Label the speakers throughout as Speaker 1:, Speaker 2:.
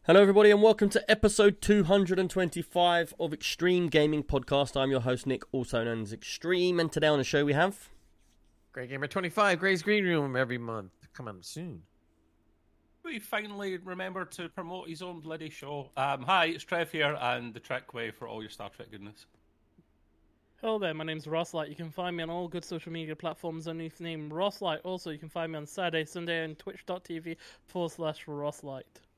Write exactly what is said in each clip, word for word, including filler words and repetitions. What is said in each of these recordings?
Speaker 1: Hello everybody and welcome to episode two hundred twenty-five of Extreme Gaming Podcast. I'm your host Nick, also known as Extreme, and today on the show we have...
Speaker 2: Grey Gamer twenty-five, Grey's Green Room every month. Come on soon.
Speaker 3: We finally remembered to promote his own bloody show. Um, hi, it's Trev here and the Trekway for all your Star Trek goodness.
Speaker 4: Hello there, my name's Rosslight. You can find me on all good social media platforms underneath the name Rosslight. Also, you can find me on Saturday, Sunday on twitch.tv forward slash Rosslight.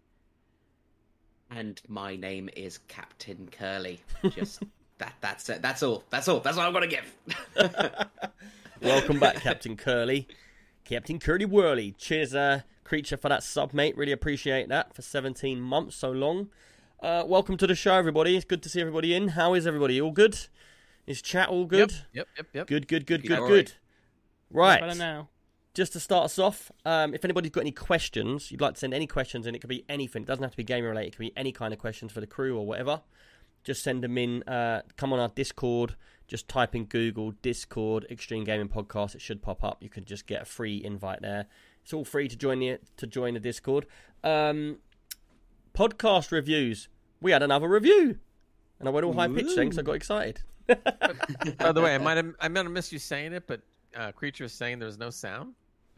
Speaker 5: And my name is Captain Curly. Just that that's it. That's all. That's all. That's all I'm gonna give.
Speaker 1: Welcome back, Captain Curly. Captain Curly Whirly. Cheers, uh, Creature, for that sub, mate. Really appreciate that for seventeen months, so long. Uh, welcome to the show, everybody. It's good to see everybody in. How is everybody? All good? Is chat all good?
Speaker 2: Yep, yep, yep. yep.
Speaker 1: Good, good, good, good,
Speaker 5: All
Speaker 1: good.
Speaker 5: right.
Speaker 1: Right.
Speaker 4: Better now.
Speaker 1: Just to start us off, um, if anybody's got any questions, you'd like to send any questions, and it could be anything. It doesn't have to be gaming related. It could be any kind of questions for the crew or whatever. Just send them in. Uh, come on our Discord. Just type in Google Discord Extreme Gaming Podcast. It should pop up. You can just get a free invite there. It's all free to join the to join the Discord. Um, podcast reviews. We had another review, and I went all high pitched then because I got excited.
Speaker 2: By the way, I might have I might have missed you saying it, but uh, Creature was saying there was no sound.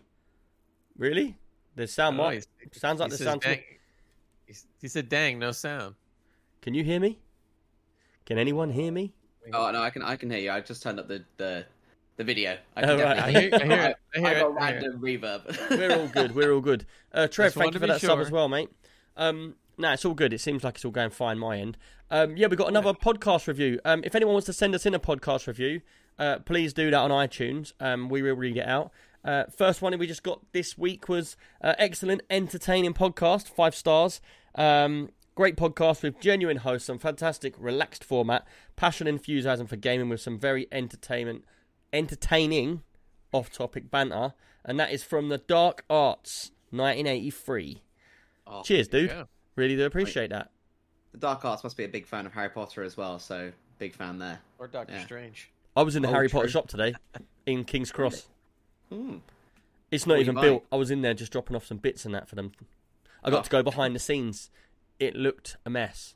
Speaker 1: Really? There's sound
Speaker 2: Oh,
Speaker 1: what?
Speaker 2: he's-
Speaker 1: Sounds like
Speaker 2: he
Speaker 1: the
Speaker 2: says,
Speaker 1: sound.
Speaker 2: dang, he, he said, "Dang, no sound."
Speaker 1: Can you hear me? Can anyone hear me?
Speaker 5: Oh no, I can I can hear you. I just turned up the the, the video. I
Speaker 1: Oh,
Speaker 5: can
Speaker 1: right.
Speaker 2: I
Speaker 5: definitely
Speaker 2: hear, I hear it. I
Speaker 5: I
Speaker 2: hear
Speaker 5: got
Speaker 2: it. I hear it.
Speaker 5: random reverb.
Speaker 1: We're all good. We're all good. Uh, Trev,
Speaker 2: Just
Speaker 1: thank
Speaker 2: wanted
Speaker 1: you
Speaker 2: to
Speaker 1: for
Speaker 2: be
Speaker 1: that sub
Speaker 2: sure.
Speaker 1: as well, mate. Um, no, it's all good. It seems like it's all going fine my end. Um, yeah, we've got another podcast review. Um, if anyone wants to send us in a podcast review, uh, please do that on iTunes. Um, we will read it out. Uh, first one we just got this week was uh, excellent, entertaining podcast, five stars. Um, great podcast with genuine hosts, some fantastic, relaxed format, passion and enthusiasm for gaming with some very entertainment, entertaining off-topic banter, and that is from the Dark Arts, nineteen eighty-three.
Speaker 5: Oh,
Speaker 1: Cheers, dude.
Speaker 2: Yeah.
Speaker 1: Really do appreciate that.
Speaker 5: the Dark Arts must be a big fan of Harry Potter as well, so big fan there.
Speaker 2: Or Doctor
Speaker 5: Yeah.
Speaker 2: Strange.
Speaker 1: I was in the
Speaker 5: Oh,
Speaker 1: Harry
Speaker 5: true.
Speaker 1: Potter shop today in King's Cross.
Speaker 5: Hmm.
Speaker 1: It's not
Speaker 5: What
Speaker 1: even
Speaker 5: you buying?
Speaker 1: built. I was in there just dropping off some bits and that for them. I got
Speaker 5: Oh.
Speaker 1: to go behind the scenes. It looked a mess.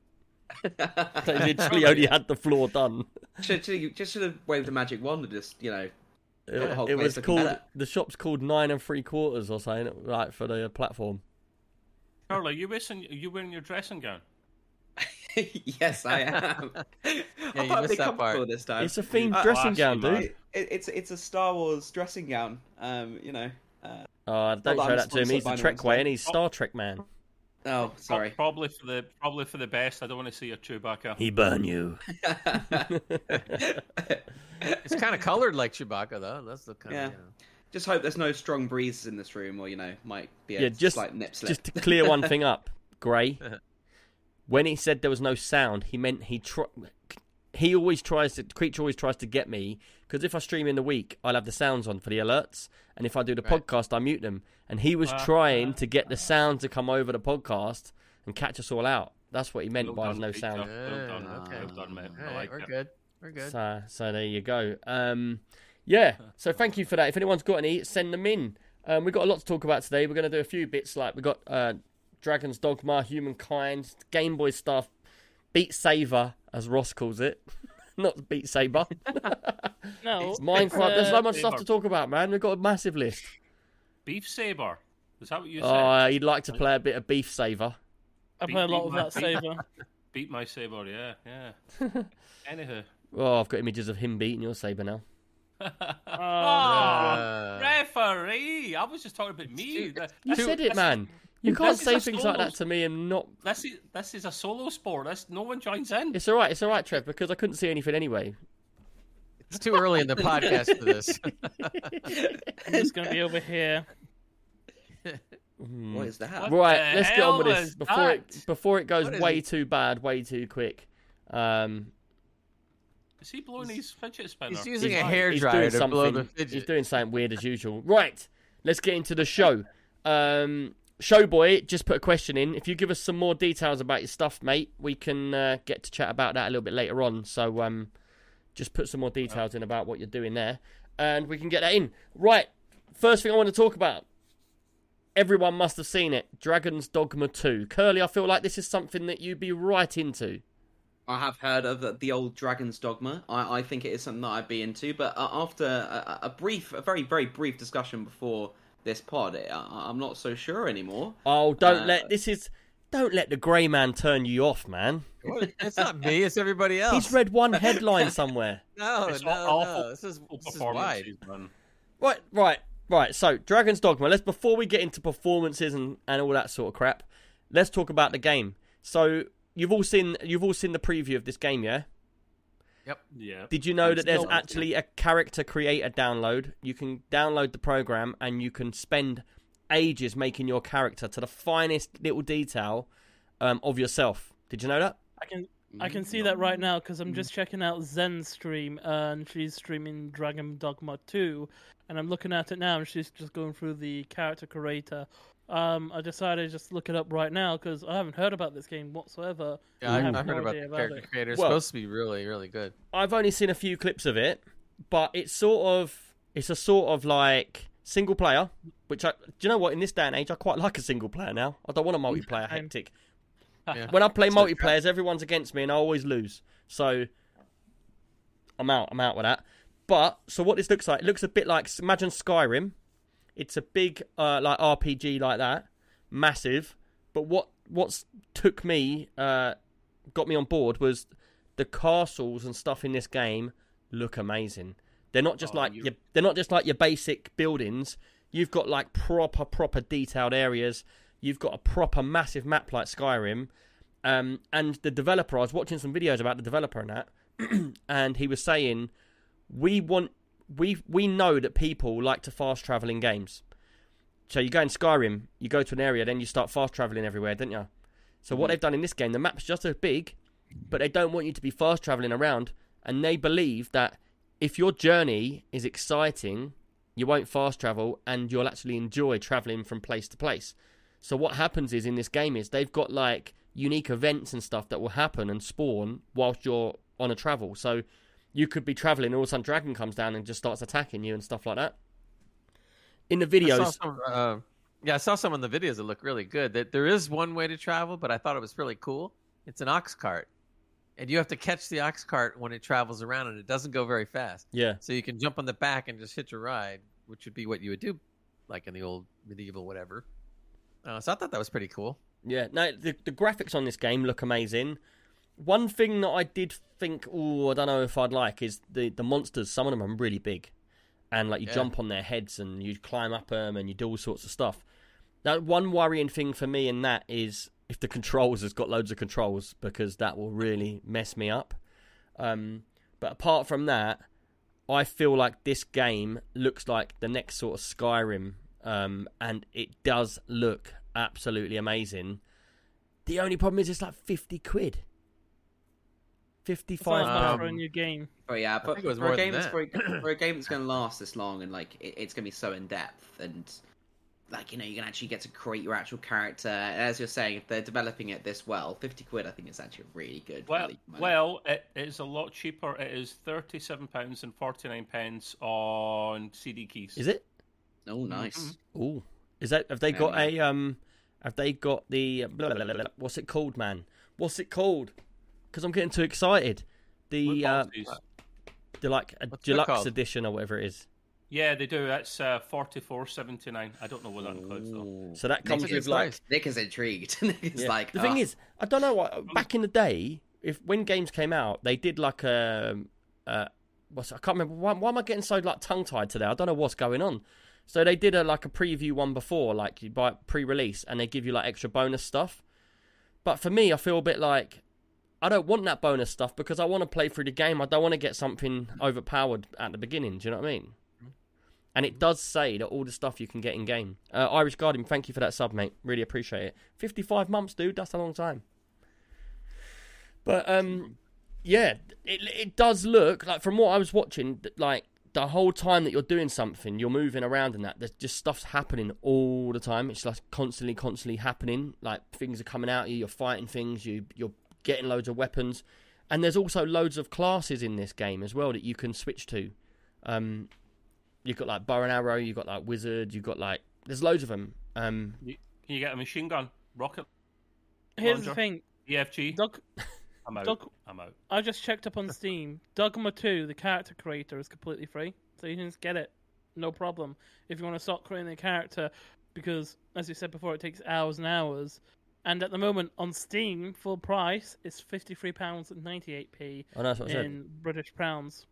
Speaker 1: They literally only had the floor done.
Speaker 5: Should, should you just should have waved a magic wand and just you know.
Speaker 1: It,
Speaker 5: the whole
Speaker 1: it
Speaker 5: place
Speaker 1: was
Speaker 5: looking
Speaker 1: called
Speaker 5: better.
Speaker 1: the shop's called nine and three quarters or something, like for the platform.
Speaker 3: Carla, you wearing you wearing your dressing gown?
Speaker 5: Yes, I am.
Speaker 2: you
Speaker 5: I thought I'd
Speaker 2: missed
Speaker 5: be
Speaker 2: that
Speaker 5: comfortable
Speaker 2: part.
Speaker 5: this time.
Speaker 1: It's a themed
Speaker 5: Uh,
Speaker 1: dressing
Speaker 3: oh,
Speaker 1: gown,
Speaker 3: actually,
Speaker 1: dude.
Speaker 3: man.
Speaker 5: It, it's it's a Star Wars dressing gown. Um, you know. Uh,
Speaker 1: Oh, don't
Speaker 5: Not
Speaker 1: show
Speaker 5: that
Speaker 1: that
Speaker 5: I'm
Speaker 1: to him. He's the
Speaker 5: sponsored by
Speaker 1: Trek
Speaker 5: anyone,
Speaker 1: way,
Speaker 5: so-
Speaker 1: and he's Star Trek man.
Speaker 5: oh, sorry.
Speaker 3: Probably for the probably for the best. I don't want to see a Chewbacca.
Speaker 1: He burn you.
Speaker 2: It's kind of colored like Chewbacca, though. That's the kind
Speaker 5: Yeah.
Speaker 2: of. You know.
Speaker 5: Just hope there's no strong breezes in this room, or you know, might be a
Speaker 1: Yeah, just
Speaker 5: slight nip slip.
Speaker 1: just to clear one thing up, Gray. When he said there was no sound, he meant he tr- he always tries to creature always tries to get me because if I stream in the week, I'll have the sounds on for the alerts, and if I do the
Speaker 2: Right.
Speaker 1: podcast, I mute them. And he was
Speaker 3: Ah,
Speaker 1: trying
Speaker 3: ah,
Speaker 1: to get the sound to come over the podcast and catch us all out. That's what he meant
Speaker 3: Well
Speaker 1: by
Speaker 3: done,
Speaker 1: no
Speaker 3: Peter.
Speaker 1: sound.
Speaker 3: Well done.
Speaker 2: Ah, okay.
Speaker 3: Well done, mate.
Speaker 2: All
Speaker 3: I
Speaker 2: right,
Speaker 3: like
Speaker 2: we're
Speaker 3: it.
Speaker 2: good. We're good.
Speaker 1: So, so there you go. Um, yeah. So thank you for that. If anyone's got any, send them in. Um, we've got a lot to talk about today. We're going to do a few bits like we've got uh, Dragon's Dogma, Humankind, Game Boy stuff, Beat Saber, as Ross calls it. Not Beat Saber.
Speaker 4: No.
Speaker 1: Minecraft. There's so
Speaker 4: uh,
Speaker 1: much stuff to talk about, man. We've got a massive list.
Speaker 3: Beef saber. Is that what you said?
Speaker 1: Oh, you'd like to play a bit of Beef Saber.
Speaker 4: I
Speaker 3: Beat-
Speaker 4: play a lot
Speaker 3: beat
Speaker 4: of
Speaker 3: my-
Speaker 4: that saber.
Speaker 3: Beat my saber. Yeah, yeah. Anyhow.
Speaker 1: Oh, I've got images of him beating your Saber now.
Speaker 3: oh,
Speaker 2: Uh,
Speaker 3: referee! I was just talking about me.
Speaker 2: Two-
Speaker 3: That-
Speaker 1: You
Speaker 3: this-
Speaker 1: said it,
Speaker 3: this-
Speaker 1: man. You can't
Speaker 3: this is
Speaker 1: say
Speaker 3: a
Speaker 1: things like
Speaker 3: solo-
Speaker 1: that to me and not...
Speaker 3: This is this is a solo sport. This, no one joins in.
Speaker 1: It's all right. It's all right, Trev, because I couldn't see anything anyway.
Speaker 2: It's too early in the podcast for this.
Speaker 4: I'm just going to be over here.
Speaker 5: What is that?
Speaker 3: What?
Speaker 1: Right,
Speaker 3: the
Speaker 1: let's get on with
Speaker 3: hell
Speaker 1: this
Speaker 3: is
Speaker 1: before it
Speaker 3: that?
Speaker 1: before it goes
Speaker 2: What is
Speaker 1: way
Speaker 2: it?
Speaker 1: too bad, way too quick. Um,
Speaker 3: Is he blowing his fidget spinner?
Speaker 2: He's using
Speaker 1: He's-
Speaker 2: a hair
Speaker 1: he's
Speaker 2: dryer
Speaker 1: doing
Speaker 2: to blow the
Speaker 1: something.
Speaker 2: fidget.
Speaker 1: He's doing something weird as usual. Right, let's get into the show. Um, Showboy just put a question in. If you give us some more details about your stuff, mate, we can uh, get to chat about that a little bit later on. So um, just put some more details in about what you're doing there, and we can get that in. Right, first thing I want to talk about. everyone must have seen it. Dragon's Dogma two. Curly, I feel like this is something that you'd be right into.
Speaker 5: I have heard of the, the old Dragon's Dogma. I, I think it is something that I'd be into. But uh, after a, a brief, a very, very brief discussion before this pod, it, I, I'm not so sure anymore.
Speaker 1: Oh, don't
Speaker 5: Uh,
Speaker 1: let this is. Don't let the grey man turn you off, man.
Speaker 2: What? It's not me. It's everybody else.
Speaker 1: He's read one headline somewhere.
Speaker 2: No,
Speaker 3: It's
Speaker 2: no,
Speaker 3: awful-
Speaker 2: no. This is,
Speaker 3: Full
Speaker 2: this is
Speaker 3: performance
Speaker 2: wide.
Speaker 3: he's done.
Speaker 1: Right, right, right. So, Dragon's Dogma. Let's before we get into performances and, and all that sort of crap, let's talk about the game. So, you've all seen you've all seen the preview of this game, yeah?
Speaker 3: Yeah.
Speaker 1: Did you know
Speaker 5: I'm
Speaker 1: that there's
Speaker 5: still-
Speaker 1: actually a character creator download? You can download the program and you can spend ages making your character to the finest little detail um, of yourself. Did you know that?
Speaker 4: I can I can see that right now because I'm just checking out Zen's stream and she's streaming Dragon Dogma two, and I'm looking at it now and she's just going through the character creator. Um, I decided to just look it up right now because I haven't heard about this game whatsoever.
Speaker 2: Yeah, I,
Speaker 4: have
Speaker 2: I've
Speaker 4: no
Speaker 2: heard about
Speaker 4: idea
Speaker 2: the
Speaker 4: about
Speaker 2: character
Speaker 4: it.
Speaker 2: creator. It's
Speaker 1: Well-
Speaker 2: supposed to be really, really good.
Speaker 1: I've only seen a few clips of it, but it's sort of it's a sort of like single player. Which I, do you know what? In this day and age, I quite like a single player now. I don't want a multiplayer
Speaker 4: Same.
Speaker 1: hectic.
Speaker 2: Yeah.
Speaker 1: When I play
Speaker 2: So-
Speaker 1: multiplayers, everyone's against me and I always lose. So I'm out. I'm out with that. But so what this looks like? It looks a bit like imagine Skyrim. It's a big uh, like R P G like that, massive. But what what's took me uh, got me on board was the castles and stuff in this game look amazing. They're not just
Speaker 3: Oh,
Speaker 1: like
Speaker 3: you-
Speaker 1: your, they're not just like your basic buildings. You've got like proper proper detailed areas. You've got a proper massive map like Skyrim. Um, and the developer, I was watching some videos about the developer and that, and he was saying, we want, we we know that people like to fast travel in games. So you go in Skyrim, you go to an area, then you start fast traveling everywhere, don't you? So what they've done in this game, the map's just as big, but they don't want you to be fast traveling around, and they believe that if your journey is exciting, you won't fast travel, and you'll actually enjoy traveling from place to place. So what happens is in this game is they've got like unique events and stuff that will happen and spawn whilst you're on a travel. So you could be traveling and all of a sudden dragon comes down and just starts attacking you and stuff like that. In the
Speaker 2: I
Speaker 1: videos,
Speaker 2: saw some, uh, yeah, I saw some of the videos that look really good. That there is one way to travel, but I thought it was really cool. It's an ox cart, and you have to catch the ox cart when it travels around, and it doesn't go very fast.
Speaker 1: yeah,
Speaker 2: So you can jump on the back and just hitch a ride, which would be what you would do, like in the old medieval whatever. Uh, so I thought that was pretty cool.
Speaker 1: yeah. No, the the graphics on this game look amazing. One thing that I did think, oh, I don't know if I'd like is the the monsters. Some of them are really big, and like you
Speaker 2: Yeah.
Speaker 1: jump on their heads and you climb up them and you do all sorts of stuff. That one worrying thing for me in that is if the controls has got loads of controls, because that will really mess me up. Um, but apart from that, I feel like this game looks like the next sort of Skyrim, um, and it does look absolutely amazing. The only problem is it's like fifty quid. fifty-five
Speaker 4: It's not
Speaker 1: pounds.
Speaker 4: for a new game.
Speaker 5: But yeah, but
Speaker 2: think it was
Speaker 5: for a
Speaker 2: more than
Speaker 5: game that's
Speaker 2: that.
Speaker 5: for a, for a game that's going to last this long and like it, it's going to be so in depth and like you know you can actually get to create your actual character. And as you're saying, if they're developing it this well, fifty quid I think is actually really good.
Speaker 3: Well,
Speaker 5: value for money.
Speaker 3: well, it is a lot cheaper. It is thirty-seven pounds and forty-nine pence on C D keys.
Speaker 1: Is it?
Speaker 5: oh nice.
Speaker 1: Ooh, is that? Have they got
Speaker 5: Um,
Speaker 1: a um? Have they got the blah, blah, blah, blah, what's it called, man? What's it called? Because I'm getting too excited. The uh,
Speaker 3: Apologies.
Speaker 1: the like a
Speaker 2: What's that
Speaker 1: deluxe
Speaker 2: called?
Speaker 1: edition or whatever it is.
Speaker 3: Yeah, they do. That's uh, forty-four seventy-nine. I don't know what that includes though.
Speaker 5: Ooh.
Speaker 1: So that comes
Speaker 2: Nick
Speaker 1: with
Speaker 2: is
Speaker 1: like.
Speaker 2: nice.
Speaker 5: Nick is intrigued. Nick is
Speaker 1: Yeah.
Speaker 5: like
Speaker 1: the thing
Speaker 5: "Ah,
Speaker 1: is, I don't know what. Back in the day, if when games came out, they did like a. Uh, what's I can't remember. Why, why am I getting so like tongue tied today? I don't know what's going on. So they did a like a preview one before, like you buy it pre-release, and they give you like extra bonus stuff. But for me, I feel a bit like I don't want that bonus stuff because I want to play through the game. I don't want to get something overpowered at the beginning. Do you know what I mean? And it does say that all the stuff you can get in game. Uh, Irish Guardian, thank you for that sub, mate. Really appreciate it. fifty-five months, dude. That's a long time. But um, yeah, it it does look like from what I was watching, like the whole time that you're doing something, you're moving around and that there's just stuff's happening all the time. It's like constantly, constantly happening. Like things are coming out at you. You're fighting things. You you're getting loads of weapons, and there's also loads of classes in this game as well that you can switch to. Um, you've got like bow and arrow. You've got like wizard. You've got like there's loads of them. Um,
Speaker 3: You, can you get a machine gun, rocket
Speaker 4: Here's
Speaker 3: launcher,
Speaker 4: the thing,
Speaker 3: E F G?
Speaker 4: Doug.
Speaker 3: I'm out.
Speaker 4: Doug,
Speaker 3: I'm out.
Speaker 4: I just checked up on Steam. Dogma two, the character creator, is completely free, so you can just get it, no problem. If you want to start creating a character, because as you said before, it takes hours and hours. And at the moment on Steam, full price is fifty-three pounds and ninety-eight p
Speaker 1: oh, no, that's what I said.
Speaker 4: in British pounds.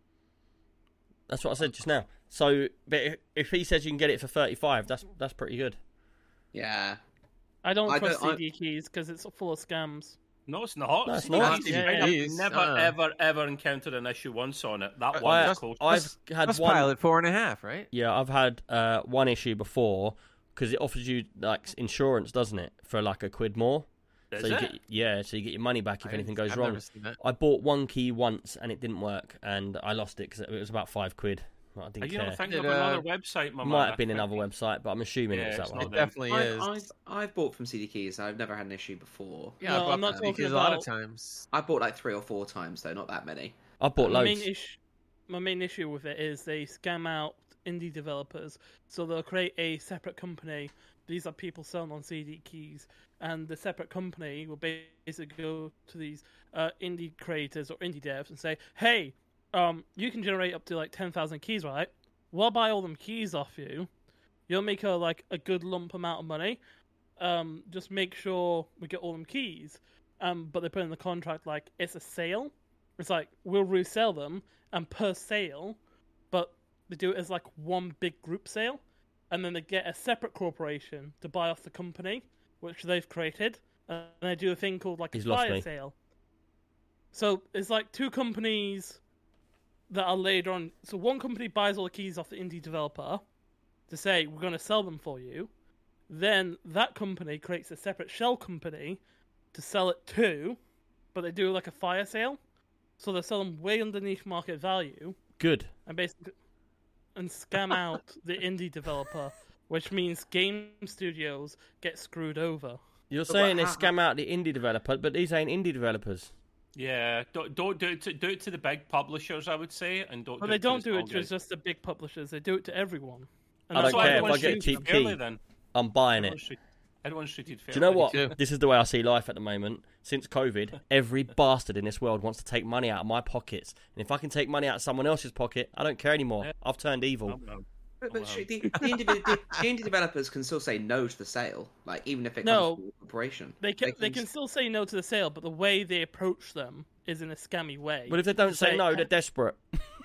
Speaker 1: That's what I said just now. So, but if, if he says you can get it for thirty-five, that's that's pretty good.
Speaker 5: Yeah.
Speaker 4: I don't
Speaker 5: I
Speaker 4: trust
Speaker 5: don't- I-
Speaker 4: C D keys because it's full of scams.
Speaker 3: No, it's not.
Speaker 1: No, it's
Speaker 3: C D
Speaker 1: not.
Speaker 3: keys,
Speaker 4: Yeah,
Speaker 3: I've
Speaker 2: yeah.
Speaker 3: never,
Speaker 2: Uh.
Speaker 3: ever, ever encountered an issue once on it. That
Speaker 2: I-
Speaker 3: one
Speaker 1: I,
Speaker 3: was close.
Speaker 1: I've had
Speaker 2: That's
Speaker 1: one.
Speaker 2: pilot four and a half, right?
Speaker 1: Yeah, I've had uh, one issue before because it offers you like insurance, doesn't it, for like a quid more?
Speaker 3: Is
Speaker 1: so you
Speaker 3: it?
Speaker 1: get, yeah, so you get your money back if
Speaker 2: I-
Speaker 1: anything goes
Speaker 2: I've
Speaker 1: wrong.
Speaker 2: Never seen that.
Speaker 1: I bought one key once and it didn't work, and I lost it because it was about five quid. I
Speaker 3: Are
Speaker 1: didn't
Speaker 3: you
Speaker 1: care.
Speaker 3: not thinking
Speaker 2: Did,
Speaker 3: of
Speaker 2: uh,
Speaker 3: another website, my
Speaker 1: Might
Speaker 3: man?
Speaker 1: have been
Speaker 3: I
Speaker 1: another
Speaker 3: think.
Speaker 1: website, but I'm assuming
Speaker 3: Yeah,
Speaker 1: it's that
Speaker 3: it's
Speaker 1: one.
Speaker 3: not
Speaker 2: It
Speaker 3: them.
Speaker 2: definitely
Speaker 5: I,
Speaker 2: is.
Speaker 5: I've, I've bought from C D Keys. I've never had an issue before.
Speaker 2: Yeah,
Speaker 4: No,
Speaker 2: I
Speaker 4: I'm not
Speaker 2: bought
Speaker 4: talking
Speaker 2: because a lot of
Speaker 4: about-
Speaker 2: times.
Speaker 5: I bought like three or four times though, not that many.
Speaker 1: I bought
Speaker 4: my
Speaker 1: loads.
Speaker 4: main issue, my main issue with it is they scam out indie developers. So they'll create a separate company. These are people selling on C D keys, and the separate company will basically go to these uh, indie creators or indie devs and say, "Hey, um, you can generate up to like ten thousand keys, right? We'll buy all them keys off you. You'll make a like a good lump amount of money. Um, just make sure we get all them keys." Um, but they put in the contract like it's a sale. It's like we'll resell them and per sale, but they do it as like one big group sale, and then they get a separate corporation to buy off the company which they've created, and they do a thing called like a
Speaker 1: He's lost
Speaker 4: fire
Speaker 1: me.
Speaker 4: sale. So it's like two companies that are later on. So one company buys all the keys off the indie developer to say we're going to sell them for you. Then that company creates a separate shell company to sell it to, but they do like a fire sale. So they sell them way underneath market value
Speaker 1: Good.
Speaker 4: and basically and scam out the indie developer, which means game studios get screwed over.
Speaker 1: You're
Speaker 5: But
Speaker 1: saying they
Speaker 5: what-
Speaker 1: scam out the indie developer, but these ain't indie developers.
Speaker 3: Yeah, don't don't do it to do it to the big publishers, I would say, and don't.
Speaker 4: But
Speaker 3: do
Speaker 4: they
Speaker 3: it to
Speaker 4: don't
Speaker 3: the
Speaker 4: do
Speaker 3: small
Speaker 4: it to
Speaker 3: guys.
Speaker 4: just the big publishers. They do it to everyone. And
Speaker 1: I
Speaker 4: that's
Speaker 1: don't
Speaker 4: why
Speaker 1: care if
Speaker 4: everyone's
Speaker 1: I get a
Speaker 4: using
Speaker 1: cheap
Speaker 3: fairly,
Speaker 1: key.
Speaker 3: then.
Speaker 1: I'm buying it.
Speaker 3: Everyone's treat- Everyone's treated fairly.
Speaker 1: Do you know what?
Speaker 2: too.
Speaker 1: This is the way I see life at the moment. Since COVID, every bastard in this world wants to take money out of my pockets. And if I can take money out of someone else's pocket, I don't care anymore.
Speaker 3: Yeah.
Speaker 1: I've turned evil.
Speaker 3: Um, um,
Speaker 5: But, but
Speaker 3: Wow.
Speaker 5: shoot, the, the, indie, the, the indie developers can still say no to the sale, like even if it
Speaker 4: No.
Speaker 5: comes from a corporation.
Speaker 4: They can
Speaker 5: They
Speaker 4: they
Speaker 5: can
Speaker 4: can still say no to the sale, but the way they approach them is in a scammy way.
Speaker 1: But if they don't
Speaker 4: To
Speaker 1: say no, they're desperate.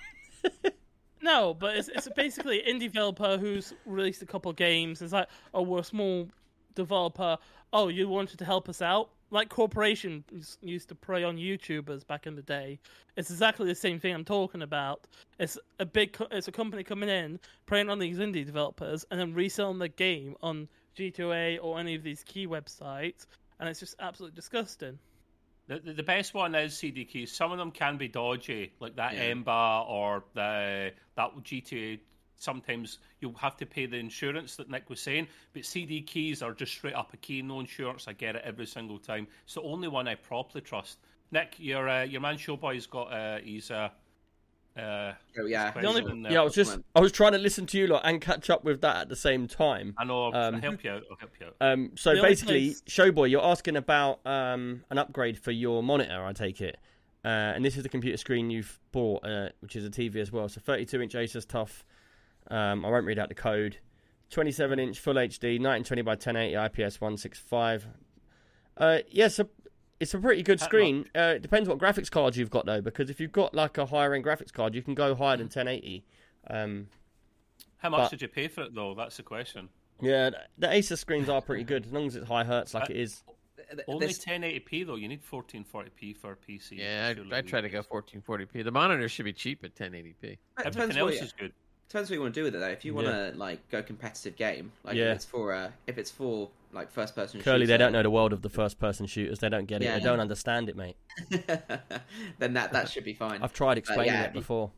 Speaker 4: No, but it's it's basically an indie developer who's released a couple of games. It's like, oh, we're a small developer. Oh, you wanted to help us out? Like corporations used to prey on YouTubers back in the day. It's exactly the same thing I'm talking about. It's a big, co- it's a company coming in, preying on these indie developers, and then reselling the game on G two A or any of these key websites, and it's just absolutely disgusting.
Speaker 3: The, the the best one is C D keys. Some of them can be dodgy, like that
Speaker 5: Yeah.
Speaker 3: Emba or the that G T A. Sometimes you'll have to pay the insurance that Nick was saying, but C D keys are just straight up a key, no insurance. I get it every single time. It's the only one I properly trust. Nick, your uh, your man Showboy's got uh, his uh, uh,
Speaker 5: Oh yeah,
Speaker 3: his
Speaker 4: The only-
Speaker 3: question there.
Speaker 1: Yeah, I was just I was trying to listen to you lot and catch up with that at the same time.
Speaker 3: I know.
Speaker 1: um,
Speaker 3: I'll help you out. I'll help you out.
Speaker 1: Um, so
Speaker 4: The only
Speaker 1: basically,
Speaker 4: place-
Speaker 1: Showboy, you're asking about um, an upgrade for your monitor, I take it. Uh, and this is the computer screen you've bought, uh, which is a T V as well. So thirty-two inch Asus TUF. Um, I won't read out the code. twenty-seven inch Full H D, nineteen twenty by ten eighty, I P S one sixty-five. Uh, yeah, so it's a pretty good
Speaker 3: That
Speaker 1: screen. Uh, it depends what graphics card you've got, though, because if you've got like a higher end graphics card, you can go higher than ten eighty. Um,
Speaker 3: How much
Speaker 1: but-
Speaker 3: did you pay for it, though? That's the question.
Speaker 1: yeah, the Asus screens are pretty good, as long as it's high hertz like
Speaker 3: Uh,
Speaker 1: it is.
Speaker 3: Only
Speaker 5: This-
Speaker 3: ten eighty p though. You need fourteen forty p for a P C.
Speaker 2: Yeah,
Speaker 3: surely
Speaker 2: I, I
Speaker 3: these
Speaker 2: try to go
Speaker 3: days.
Speaker 2: fourteen forty p. The monitor should be cheap at ten eighty p.
Speaker 5: It
Speaker 3: Everything
Speaker 5: depends
Speaker 3: else
Speaker 5: what,
Speaker 3: is good.
Speaker 5: depends what you want to do with it though. If you want to like go competitive game, like
Speaker 1: Yeah.
Speaker 5: if it's for uh, if it's for like first person.
Speaker 1: Curly, they
Speaker 5: shooter,
Speaker 1: don't know the world of the first person shooters. They don't get it.
Speaker 5: Yeah.
Speaker 1: They don't understand it, mate.
Speaker 5: then that that should be fine.
Speaker 1: I've tried explaining
Speaker 5: yeah,
Speaker 1: it
Speaker 5: if you-
Speaker 1: before.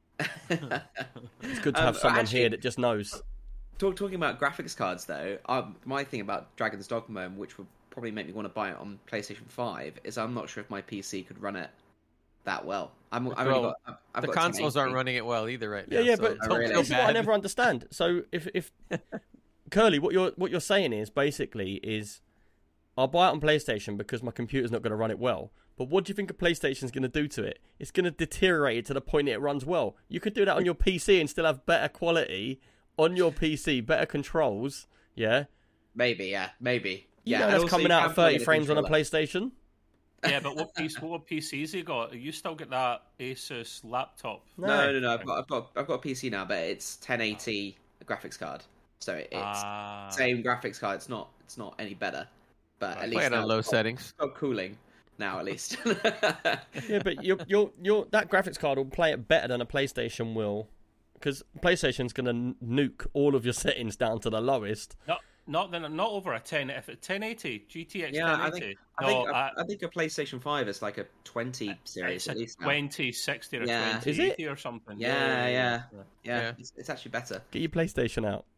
Speaker 1: It's good to
Speaker 5: Um,
Speaker 1: have someone
Speaker 5: actually-
Speaker 1: here that just knows.
Speaker 5: Talk, talking about graphics cards, though, um, my thing about Dragon's Dogma, which would probably make me want to buy it on PlayStation five, is I'm not sure if my P C could run it that well. I'm, I've
Speaker 2: Well,
Speaker 5: only got, I've, I've
Speaker 2: The
Speaker 5: got
Speaker 2: consoles
Speaker 5: ten eighty.
Speaker 2: aren't running it well either right
Speaker 1: Yeah,
Speaker 2: now.
Speaker 1: yeah,
Speaker 2: so
Speaker 1: but
Speaker 2: don't
Speaker 5: really-
Speaker 2: feel
Speaker 1: this is what I
Speaker 2: bad.
Speaker 1: never understand. So if if Curly, what you're what you're saying is basically is I'll buy it on PlayStation because my computer's not going to run it well. But what do you think a PlayStation's going to do to it? It's going to deteriorate it to the point that it runs well. You could do that on your P C and still have better quality on your P C, better controls. Yeah,
Speaker 5: maybe. Yeah, maybe.
Speaker 1: You
Speaker 5: yeah,
Speaker 1: know
Speaker 5: and
Speaker 1: that's
Speaker 5: also
Speaker 1: coming
Speaker 5: you
Speaker 1: out
Speaker 5: can
Speaker 1: at thirty
Speaker 5: plug in a
Speaker 1: frames on a
Speaker 5: controller.
Speaker 1: PlayStation.
Speaker 3: Yeah, but what piece, what P Cs you got? You still get that Asus laptop?
Speaker 5: No, no, no. I've got, I've got, I've got a P C now, but it's ten eighty graphics card, so it's
Speaker 3: Ah.
Speaker 5: same graphics card. It's not, it's not any better, but at least
Speaker 2: Play it
Speaker 5: now
Speaker 2: on low
Speaker 5: it's got-
Speaker 2: settings.
Speaker 5: it's got cooling now, at least.
Speaker 1: Yeah, but you're, you're, you're, that graphics card will play it better than a PlayStation will, because PlayStation's going to nuke all of your settings down to the lowest.
Speaker 3: Not, not then, not over a ten. If it's ten eighty G T X
Speaker 5: Yeah, I
Speaker 3: ten eighty.
Speaker 5: think, I
Speaker 3: no,
Speaker 5: think,
Speaker 3: I-
Speaker 5: I think a PlayStation Five is like a twenty series
Speaker 3: it's
Speaker 5: at
Speaker 3: a
Speaker 5: least now.
Speaker 3: twenty sixty or
Speaker 5: Yeah.
Speaker 3: twenty
Speaker 1: Is it?
Speaker 3: eighty or something.
Speaker 5: Yeah, yeah, yeah.
Speaker 2: Yeah.
Speaker 5: It's, it's actually better.
Speaker 1: Get your PlayStation out.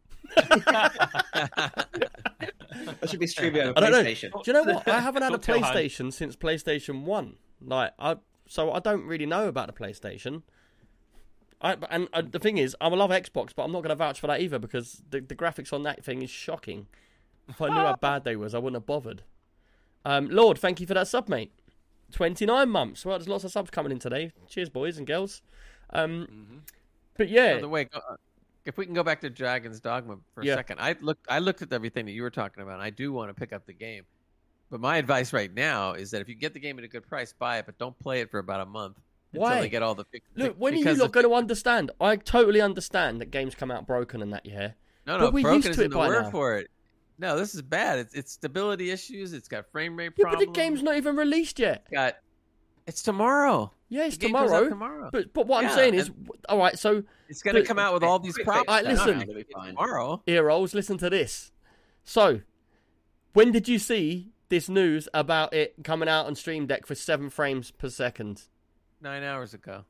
Speaker 5: I should be streaming on a
Speaker 1: I don't know.
Speaker 5: PlayStation.
Speaker 1: Do you know what? I haven't had a
Speaker 3: Don't tell Han.
Speaker 1: PlayStation since PlayStation One. Like, I so I don't really know about the PlayStation. I and uh, the thing is, I love Xbox, but I'm not going to vouch for that either because the the graphics on that thing is shocking. If I knew how bad they was, I wouldn't have bothered. Um, Lord, thank you for that sub, mate. twenty-nine months. Well, there's lots of subs coming in today. Cheers, boys and girls. Um,
Speaker 3: Mm-hmm.
Speaker 1: but yeah,
Speaker 2: By the way, go- if we can go back to Dragon's Dogma for a
Speaker 1: Yeah.
Speaker 2: second, I looked. I looked at everything that you were talking about. And I do want to pick up the game, but my advice right now is that if you get the game at a good price, buy it, but don't play it for about a month until
Speaker 1: Why?
Speaker 2: they get all the. Fi-
Speaker 1: look, when are you
Speaker 2: because
Speaker 1: not
Speaker 2: the-
Speaker 1: going to understand? I totally understand that games come out broken and that, yeah.
Speaker 2: No,
Speaker 1: but
Speaker 2: no,
Speaker 1: we're
Speaker 2: broken
Speaker 1: used to
Speaker 2: isn't
Speaker 1: it
Speaker 2: the
Speaker 1: by
Speaker 2: word
Speaker 1: now.
Speaker 2: for it. No, this is bad. It's, it's stability issues. It's got frame rate
Speaker 1: Yeah,
Speaker 2: problems.
Speaker 1: but the game's not even released yet.
Speaker 2: It's got. It's tomorrow.
Speaker 1: Yeah, it's
Speaker 2: The game comes out
Speaker 1: tomorrow.
Speaker 2: tomorrow.
Speaker 1: But but what
Speaker 2: Yeah,
Speaker 1: I'm saying is, all right. So
Speaker 2: It's going to
Speaker 1: But-
Speaker 2: come out with all these
Speaker 5: Quick
Speaker 2: problems.
Speaker 5: fix,
Speaker 1: Alright,
Speaker 5: that's
Speaker 1: listen.
Speaker 5: gonna be fine.
Speaker 2: Tomorrow.
Speaker 1: earholes, listen to this. So, when did you see this news about it coming out on Stream Deck for seven frames per second?
Speaker 2: Nine hours ago.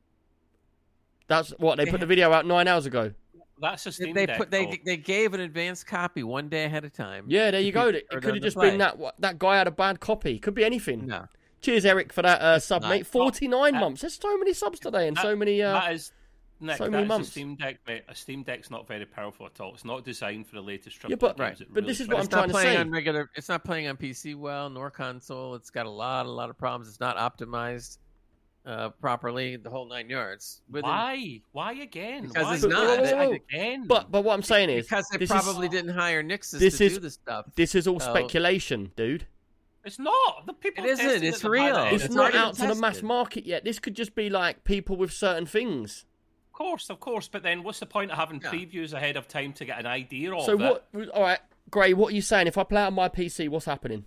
Speaker 1: That's what they put the video out nine hours ago.
Speaker 3: That's a
Speaker 2: They,
Speaker 3: Steam
Speaker 2: they
Speaker 3: Deck.
Speaker 2: put
Speaker 3: though.
Speaker 2: they they gave an advanced copy one day ahead of time.
Speaker 1: Yeah, there you go. It
Speaker 2: Or
Speaker 1: could
Speaker 2: done
Speaker 1: have
Speaker 2: the
Speaker 1: just
Speaker 2: play.
Speaker 1: been that what- that guy had a bad copy. Could be anything.
Speaker 2: No.
Speaker 1: Cheers, Eric, for that uh, sub,
Speaker 2: not.
Speaker 1: mate. forty-nine
Speaker 3: Uh,
Speaker 1: months. There's so many subs today and
Speaker 3: that-
Speaker 1: so many. Uh,
Speaker 3: that is Nick,
Speaker 1: so
Speaker 3: that
Speaker 1: many
Speaker 3: is
Speaker 1: months.
Speaker 3: a Steam Deck, mate. A Steam Deck's not very powerful at all. It's not designed for the latest
Speaker 1: Yeah,
Speaker 3: AAA
Speaker 1: but-
Speaker 3: games.
Speaker 2: Right.
Speaker 3: It
Speaker 1: but
Speaker 3: really
Speaker 1: this is
Speaker 3: tries
Speaker 1: what I'm
Speaker 2: It's
Speaker 1: trying
Speaker 2: not
Speaker 1: to
Speaker 2: playing
Speaker 1: say.
Speaker 2: on regular. It's not playing on P C well nor console. It's got a lot, a lot of problems. It's not optimized uh, properly. The whole nine yards. Within-
Speaker 3: Why? Why again?
Speaker 2: Because
Speaker 3: Why
Speaker 2: it's
Speaker 3: would
Speaker 2: not.
Speaker 3: they
Speaker 1: Whoa, whoa,
Speaker 3: decide
Speaker 1: whoa.
Speaker 3: again?
Speaker 1: but but what I'm saying is,
Speaker 2: Because they
Speaker 1: this
Speaker 2: probably
Speaker 3: is-
Speaker 2: didn't hire Nixus
Speaker 1: this
Speaker 2: to
Speaker 1: is-
Speaker 2: do this stuff.
Speaker 1: this is all
Speaker 2: So-
Speaker 1: speculation, dude.
Speaker 3: it's not. The people.
Speaker 2: It isn't,
Speaker 3: tested
Speaker 2: it's
Speaker 3: it, they've
Speaker 2: real.
Speaker 3: had it.
Speaker 1: It's,
Speaker 2: Oh, it's
Speaker 1: not
Speaker 2: already
Speaker 1: out to the mass
Speaker 2: tested.
Speaker 1: market yet. This could just be like people with certain things.
Speaker 3: Of course, of course. But then, what's the point of having
Speaker 2: Yeah.
Speaker 3: previews ahead of time to get an idea of
Speaker 1: So
Speaker 3: it?
Speaker 1: what? All right, Gray. What are you saying? If I play it on my P C, what's happening?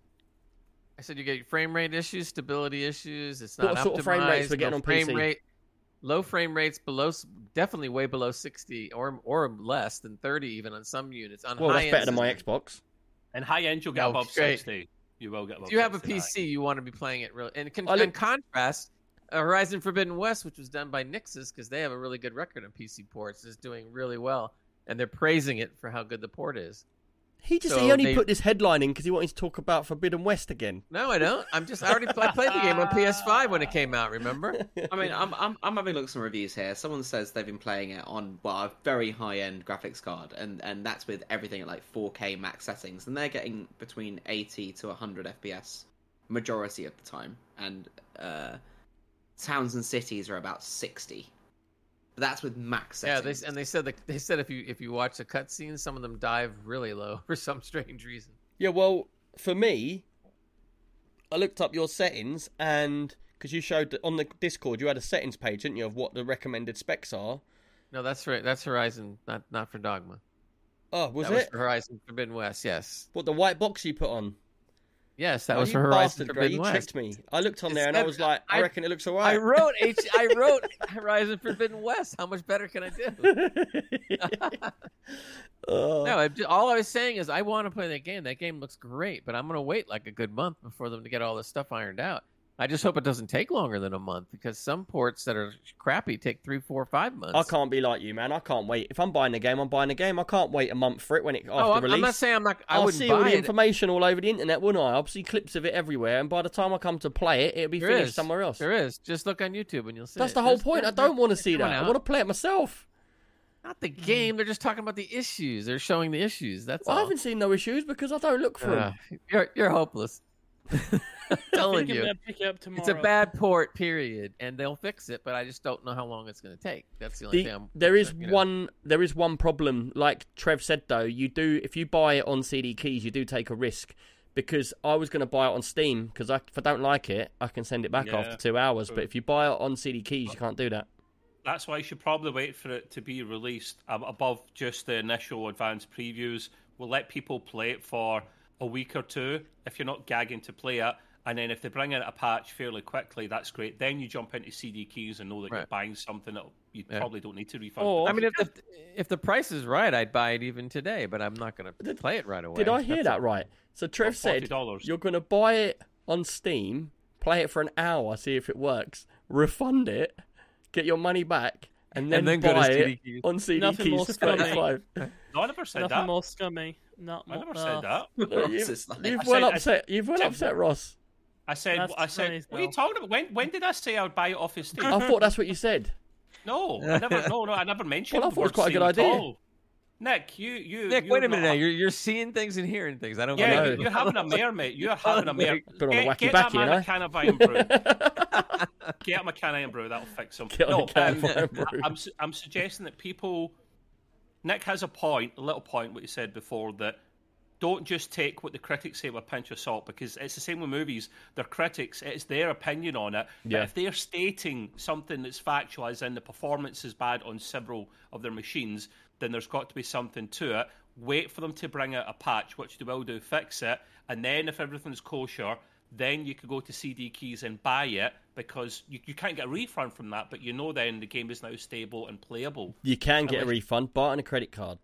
Speaker 2: I said you get frame rate issues, stability issues. It's
Speaker 1: What
Speaker 2: not
Speaker 1: sort of frame rates
Speaker 2: optimized,
Speaker 1: we're getting
Speaker 2: no
Speaker 1: on P
Speaker 2: frame
Speaker 1: C?
Speaker 2: Rate, low frame rates below, s- definitely way below sixty or or less than thirty even on some units. On
Speaker 1: Well,
Speaker 2: high
Speaker 1: that's better than my
Speaker 2: systems.
Speaker 1: Xbox.
Speaker 3: And high end, you'll get
Speaker 2: No,
Speaker 3: above
Speaker 2: straight.
Speaker 3: sixty. You will get above.
Speaker 2: If you have a
Speaker 3: sixty,
Speaker 2: P C, you want to be playing it really. And con-
Speaker 1: I look-
Speaker 2: in contrast, uh, Horizon Forbidden West, which was done by Nixus, because they have a really good record on P C ports, is doing really well, and they're praising it for how good the port is.
Speaker 1: He just
Speaker 2: So
Speaker 1: he only
Speaker 2: they-
Speaker 1: put this headline in because he wanted to talk about Forbidden West again.
Speaker 2: No, I don't. I'm just I already I played the game on P S five when it came out. Remember?
Speaker 5: I mean, I'm, I'm I'm having a look at some reviews here. Someone says they've been playing it on well, a very high end graphics card, and, and that's with everything at like four K max settings, and they're getting between eighty to one hundred F P S majority of the time, and uh, towns and cities are about sixty. But that's with max
Speaker 2: Yeah,
Speaker 5: settings.
Speaker 2: they and they said that they said if you if you watch the cutscenes, some of them dive really low for some strange reason.
Speaker 1: Yeah, well, for me, I looked up your settings and because you showed that on the Discord, you had a settings page, didn't you, of what the recommended specs are?
Speaker 2: No, that's right. That's Horizon, not not for Dogma.
Speaker 1: Oh, was
Speaker 2: that
Speaker 1: it?
Speaker 2: was for Horizon Forbidden West. Yes,
Speaker 1: What, the white box you put on?
Speaker 2: yes, that
Speaker 1: Oh,
Speaker 2: was
Speaker 1: you
Speaker 2: for Horizon
Speaker 1: bastard, Gray,
Speaker 2: Forbidden
Speaker 1: you
Speaker 2: West.
Speaker 1: tricked me. I looked on
Speaker 2: It
Speaker 1: there and I
Speaker 2: said-
Speaker 1: was like, I,
Speaker 2: I-
Speaker 1: reckon it looks all
Speaker 2: I
Speaker 1: right.
Speaker 2: wrote H. I wrote Horizon Forbidden West. How much better can I do?
Speaker 1: Oh.
Speaker 2: No, I, all I was saying is I want to play that game. That game looks great, but I'm going to wait like a good month before them to get all this stuff ironed out. I just hope it doesn't take longer than a month because some ports that are crappy take three, four, five months.
Speaker 1: I can't be like you, man. I can't wait. If I'm buying a game, I'm buying a game. I can't wait a month for it when it after
Speaker 2: Oh, I'm,
Speaker 1: release.
Speaker 2: I'm not saying I'm not. I
Speaker 1: I'll
Speaker 2: wouldn't
Speaker 1: see
Speaker 2: buy
Speaker 1: all the
Speaker 2: it.
Speaker 1: information all over the internet, wouldn't I? I'll see clips of it everywhere, and by the time I come to play it, it'll be
Speaker 2: There
Speaker 1: finished
Speaker 2: is.
Speaker 1: somewhere else.
Speaker 2: There is. Just look on YouTube and you'll see.
Speaker 1: That's
Speaker 2: it.
Speaker 1: the whole
Speaker 2: There's-
Speaker 1: point. I
Speaker 2: there's-
Speaker 1: don't want to
Speaker 2: it's
Speaker 1: see that.
Speaker 2: coming
Speaker 1: I
Speaker 2: out.
Speaker 1: want to play it myself.
Speaker 2: Not the game. They're just talking about the issues. They're showing the issues. That's
Speaker 1: I
Speaker 2: all.
Speaker 1: haven't seen no issues because I don't look for
Speaker 2: Uh,
Speaker 1: them.
Speaker 2: you're you're hopeless. I'm
Speaker 4: I
Speaker 2: telling
Speaker 4: think I'm
Speaker 2: you,
Speaker 4: gonna pick it up tomorrow.
Speaker 2: it's a bad port. Period, and they'll fix it. But I just don't know how long it's going to take. That's the only
Speaker 1: The-
Speaker 2: thing. I'm,
Speaker 1: there is
Speaker 2: you know.
Speaker 1: one. There is one problem. Like Trev said, though, you do if you buy it on C D keys, you do take a risk. Because I was going to buy it on Steam because I, if I don't like it, I can send it back
Speaker 3: Yeah,
Speaker 1: after two hours.
Speaker 3: true.
Speaker 1: But if you buy it on C D keys, you can't do that.
Speaker 3: That's why you should probably wait for it to be released um, above just the initial advanced previews. We'll let people play it for a week or two if you're not gagging to play it. And then if they bring in a patch fairly quickly, that's great. Then you jump into C D keys and know that
Speaker 2: Right.
Speaker 3: you're buying something that you
Speaker 2: Yeah.
Speaker 3: probably don't need to refund.
Speaker 4: Or-
Speaker 2: I mean, if the if the price is right, I'd buy it even today. But I'm not going to play it right away.
Speaker 1: Did I hear
Speaker 2: That's
Speaker 1: that
Speaker 2: all.
Speaker 1: right? So Trev said
Speaker 3: forty dollars.
Speaker 1: you're going to buy it on Steam, play it for an hour, see if it works, refund it, get your money back, and then,
Speaker 2: And then go to
Speaker 1: buy
Speaker 2: C D
Speaker 1: it
Speaker 2: keys.
Speaker 1: on C D
Speaker 4: Nothing more
Speaker 1: keys for
Speaker 4: scummy.
Speaker 1: thirty-five.
Speaker 3: No, I never said
Speaker 4: Nothing
Speaker 3: that.
Speaker 4: more scummy. Not
Speaker 3: I
Speaker 4: more,
Speaker 3: never
Speaker 4: uh,
Speaker 3: said that.
Speaker 1: Uh,
Speaker 5: Ross
Speaker 1: you've
Speaker 5: is like-
Speaker 1: you've
Speaker 3: I
Speaker 1: well
Speaker 3: said- I-
Speaker 1: upset. You've well
Speaker 3: Tim-
Speaker 1: upset Ross.
Speaker 3: I said,
Speaker 4: That's
Speaker 3: I said,
Speaker 4: nice,
Speaker 3: what are you
Speaker 4: though.
Speaker 3: talking about? When when did I say I would buy it off his Steam?
Speaker 1: I thought that's what you said.
Speaker 3: No, I never. No, no, I never mentioned.
Speaker 1: Well, I
Speaker 3: the
Speaker 1: thought it was
Speaker 3: word
Speaker 1: quite a good
Speaker 3: Steam at
Speaker 1: idea.
Speaker 3: all. Nick, you, you,
Speaker 2: Nick,
Speaker 3: you're
Speaker 2: wait a minute
Speaker 3: not-
Speaker 2: now. You're you're seeing things and hearing things. I don't.
Speaker 3: Yeah,
Speaker 1: know.
Speaker 3: you, you're having a mare, mate. You're having a mare.
Speaker 1: Been on a
Speaker 3: Get,
Speaker 1: wacky
Speaker 3: get
Speaker 1: backy,
Speaker 3: that man
Speaker 1: you know?
Speaker 3: a can of Iron Brew. Get him a can of Iron Brew. That'll fix him.
Speaker 1: Get on
Speaker 3: no,
Speaker 1: a can
Speaker 3: um,
Speaker 1: of Iron Brew.
Speaker 3: I'm su- I'm suggesting that people. Nick has a point, a little point, what he said before, that don't just take what the critics say with a pinch of salt, because it's the same with movies. They're critics; it's their opinion on it. But
Speaker 1: Yeah.
Speaker 3: if they're stating something that's factual, as in the performance is bad on several of their machines, then there's got to be something to it. Wait for them to bring out a patch, which they will do, fix it, and then if everything's kosher, then you could go to C D keys and buy it, because you, you can't get a refund from that, but you know then the game is now stable and playable.
Speaker 1: You can get a
Speaker 3: Unless-
Speaker 1: refund, buy it on a credit card.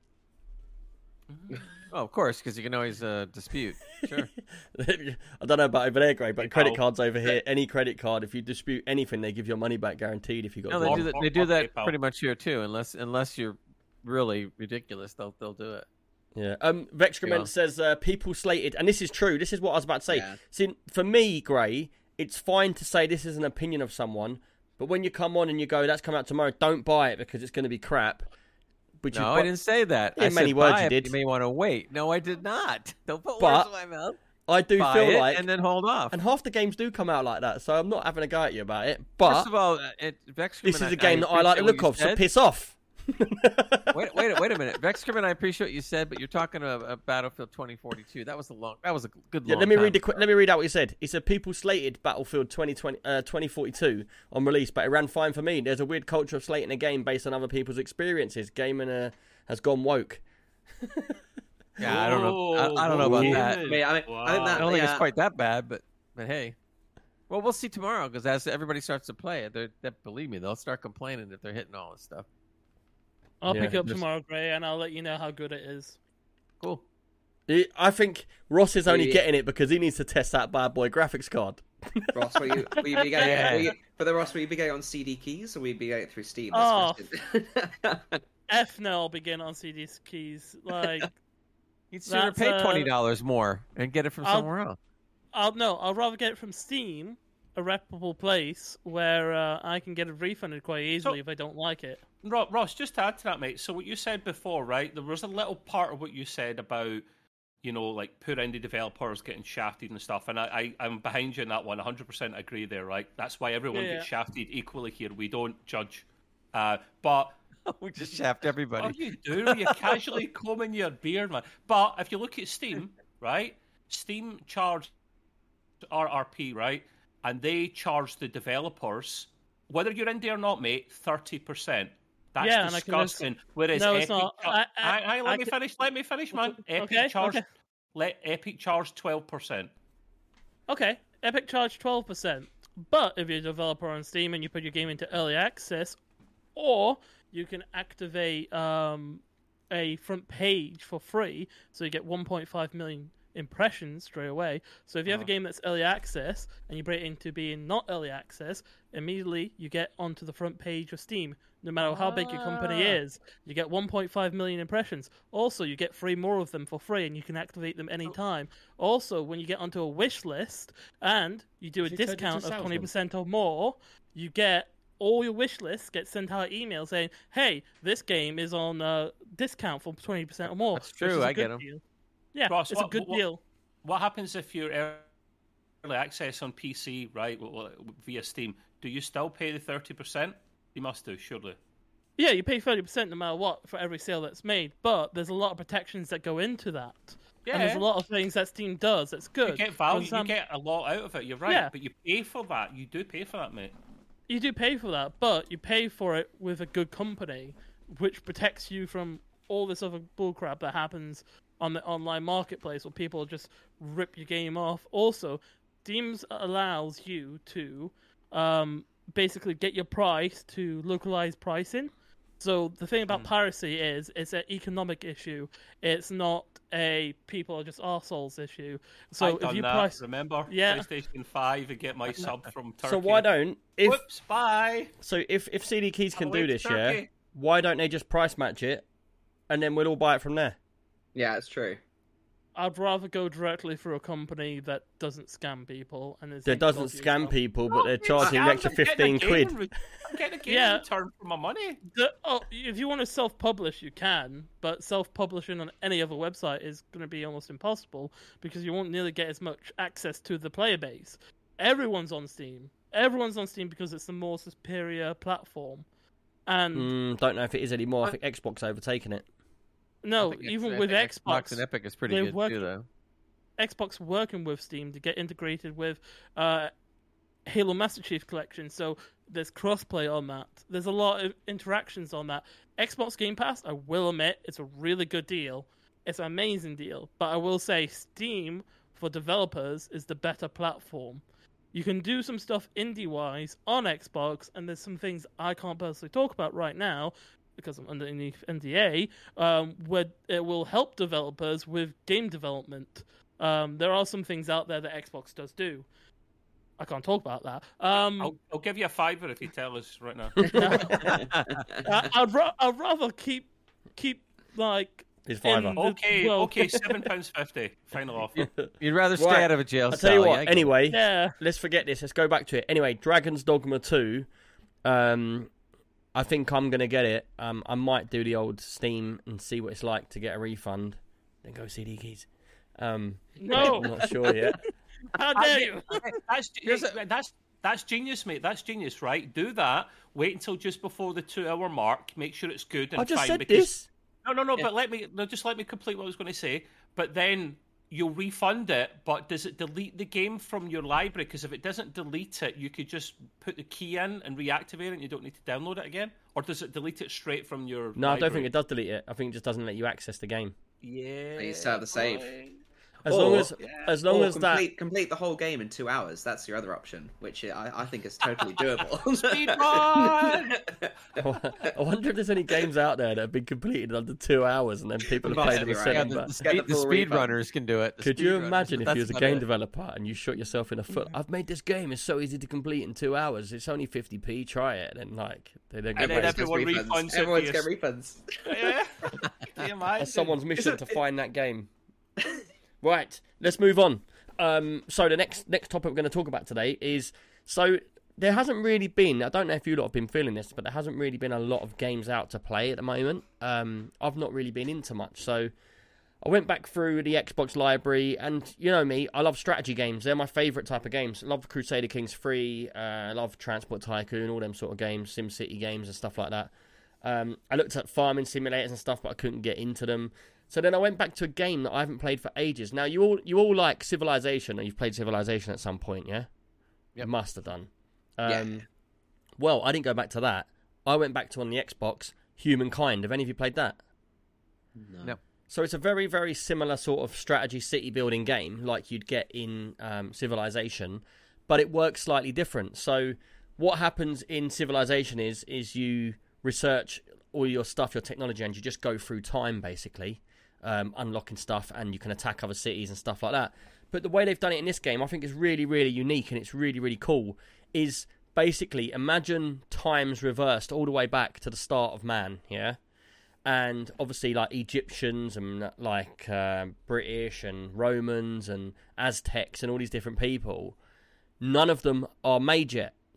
Speaker 2: Oh, of course, because you can always uh, dispute. Sure.
Speaker 1: I don't know about over there, Greg, but credit
Speaker 3: PayPal.
Speaker 1: cards over here, any credit card, if you dispute anything, they give your money back guaranteed if you got
Speaker 2: No,
Speaker 1: good
Speaker 2: they
Speaker 3: Or-
Speaker 2: do that.
Speaker 3: or-
Speaker 2: They do
Speaker 3: or
Speaker 2: that
Speaker 3: PayPal.
Speaker 2: pretty much here too. Unless unless you're really ridiculous, they'll they'll do it.
Speaker 1: Yeah. Um, Vexcrement
Speaker 2: Yeah.
Speaker 1: says uh, people slated, and this is true. This is what I was about to say.
Speaker 5: Yeah.
Speaker 1: See, for me, Gray, it's fine to say this is an opinion of someone, but when you come on and you go, "That's coming out tomorrow," don't buy it because it's going to be crap. But you
Speaker 2: No,
Speaker 1: bu-
Speaker 2: I didn't say that.
Speaker 1: In
Speaker 2: I
Speaker 1: many
Speaker 2: said
Speaker 1: words
Speaker 2: buy
Speaker 1: you
Speaker 2: it,
Speaker 1: did.
Speaker 2: but You may want to wait. No, I did not. Don't put
Speaker 1: But-
Speaker 2: words in my mouth.
Speaker 1: I do
Speaker 2: Buy
Speaker 1: feel
Speaker 2: it
Speaker 1: like,
Speaker 2: and then hold off.
Speaker 1: and half the games do come out like that, so I'm not having a go at you about it. But
Speaker 2: First of all, uh, it, Vexcrement,
Speaker 1: this is
Speaker 2: I-
Speaker 1: a game
Speaker 2: I
Speaker 1: that I like the
Speaker 2: appreciate
Speaker 1: look
Speaker 2: what
Speaker 1: of,
Speaker 2: you
Speaker 1: so
Speaker 2: said.
Speaker 1: piss off.
Speaker 2: wait, wait, wait a minute, Vexcrement. I appreciate what you said, but you're talking about Battlefield twenty forty-two. That was a long. That was a good.
Speaker 1: Yeah,
Speaker 2: long
Speaker 1: let me
Speaker 2: time
Speaker 1: read the
Speaker 2: ago.
Speaker 1: qu- let me read out what he said. He said people slated Battlefield twenty twenty, uh, twenty forty-two on release, but it ran fine for me. There's a weird culture of slating a game based on other people's experiences. Gaming uh, has gone woke.
Speaker 2: Yeah, I don't know. I, I don't know about
Speaker 3: Ooh.
Speaker 2: that.
Speaker 5: I mean, I, mean, I think
Speaker 3: Wow.
Speaker 2: I
Speaker 5: that,
Speaker 2: don't think
Speaker 5: yeah,
Speaker 2: it's quite that bad, but but hey, well, we'll see tomorrow because as everybody starts to play it, they're, they believe me, they'll start complaining if they're hitting all this stuff.
Speaker 4: I'll
Speaker 1: Yeah,
Speaker 4: pick it up
Speaker 1: just-
Speaker 4: tomorrow, Gray, and I'll let you know how good it is.
Speaker 2: Cool.
Speaker 1: He- I think Ross is only
Speaker 5: Yeah.
Speaker 1: getting it because he needs to test that bad boy graphics card.
Speaker 5: Ross, will you, will you be getting
Speaker 2: Yeah.
Speaker 5: will you, but the Ross, will you be getting it on C D keys or will you be getting it through Steam?
Speaker 4: Oh.
Speaker 5: That's the question.
Speaker 4: F no, I'll begin on C D keys. Like,
Speaker 2: You'd sooner
Speaker 4: That's,
Speaker 2: pay
Speaker 4: uh,
Speaker 2: twenty dollars more and get it from
Speaker 4: I'll-
Speaker 2: somewhere else.
Speaker 4: I'll no, I'll rather get it from Steam, a reputable place where uh, I can get it refunded quite easily
Speaker 3: So-
Speaker 4: if I don't like it.
Speaker 3: Ro- Ross, just to add to that, mate. So what you said before, right? There was a little part of what you said about, you know, like poor indie developers getting shafted and stuff. And I, I, I'm behind you in that one. one hundred percent agree there, right? That's why everyone
Speaker 4: Yeah,
Speaker 3: gets shafted equally here. We don't judge. Uh, but
Speaker 2: We just shaft everybody.
Speaker 3: what you do, you're casually combing your beard, man. But if you look at Steam, right? Steam charge R R P, right? And they charge the developers, whether you're indie or not, mate, thirty percent. That's
Speaker 4: Yeah, and I can just-
Speaker 3: disgusting. Whereas
Speaker 4: No,
Speaker 3: Epic,
Speaker 4: it's not.
Speaker 3: char-
Speaker 4: I- I-
Speaker 3: Aye, aye, let
Speaker 4: I
Speaker 3: me
Speaker 4: can-
Speaker 3: finish. Let me finish, man. Epic
Speaker 4: Okay,
Speaker 3: charge.
Speaker 4: okay.
Speaker 3: Let Epic charge twelve percent.
Speaker 4: Okay, Epic charge twelve percent. But if you're a developer on Steam and you put your game into early access, or you can activate um, a front page for free, so you get one point five million impressions straight away. So if you have a game that's early access and you break it into being not early access, immediately you get onto the front page of Steam. No matter how big your company
Speaker 2: Ah.
Speaker 4: is, you get one point five million impressions. Also, you get three more of them for free, and you can activate them anytime. Also, when you get onto a wish list and you do a
Speaker 1: Has he turned
Speaker 4: discount
Speaker 1: into
Speaker 4: of
Speaker 1: a
Speaker 4: twenty percent or more, you get all your wish lists get sent out email saying, "Hey, this game is on uh, discount for twenty percent or more."
Speaker 2: That's true, I get 'em.
Speaker 4: Deal. Yeah,
Speaker 3: Ross,
Speaker 4: it's a
Speaker 3: what-
Speaker 4: good
Speaker 3: what-
Speaker 4: deal.
Speaker 3: What happens if you're early access on P C, right, well, well, via Steam? Do you still pay the thirty percent? You must do, surely.
Speaker 4: Yeah, you pay thirty percent no matter what for every sale that's made, but there's a lot of protections that go into that. And there's a
Speaker 3: Yeah.
Speaker 4: lot of things that Steam does that's good.
Speaker 3: You get
Speaker 4: For
Speaker 3: value, you
Speaker 4: example-
Speaker 3: get a lot out of it, you're right,
Speaker 4: Yeah.
Speaker 3: but you pay for that. You do pay for that, mate.
Speaker 4: You do pay for that, but you pay for it with a good company, which protects you from all this other bullcrap that happens on the online marketplace where people just rip your game off. Also, Steam allows you to um, basically get your price to localized pricing. So the thing about
Speaker 3: Mm.
Speaker 4: piracy is it's an economic issue. It's not a people are just arseholes issue. So
Speaker 3: I've
Speaker 4: if
Speaker 3: done
Speaker 4: you
Speaker 3: that,
Speaker 4: price,
Speaker 3: remember?
Speaker 4: Yeah.
Speaker 3: PlayStation five and get my sub from Turkey.
Speaker 1: So why don't if
Speaker 3: Whoops, bye.
Speaker 1: so if if C D Keys can
Speaker 3: On
Speaker 1: do
Speaker 3: the way to
Speaker 1: this, yeah,
Speaker 3: Turkey.
Speaker 1: why don't they just price match it, and then we'll all buy it from there?
Speaker 5: Yeah, it's true.
Speaker 4: I'd rather go directly through a company that doesn't scam people and is
Speaker 1: That doesn't
Speaker 4: able to
Speaker 1: scam
Speaker 4: yourself.
Speaker 1: people, but they're
Speaker 3: I'm
Speaker 1: charging an extra
Speaker 3: getting a
Speaker 1: fifteen
Speaker 3: game
Speaker 1: quid.
Speaker 3: in re- I'm getting a game
Speaker 4: Yeah.
Speaker 3: in return for my money.
Speaker 4: The, oh, if you want to self-publish, you can, but self-publishing on any other website is going to be almost impossible because you won't nearly get as much access to the player base. Everyone's on Steam. Everyone's on Steam because it's the more superior platform. And
Speaker 1: Mm, don't know if it is anymore. I think Xbox overtaken it.
Speaker 4: no,
Speaker 2: I think
Speaker 4: even
Speaker 2: I
Speaker 4: with
Speaker 2: think
Speaker 4: Xbox,
Speaker 2: and Epic is pretty
Speaker 4: they're
Speaker 2: good
Speaker 4: working-
Speaker 2: too, though.
Speaker 4: Xbox working with Steam to get integrated with uh, Halo Master Chief Collection, so there's crossplay on that. There's a lot of interactions on that. Xbox Game Pass, I will admit, it's a really good deal. It's an amazing deal, but I will say Steam for developers is the better platform. You can do some stuff indie-wise on Xbox, and there's some things I can't personally talk about right now because I'm underneath N D A, um, where it will help developers with game development. Um, there are some things out there that Xbox does do. I can't talk about that. Um,
Speaker 3: I'll, I'll give you a fiver if you tell us right now.
Speaker 4: I, I'd, ra- I'd rather keep keep like
Speaker 1: It's fiver.
Speaker 4: in the-
Speaker 3: Okay,
Speaker 4: well,
Speaker 3: okay, seven pounds fifty. Final offer.
Speaker 2: You'd rather stay
Speaker 1: Right.
Speaker 2: out of a jail
Speaker 1: I'll
Speaker 2: cell.
Speaker 1: tell you
Speaker 2: yeah,
Speaker 1: what.
Speaker 2: I get it.
Speaker 1: Anyway,
Speaker 4: Yeah,
Speaker 1: let's forget this. Let's go back to it. Anyway, Dragon's Dogma two. Um, I think I'm gonna get it. Um, I might do the old Steam and see what it's like to get a refund. Then go C D Keys. Um,
Speaker 4: no,
Speaker 1: I'm not sure yet.
Speaker 4: how dare you?
Speaker 3: That's that's that's genius, mate. That's genius, right? Do that. Wait until just before the two-hour mark. Make sure it's good and
Speaker 1: I just
Speaker 3: fine.
Speaker 1: said
Speaker 3: because...
Speaker 1: this.
Speaker 3: No, no, no. But let me no, just let me complete what I was going to say. But then you'll refund it. But does it delete the game from your library? Because if it doesn't delete it, you could just put the key in and reactivate it. And you don't need to download it again. Or does it delete it straight from your?
Speaker 1: No, I don't think
Speaker 3: library?
Speaker 1: it does delete it. I think it just doesn't let you access the game.
Speaker 3: Yeah.
Speaker 5: You still have the save.
Speaker 3: boy.
Speaker 1: As
Speaker 5: Or-
Speaker 1: long as, as long
Speaker 5: Or
Speaker 1: as that.
Speaker 5: complete, complete the whole game in two hours. That's your other option, which I, I think is totally doable.
Speaker 3: Speed run!
Speaker 1: I wonder if there's any games out there that have been completed under two hours and then people have
Speaker 5: Must
Speaker 1: played them
Speaker 5: be
Speaker 1: and
Speaker 5: right.
Speaker 1: sent
Speaker 2: Yeah,
Speaker 1: them
Speaker 2: the,
Speaker 1: back.
Speaker 2: the,
Speaker 5: Get
Speaker 2: speed,
Speaker 5: the
Speaker 2: the
Speaker 5: full
Speaker 2: speed
Speaker 5: refund.
Speaker 2: runners can do it. The
Speaker 1: Could you
Speaker 2: speedrunners,
Speaker 1: imagine
Speaker 2: but
Speaker 1: if
Speaker 2: that's
Speaker 1: you was a
Speaker 2: about
Speaker 1: game
Speaker 2: it.
Speaker 1: developer and you shot yourself in the foot? I've made this game. It's so easy to complete in two hours. It's only fifty p. Try it, and like they don't
Speaker 3: And
Speaker 1: get
Speaker 3: then
Speaker 1: paid.
Speaker 3: everyone
Speaker 5: gets
Speaker 3: refunds it
Speaker 5: Everyone's
Speaker 3: for
Speaker 5: get
Speaker 3: your-
Speaker 5: refunds.
Speaker 3: Yeah. Can you imagine?
Speaker 1: That's someone's mission
Speaker 5: Is
Speaker 1: to
Speaker 5: it-
Speaker 1: find that game. Right, let's move on. Um, so the next next topic we're going to talk about today is so there hasn't really been. I don't know if you lot have been feeling this, but there hasn't really been a lot of games out to play at the moment. Um, I've not really been into much, so I went back through the Xbox library, and you know me, I love strategy games. They're my favourite type of games. I love Crusader Kings three, uh, I love Transport Tycoon, all them sort of games, SimCity games and stuff like that. Um, I looked at farming simulators and stuff, but I couldn't get into them. So then I went back to a game that I haven't played for ages. Now, you all you all like Civilization, and you've played Civilization at some point, yeah? You
Speaker 2: Yep.
Speaker 1: must have done. Um,
Speaker 5: Yeah.
Speaker 1: Well, I didn't go back to that. I went back to, on the Xbox, Humankind. Have any of you played that?
Speaker 2: No.
Speaker 1: So it's a very, very similar sort of strategy city building game like you'd get in um, Civilization, but it works slightly different. So what happens in Civilization is is you research all your stuff, your technology, and you just go through time, basically, um, unlocking stuff, and you can attack other cities and stuff like that. But the way they've done it in this game, I think is really, really unique, and it's really, really cool, is basically imagine times reversed all the way back to the start of man, yeah? And obviously, like Egyptians and like uh, British and Romans and Aztecs and all these different people, none of them are made yet.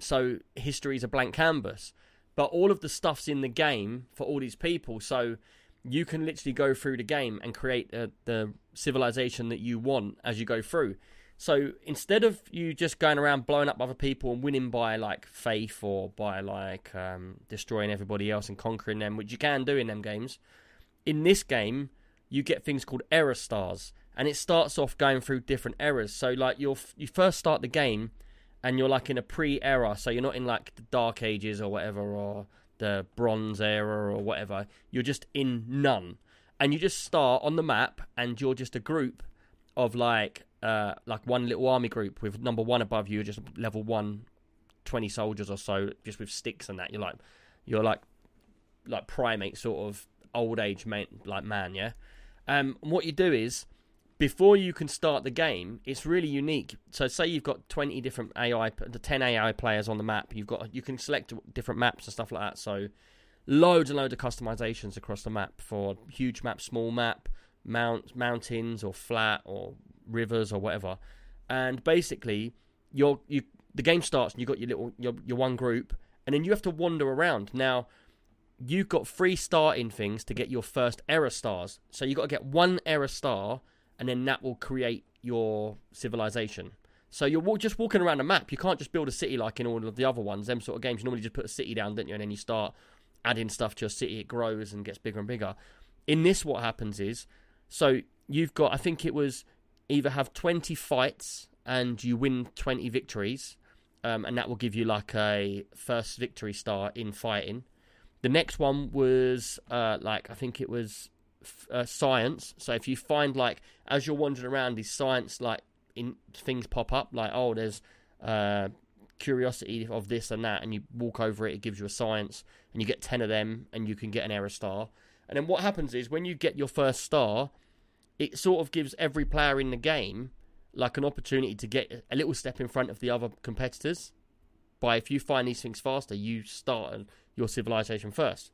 Speaker 1: so history is a blank canvas. But all of the stuff's in the game for all these people, so you can literally go through the game and create uh, the civilization that you want as you go through. So instead of you just going around blowing up other people and winning by like faith or by like um, destroying everybody else and conquering them, which you can do in them games, in this game you get things called era stars, and it starts off going through different eras. So like you're you first start the game and you're like in a pre-era, so you're not in like the Dark Ages or whatever, or the Bronze Era or whatever. You're just in none, and you just start on the map, and you're just a group of like uh, like one little army group with number one above you, just level one, twenty soldiers or so, just with sticks and that. You're like you're like like primate sort of old age man, like man, yeah. Um, and what you do is, before you can start the game, it's really unique. So say you've got twenty different A I, the ten A I players on the map. You've got you can select different maps and stuff like that. So loads and loads of customizations across the map for huge map, small map, mount mountains or flat or rivers or whatever. And basically, you're you the game starts and you've got your little your your one group, and then you have to wander around. Now you've got three starting things to get your first era stars. So you've got to get one era star, and then that will create your civilization. So you're just walking around a map. You can't just build a city like in all of the other ones. Them sort of games, you normally just put a city down, don't you? And then you start adding stuff to your city. It grows and gets bigger and bigger. In this, what happens is, so you've got, I think it was either have twenty fights and you win twenty victories, um, and that will give you like a first victory star in fighting. The next one was, uh, like, I think it was Uh, science. So if you find like as you're wandering around, these science like in things pop up, like oh there's uh curiosity of this and that, and you walk over it, it gives you a science, and you get ten of them, and you can get an era star. And then what happens is when you get your first star, it sort of gives every player in the game like an opportunity to get a little step in front of the other competitors. By if you find these things faster, you start your civilization first.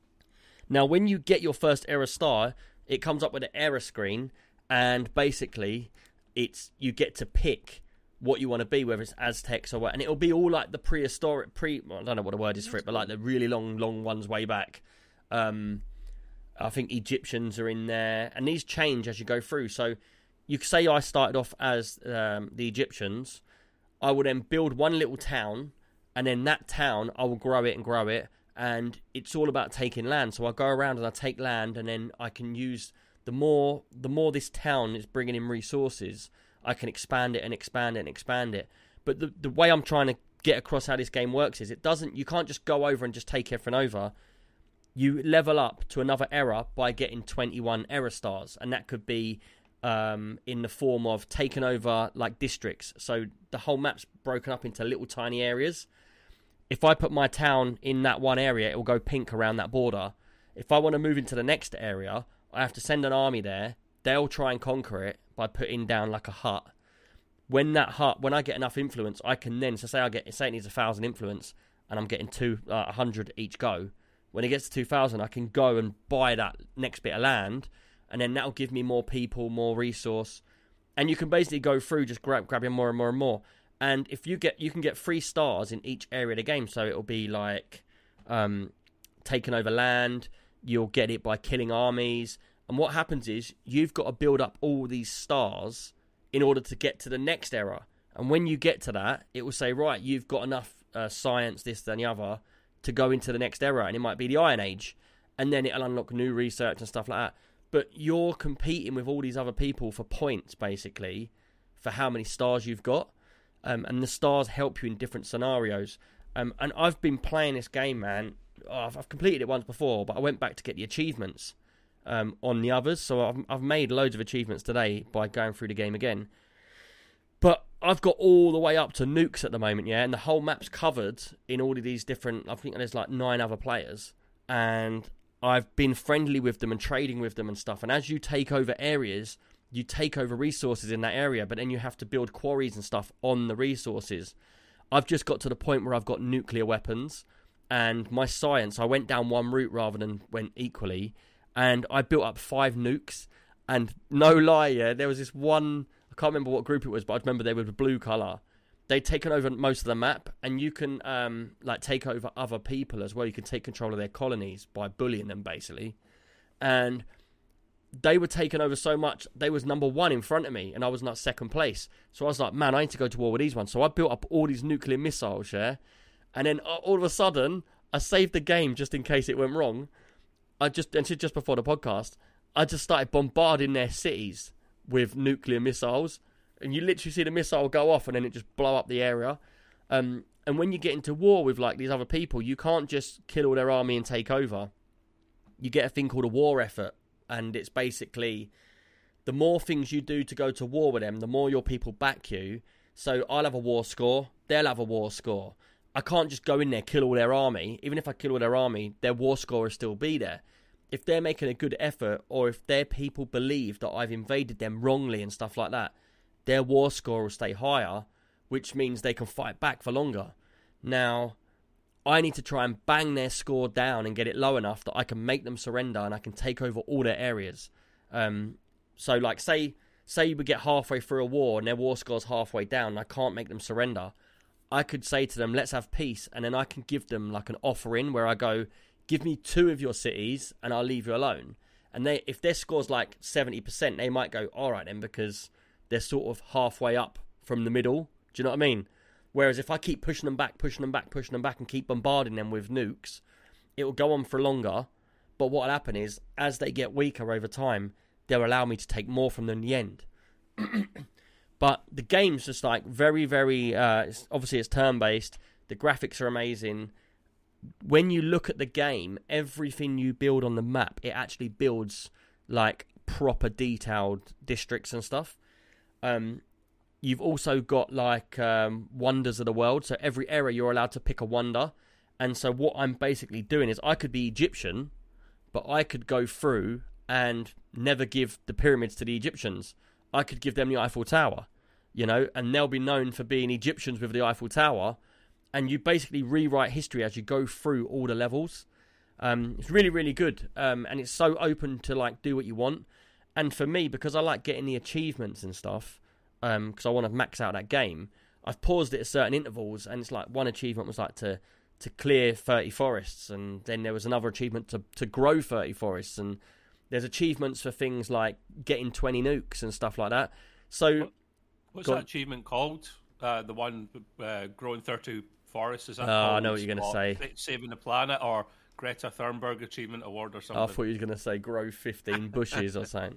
Speaker 1: Now, when you get your first era star, it comes up with an error screen, and basically, it's you get to pick what you want to be, whether it's Aztecs or what, and it'll be all like the prehistoric, pre. Well, I don't know what the word is for it, but like the really long, long ones way back. Um, I think Egyptians are in there, and these change as you go through. So, you could say I started off as um, the Egyptians. I will then build one little town, and then that town I will grow it and grow it. And it's all about taking land. So I go around and I take land, and then I can use the more the more this town is bringing in resources, I can expand it and expand it and expand it. But the the way I'm trying to get across how this game works is it doesn't. You can't just go over and just take everything over. You level up to another era by getting twenty-one era stars, and that could be um, in the form of taking over like districts. So the whole map's broken up into little tiny areas. If I put my town in that one area, it will go pink around that border. If I want to move into the next area, I have to send an army there. They'll try and conquer it by putting down like a hut. When that hut, when I get enough influence, I can then, so say I get, say it needs a thousand influence, and I'm getting two, uh, a hundred each go. When it gets to two thousand, I can go and buy that next bit of land, and then that'll give me more people, more resource, and you can basically go through just grab, grabbing more and more and more. And if you get, you can get three stars in each area of the game. So it'll be like um, taking over land. You'll get it by killing armies. And what happens is you've got to build up all these stars in order to get to the next era. And when you get to that, it will say, right, you've got enough uh, science, this, and the other, to go into the next era. And it might be the Iron Age. And then it'll unlock new research and stuff like that. But you're competing with all these other people for points, basically, for how many stars you've got. Um, and the stars help you in different scenarios. Um, and I've been playing this game, man. Oh, I've, I've completed it once before, but I went back to get the achievements um, on the others. So I've, I've made loads of achievements today by going through the game again. But I've got all the way up to nukes at the moment, yeah? And the whole map's covered in all of these different... I think there's like nine other players. And I've been friendly with them and trading with them and stuff. And as you take over areas... you take over resources in that area, but then you have to build quarries and stuff on the resources. I've just got to the point where I've got nuclear weapons, and my science, I went down one route rather than went equally, and I built up five nukes, and no lie, yeah, there was this one, I can't remember what group it was, but I remember they were the blue colour, they've taken over most of the map, and you can um, like take over other people as well. You can take control of their colonies by bullying them, basically. And they were taking over so much, they was number one in front of me, and I was not second place. So I was like, man, I need to go to war with these ones. So I built up all these nuclear missiles, yeah? And then all of a sudden, I saved the game just in case it went wrong. I just, and just before the podcast, I just started bombarding their cities with nuclear missiles. And you literally see the missile go off and then it just blow up the area. Um, and when you get into war with like these other people, you can't just kill all their army and take over. You get a thing called a war effort. And it's basically the more things you do to go to war with them, the more your people back you. So I'll have a war score. They'll have a war score. I can't just go in there, kill all their army. Even if I kill all their army, their war score will still be there. If they're making a good effort, or if their people believe that I've invaded them wrongly and stuff like that, their war score will stay higher, which means they can fight back for longer. Now, I need to try and bang their score down and get it low enough that I can make them surrender and I can take over all their areas. Um, so, like, say say we get halfway through a war and their war score's halfway down and I can't make them surrender. I could say to them, let's have peace, and then I can give them, like, an offering where I go, give me two of your cities and I'll leave you alone. And they, if their score's, like, seventy percent, they might go, all right then, because they're sort of halfway up from the middle. Do you know what I mean? Whereas if I keep pushing them back, pushing them back, pushing them back and keep bombarding them with nukes, it will go on for longer. But what will happen is, as they get weaker over time, they'll allow me to take more from them in the end. But the game's just like very, very... Uh, it's, obviously, it's turn-based. The graphics are amazing. When you look at the game, everything you build on the map, it actually builds like proper detailed districts and stuff. Um... You've also got, like, um, wonders of the world. So every area you're allowed to pick a wonder. And so what I'm basically doing is I could be Egyptian, but I could go through and never give the pyramids to the Egyptians. I could give them the Eiffel Tower, you know, and they'll be known for being Egyptians with the Eiffel Tower. And you basically rewrite history as you go through all the levels. Um, it's really, really good. Um, and it's so open to, like, do what you want. And for me, because I like getting the achievements and stuff... because um, I want to max out that game, I've paused it at certain intervals, and it's like one achievement was like to to clear thirty forests, and then there was another achievement to, to grow thirty forests, and there's achievements for things like getting twenty nukes and stuff like that. So,
Speaker 3: what's that achievement called? Uh, the one uh, growing thirty forests, is that?
Speaker 1: Oh, I know what you're going to say.
Speaker 3: Saving the planet, or Greta Thunberg Achievement Award or something.
Speaker 1: I thought you were going to say grow fifteen bushes or something.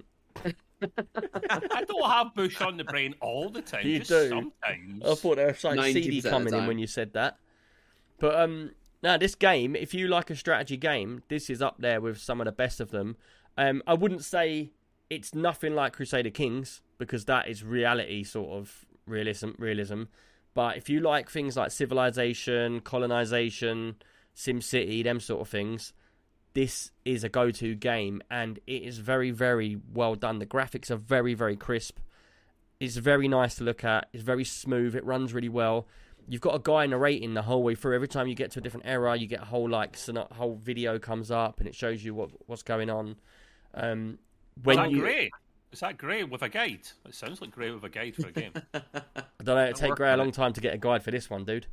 Speaker 3: I don't have bush on the brain all the time.
Speaker 1: You
Speaker 3: just
Speaker 1: do.
Speaker 3: Sometimes.
Speaker 1: I thought there was like C D
Speaker 5: ninety percent
Speaker 1: coming
Speaker 5: of the
Speaker 1: in
Speaker 5: time.
Speaker 1: when you said that. But um, now this game, if you like a strategy game, this is up there with some of the best of them. Um, I wouldn't say it's nothing like Crusader Kings, because that is reality, sort of realism. Realism. But if you like things like Civilization, Colonization, SimCity, them sort of things, this is a go-to game, and it is very, very well done. The graphics are very, very crisp. It's very nice to look at. It's very smooth. It runs really well. You've got a guy narrating the whole way through. Every time you get to a different era, you get a whole like whole video comes up, and it shows you what what's going on. Um, when
Speaker 3: Is that
Speaker 1: you,
Speaker 3: great? Is that great with a guide? It sounds like great with a guide for a game.
Speaker 1: I don't know. It take
Speaker 2: work
Speaker 1: Gray a
Speaker 2: on
Speaker 1: long
Speaker 2: it.
Speaker 1: time to get a guide for this one, dude.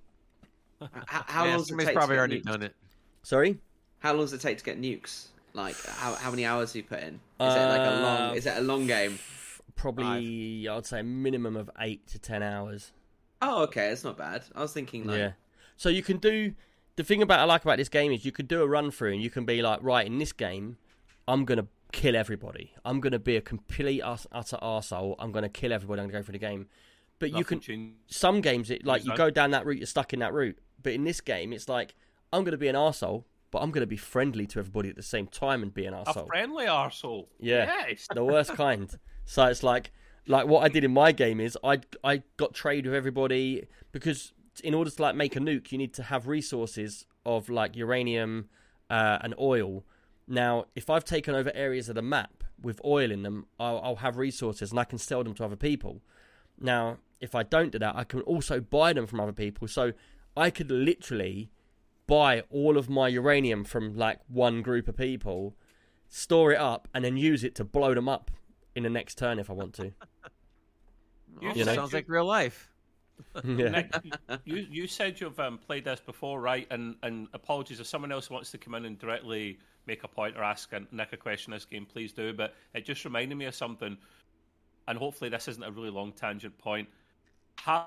Speaker 5: How, how
Speaker 2: yeah,
Speaker 5: long does it
Speaker 2: somebody's
Speaker 5: take
Speaker 2: probably
Speaker 5: to get
Speaker 2: already
Speaker 5: nukes?
Speaker 2: done it.
Speaker 1: Sorry.
Speaker 5: How long does it take to get nukes? Like how how many hours do you put in? Is it like a long?
Speaker 1: Uh,
Speaker 5: Is it a long game?
Speaker 1: Probably, I'd say a minimum of eight to ten hours.
Speaker 5: Oh, okay, it's not bad. I was thinking like
Speaker 1: Yeah. So you can do... The thing about I like about this game is you can do a run through and you can be like, right, in this game, I'm going to kill everybody. I'm going to be a complete us- utter arsehole. I'm going to kill everybody. I'm going to go through the game. But you
Speaker 3: Nothing
Speaker 1: can...
Speaker 3: changed.
Speaker 1: Some games, it like you
Speaker 3: Done.
Speaker 1: go down that route, you're stuck in that route. But in this game, it's like, I'm going to be an arsehole, but I'm going to be friendly to everybody at the same time and be an
Speaker 3: A
Speaker 1: arsehole.
Speaker 3: friendly arsehole.
Speaker 1: Yeah.
Speaker 3: Yes.
Speaker 1: The worst kind. So it's like, like what I did in my game is I I got trade with everybody, because in order to like make a nuke, you need to have resources of like uranium uh, and oil. Now, if I've taken over areas of the map with oil in them, I'll, I'll have resources and I can sell them to other people. Now, if I don't do that, I can also buy them from other people. So I could literally buy all of my uranium from like one group of people, store it up, and then use it to blow them up in the next turn if I want to.
Speaker 2: Oh,
Speaker 1: You know?
Speaker 2: Sounds like real life.
Speaker 1: Yeah.
Speaker 3: Nick, you you said you've um, played this before, right? And and apologies if someone else wants to come in and directly make a point or ask Nick a question. This game, please do. But it just reminded me of something, and hopefully this isn't a really long tangent point. How,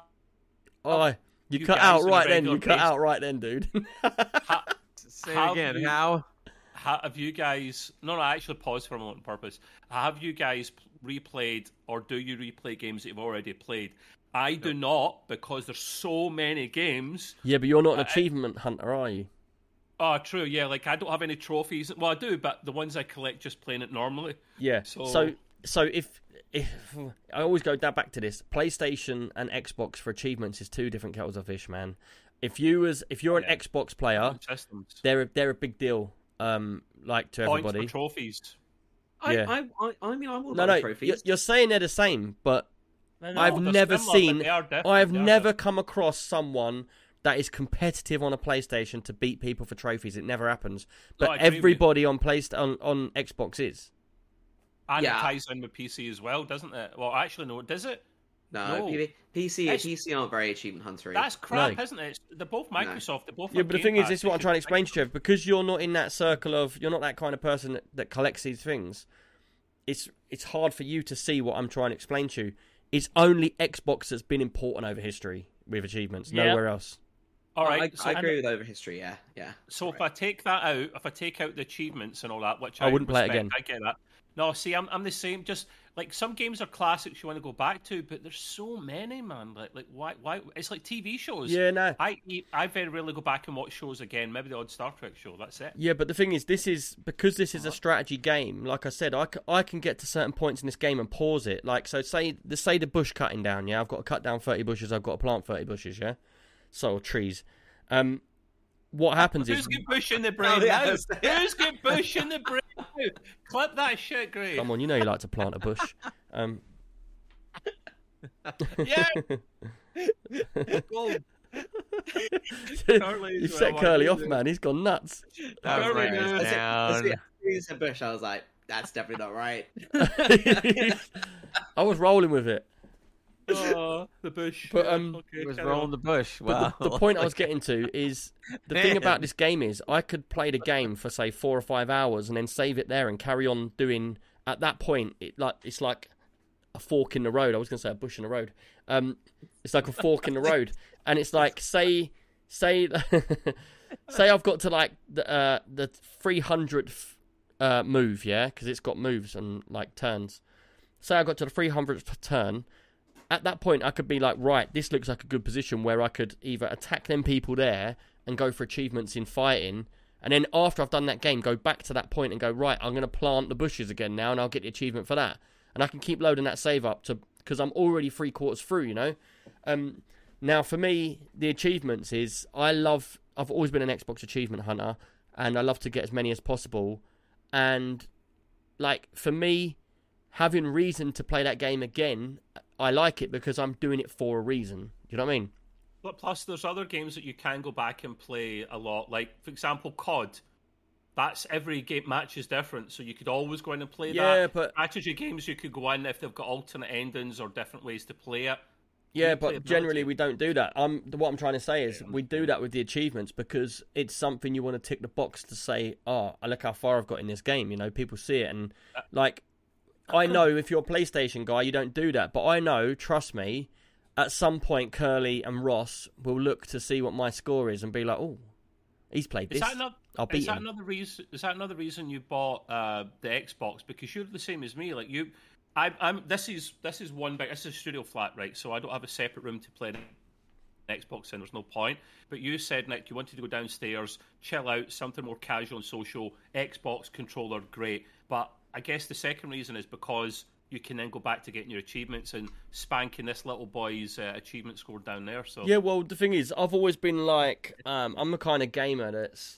Speaker 1: Oh, you,
Speaker 3: You
Speaker 1: cut
Speaker 3: guys
Speaker 1: out
Speaker 3: on a
Speaker 1: right then.
Speaker 3: regular
Speaker 1: You cut
Speaker 3: basis-
Speaker 1: out right then, dude.
Speaker 3: how,
Speaker 2: Say
Speaker 3: Have
Speaker 2: it again.
Speaker 3: you-
Speaker 2: How?
Speaker 3: how have you guys? No, no. I actually paused for a moment on purpose. Have you guys replayed, or do you replay games that you've already played? I do not, because there's so many games.
Speaker 1: Yeah, but you're not an
Speaker 3: I-
Speaker 1: achievement hunter, are you?
Speaker 3: Oh, true. Yeah, like I don't have any trophies. Well, I do, but the ones I collect just playing it normally.
Speaker 1: Yeah.
Speaker 3: So-
Speaker 1: So, so if if I always go down back to this, PlayStation and Xbox for achievements is two different kettles of fish, man. If you was if you're an
Speaker 3: Yeah.
Speaker 1: Xbox player,
Speaker 3: Systems.
Speaker 1: they're a, they're a big deal. Um, like to
Speaker 3: Points
Speaker 1: everybody.
Speaker 3: for trophies.
Speaker 5: I,
Speaker 1: Yeah.
Speaker 5: I, I, I mean, I'm all
Speaker 1: No,
Speaker 5: about
Speaker 1: no,
Speaker 5: trophies.
Speaker 1: you're, you're saying they're the same, but
Speaker 4: No, no,
Speaker 1: I've
Speaker 3: they're
Speaker 1: never
Speaker 3: similar, but
Speaker 1: seen.
Speaker 3: they are different.
Speaker 1: I've
Speaker 3: They are
Speaker 1: never
Speaker 3: different.
Speaker 1: come across someone that is competitive on a PlayStation to beat people for trophies. It never happens.
Speaker 3: No,
Speaker 1: But
Speaker 3: I agree with you.
Speaker 1: everybody on Playsta- on on Xbox is.
Speaker 3: And
Speaker 5: Yeah.
Speaker 3: it ties in with P C as well, doesn't it? Well, actually, no, does it?
Speaker 5: no,
Speaker 3: no.
Speaker 5: P- PC,
Speaker 3: It's-
Speaker 5: P C aren't very achievement huntery.
Speaker 3: That's crap,
Speaker 1: No.
Speaker 3: isn't it? It's, they're both Microsoft. They're both.
Speaker 1: Yeah,
Speaker 3: have
Speaker 1: but the
Speaker 3: Game
Speaker 1: thing is,
Speaker 3: Pass.
Speaker 1: this is
Speaker 3: They
Speaker 1: what I'm
Speaker 3: should
Speaker 1: trying to
Speaker 3: be
Speaker 1: explain to you, Trev, because you're not in that circle of, you're not that kind of person that, that collects these things. It's it's hard for you to see what I'm trying to explain to you. It's only Xbox that's been important over history with achievements,
Speaker 4: Yeah.
Speaker 1: nowhere else.
Speaker 3: All
Speaker 5: I,
Speaker 3: right. so
Speaker 5: I agree with over history. Yeah, yeah.
Speaker 3: so if
Speaker 5: Right.
Speaker 3: I take that out, if I take out the achievements and all that, which
Speaker 1: I
Speaker 3: I,
Speaker 1: wouldn't play it
Speaker 3: respect,
Speaker 1: again.
Speaker 3: I get that. No, see, I'm I'm the same. Just like some games are classics you want to go back to, but there's so many, man. Like like why why? It's like T V shows.
Speaker 1: Yeah, no.
Speaker 3: I I very rarely go back and watch shows again. Maybe the odd Star Trek show. That's it.
Speaker 1: Yeah, but the thing is, this is because this is a strategy game. Like I said, I, c- I can get to certain points in this game and pause it. Like, so say the say the bush cutting down. Yeah, I've got to cut down thirty bushes. I've got to plant thirty bushes. Yeah, so trees. Um, what happens
Speaker 3: Who's
Speaker 1: is,
Speaker 3: got Bush in the brain
Speaker 5: Oh, yeah,
Speaker 3: now?
Speaker 5: that's-
Speaker 3: Who's got Bush in the brain now? Clip that shit, Gray.
Speaker 1: come on, you know you like to plant a bush. Um,
Speaker 3: Yeah.
Speaker 5: Gold.
Speaker 3: Curly
Speaker 1: you
Speaker 3: as well,
Speaker 1: set
Speaker 3: I
Speaker 1: Curly
Speaker 3: do
Speaker 1: off,
Speaker 3: that.
Speaker 1: man. He's gone nuts.
Speaker 2: That was
Speaker 3: Very
Speaker 2: right
Speaker 3: good.
Speaker 5: As it- as
Speaker 2: down.
Speaker 5: it- as you said Bush, I was like, that's definitely not right.
Speaker 1: I was rolling with it.
Speaker 3: Oh, the bush.
Speaker 1: But,
Speaker 3: Yeah,
Speaker 1: um,
Speaker 3: okay,
Speaker 2: He was
Speaker 3: carry
Speaker 2: rolling
Speaker 3: on.
Speaker 2: the bush.
Speaker 1: But
Speaker 2: Wow.
Speaker 1: the, the point I was getting to is the thing
Speaker 2: Man.
Speaker 1: about this game is I could play the game for say four or five hours and then save it there and carry on doing. At that point, it like it's like a fork in the road. I was going to say a bush in the road. Um, it's like a fork in the road, and it's like say say say I've got to like the uh, the three hundredth uh, move, yeah, because it's got moves and like turns. Say I got to the three hundredth turn. At that point, I could be like, right, this looks like a good position where I could either attack them people there and go for achievements in fighting, and then after I've done that game, go back to that point and go, right, I'm going to plant the bushes again now, and I'll get the achievement for that. And I can keep loading that save up to because I'm already three quarters through, you know. Um, now, for me, the achievements is I love. I've always been an Xbox achievement hunter, and I love to get as many as possible. And like for me, having reason to play that game again, I like it because I'm doing it for a reason. You know what I mean?
Speaker 3: But plus, there's other games that you can go back and play a lot. Like, for example, C O D. That's every game match is different, so you could always go in and play
Speaker 1: Yeah,
Speaker 3: that.
Speaker 1: but-
Speaker 3: Strategy games you could go in if they've got alternate endings or different ways to play it.
Speaker 1: Yeah,
Speaker 3: Replayability.
Speaker 1: but generally we don't do that. Um, what I'm trying to say is we do that with the achievements because it's something you want to tick the box to say, oh, look how far I've got in this game. You know, people see it and like, I know if you're a PlayStation guy, you don't do that, but I know, trust me, at some point Curly and Ross will look to see what my score is and be like, oh, he's played
Speaker 3: Is
Speaker 1: this.
Speaker 3: that not?
Speaker 1: I'll beat
Speaker 3: is that
Speaker 1: him.
Speaker 3: another reason? Is that another reason you bought uh, the Xbox? Because you're the same as me. Like you, I, I'm. This is this is one big. This is a studio flat, right? So I don't have a separate room to play the Xbox in. There's no point. But you said, Nick, you wanted to go downstairs, chill out, something more casual and social. Xbox controller, great. But I guess the second reason is because you can then go back to getting your achievements and spanking this little boy's uh, achievement score down there. So
Speaker 1: Yeah, well, the thing is, I've always been like, um, I'm the kind of gamer that's,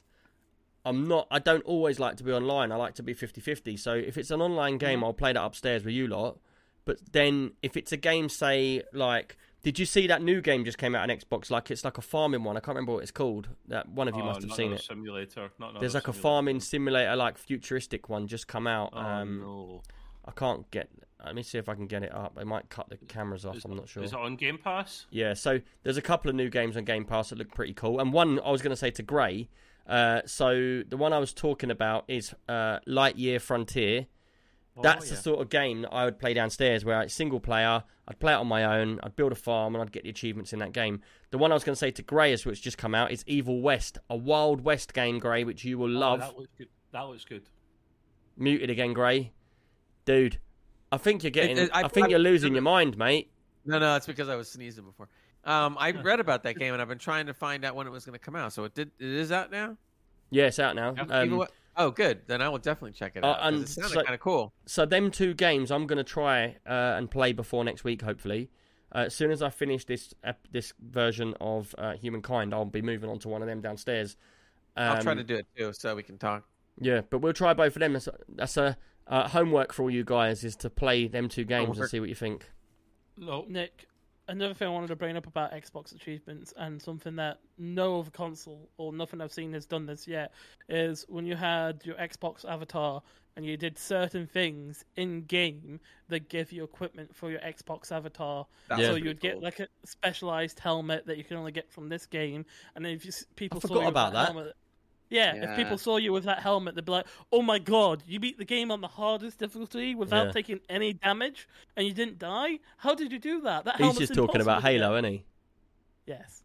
Speaker 1: I'm not, I don't always like to be online. I like to be fifty-fifty. So if it's an online game, I'll play that upstairs with you lot. But then if it's a game, say, like, did you see that new game just came out on Xbox? Like, it's like a farming one. I can't remember what it's called. That one of you
Speaker 3: Oh,
Speaker 1: must have
Speaker 3: not
Speaker 1: seen
Speaker 3: another
Speaker 1: it.
Speaker 3: Simulator. Not another
Speaker 1: There's like a
Speaker 3: simulator.
Speaker 1: farming simulator, like futuristic one just come out.
Speaker 3: Oh,
Speaker 1: um,
Speaker 3: no.
Speaker 1: I can't get Let me see if I can get it up. They might cut the cameras off.
Speaker 3: Is,
Speaker 1: I'm not sure.
Speaker 3: Is it on Game Pass?
Speaker 1: Yeah, so there's a couple of new games on Game Pass that look pretty cool. And one I was going to say to Gray, uh, so the one I was talking about is uh, Lightyear Frontier.
Speaker 3: Oh,
Speaker 1: That's
Speaker 3: yeah.
Speaker 1: the sort of game that I would play downstairs where it's single player, I'd play it on my own, I'd build a farm, and I'd get the achievements in that game. The one I was going to say to Gray, is which just come out, is Evil West, a Wild West game, Gray, which you will
Speaker 3: Oh,
Speaker 1: love.
Speaker 3: that looks good. That looks good.
Speaker 1: Muted again, Gray. Dude, I think you're getting.
Speaker 2: It- it- I-
Speaker 1: I, think
Speaker 2: I-
Speaker 1: you're losing your mind, mate.
Speaker 2: No, no, it's because I was sneezing before. Um, I read about that game and I've been trying to find out when it was going to come out. So it did. It is out now.
Speaker 1: Yeah, it's out now.
Speaker 3: Yeah.
Speaker 1: Um,
Speaker 2: Even what- oh, good. Then I will definitely check it
Speaker 1: Uh,
Speaker 2: out. 'cause
Speaker 1: and
Speaker 2: it sounded
Speaker 1: so-
Speaker 2: kind of cool.
Speaker 1: So them two games I'm going to try uh, and play before next week, hopefully. Uh, as soon as I finish this ep- this version of uh, Humankind, I'll be moving on to one of them downstairs. Um,
Speaker 2: I'll try to do it too, so we can talk.
Speaker 1: Yeah, but we'll try both of them. That's a, that's a uh, homework for all you guys, is to play them two games and
Speaker 2: Homework.
Speaker 1: see what you think.
Speaker 3: No.
Speaker 4: Nick, another thing I wanted to bring up about Xbox achievements, and something that no other console or nothing I've seen has done this yet, is when you had your Xbox avatar and you did certain things in game that give you equipment for your Xbox avatar.
Speaker 5: That's
Speaker 1: Yeah.
Speaker 4: So
Speaker 5: pretty
Speaker 4: you'd get
Speaker 5: cool.
Speaker 4: like a specialized helmet that you can only get from this game, and then if you, s- people
Speaker 1: I
Speaker 4: saw
Speaker 1: forgot
Speaker 4: you with
Speaker 1: about that.
Speaker 4: helmet, yeah,
Speaker 5: Yeah.
Speaker 4: if people saw you with that helmet, they'd be like, "Oh my god, you beat the game on the hardest difficulty without
Speaker 1: Yeah.
Speaker 4: taking any damage, and you didn't die. How did you do that? That
Speaker 1: He's
Speaker 4: helmet's
Speaker 1: just talking about
Speaker 4: impossible to
Speaker 1: Halo,
Speaker 4: get."
Speaker 1: isn't he?
Speaker 4: Yes.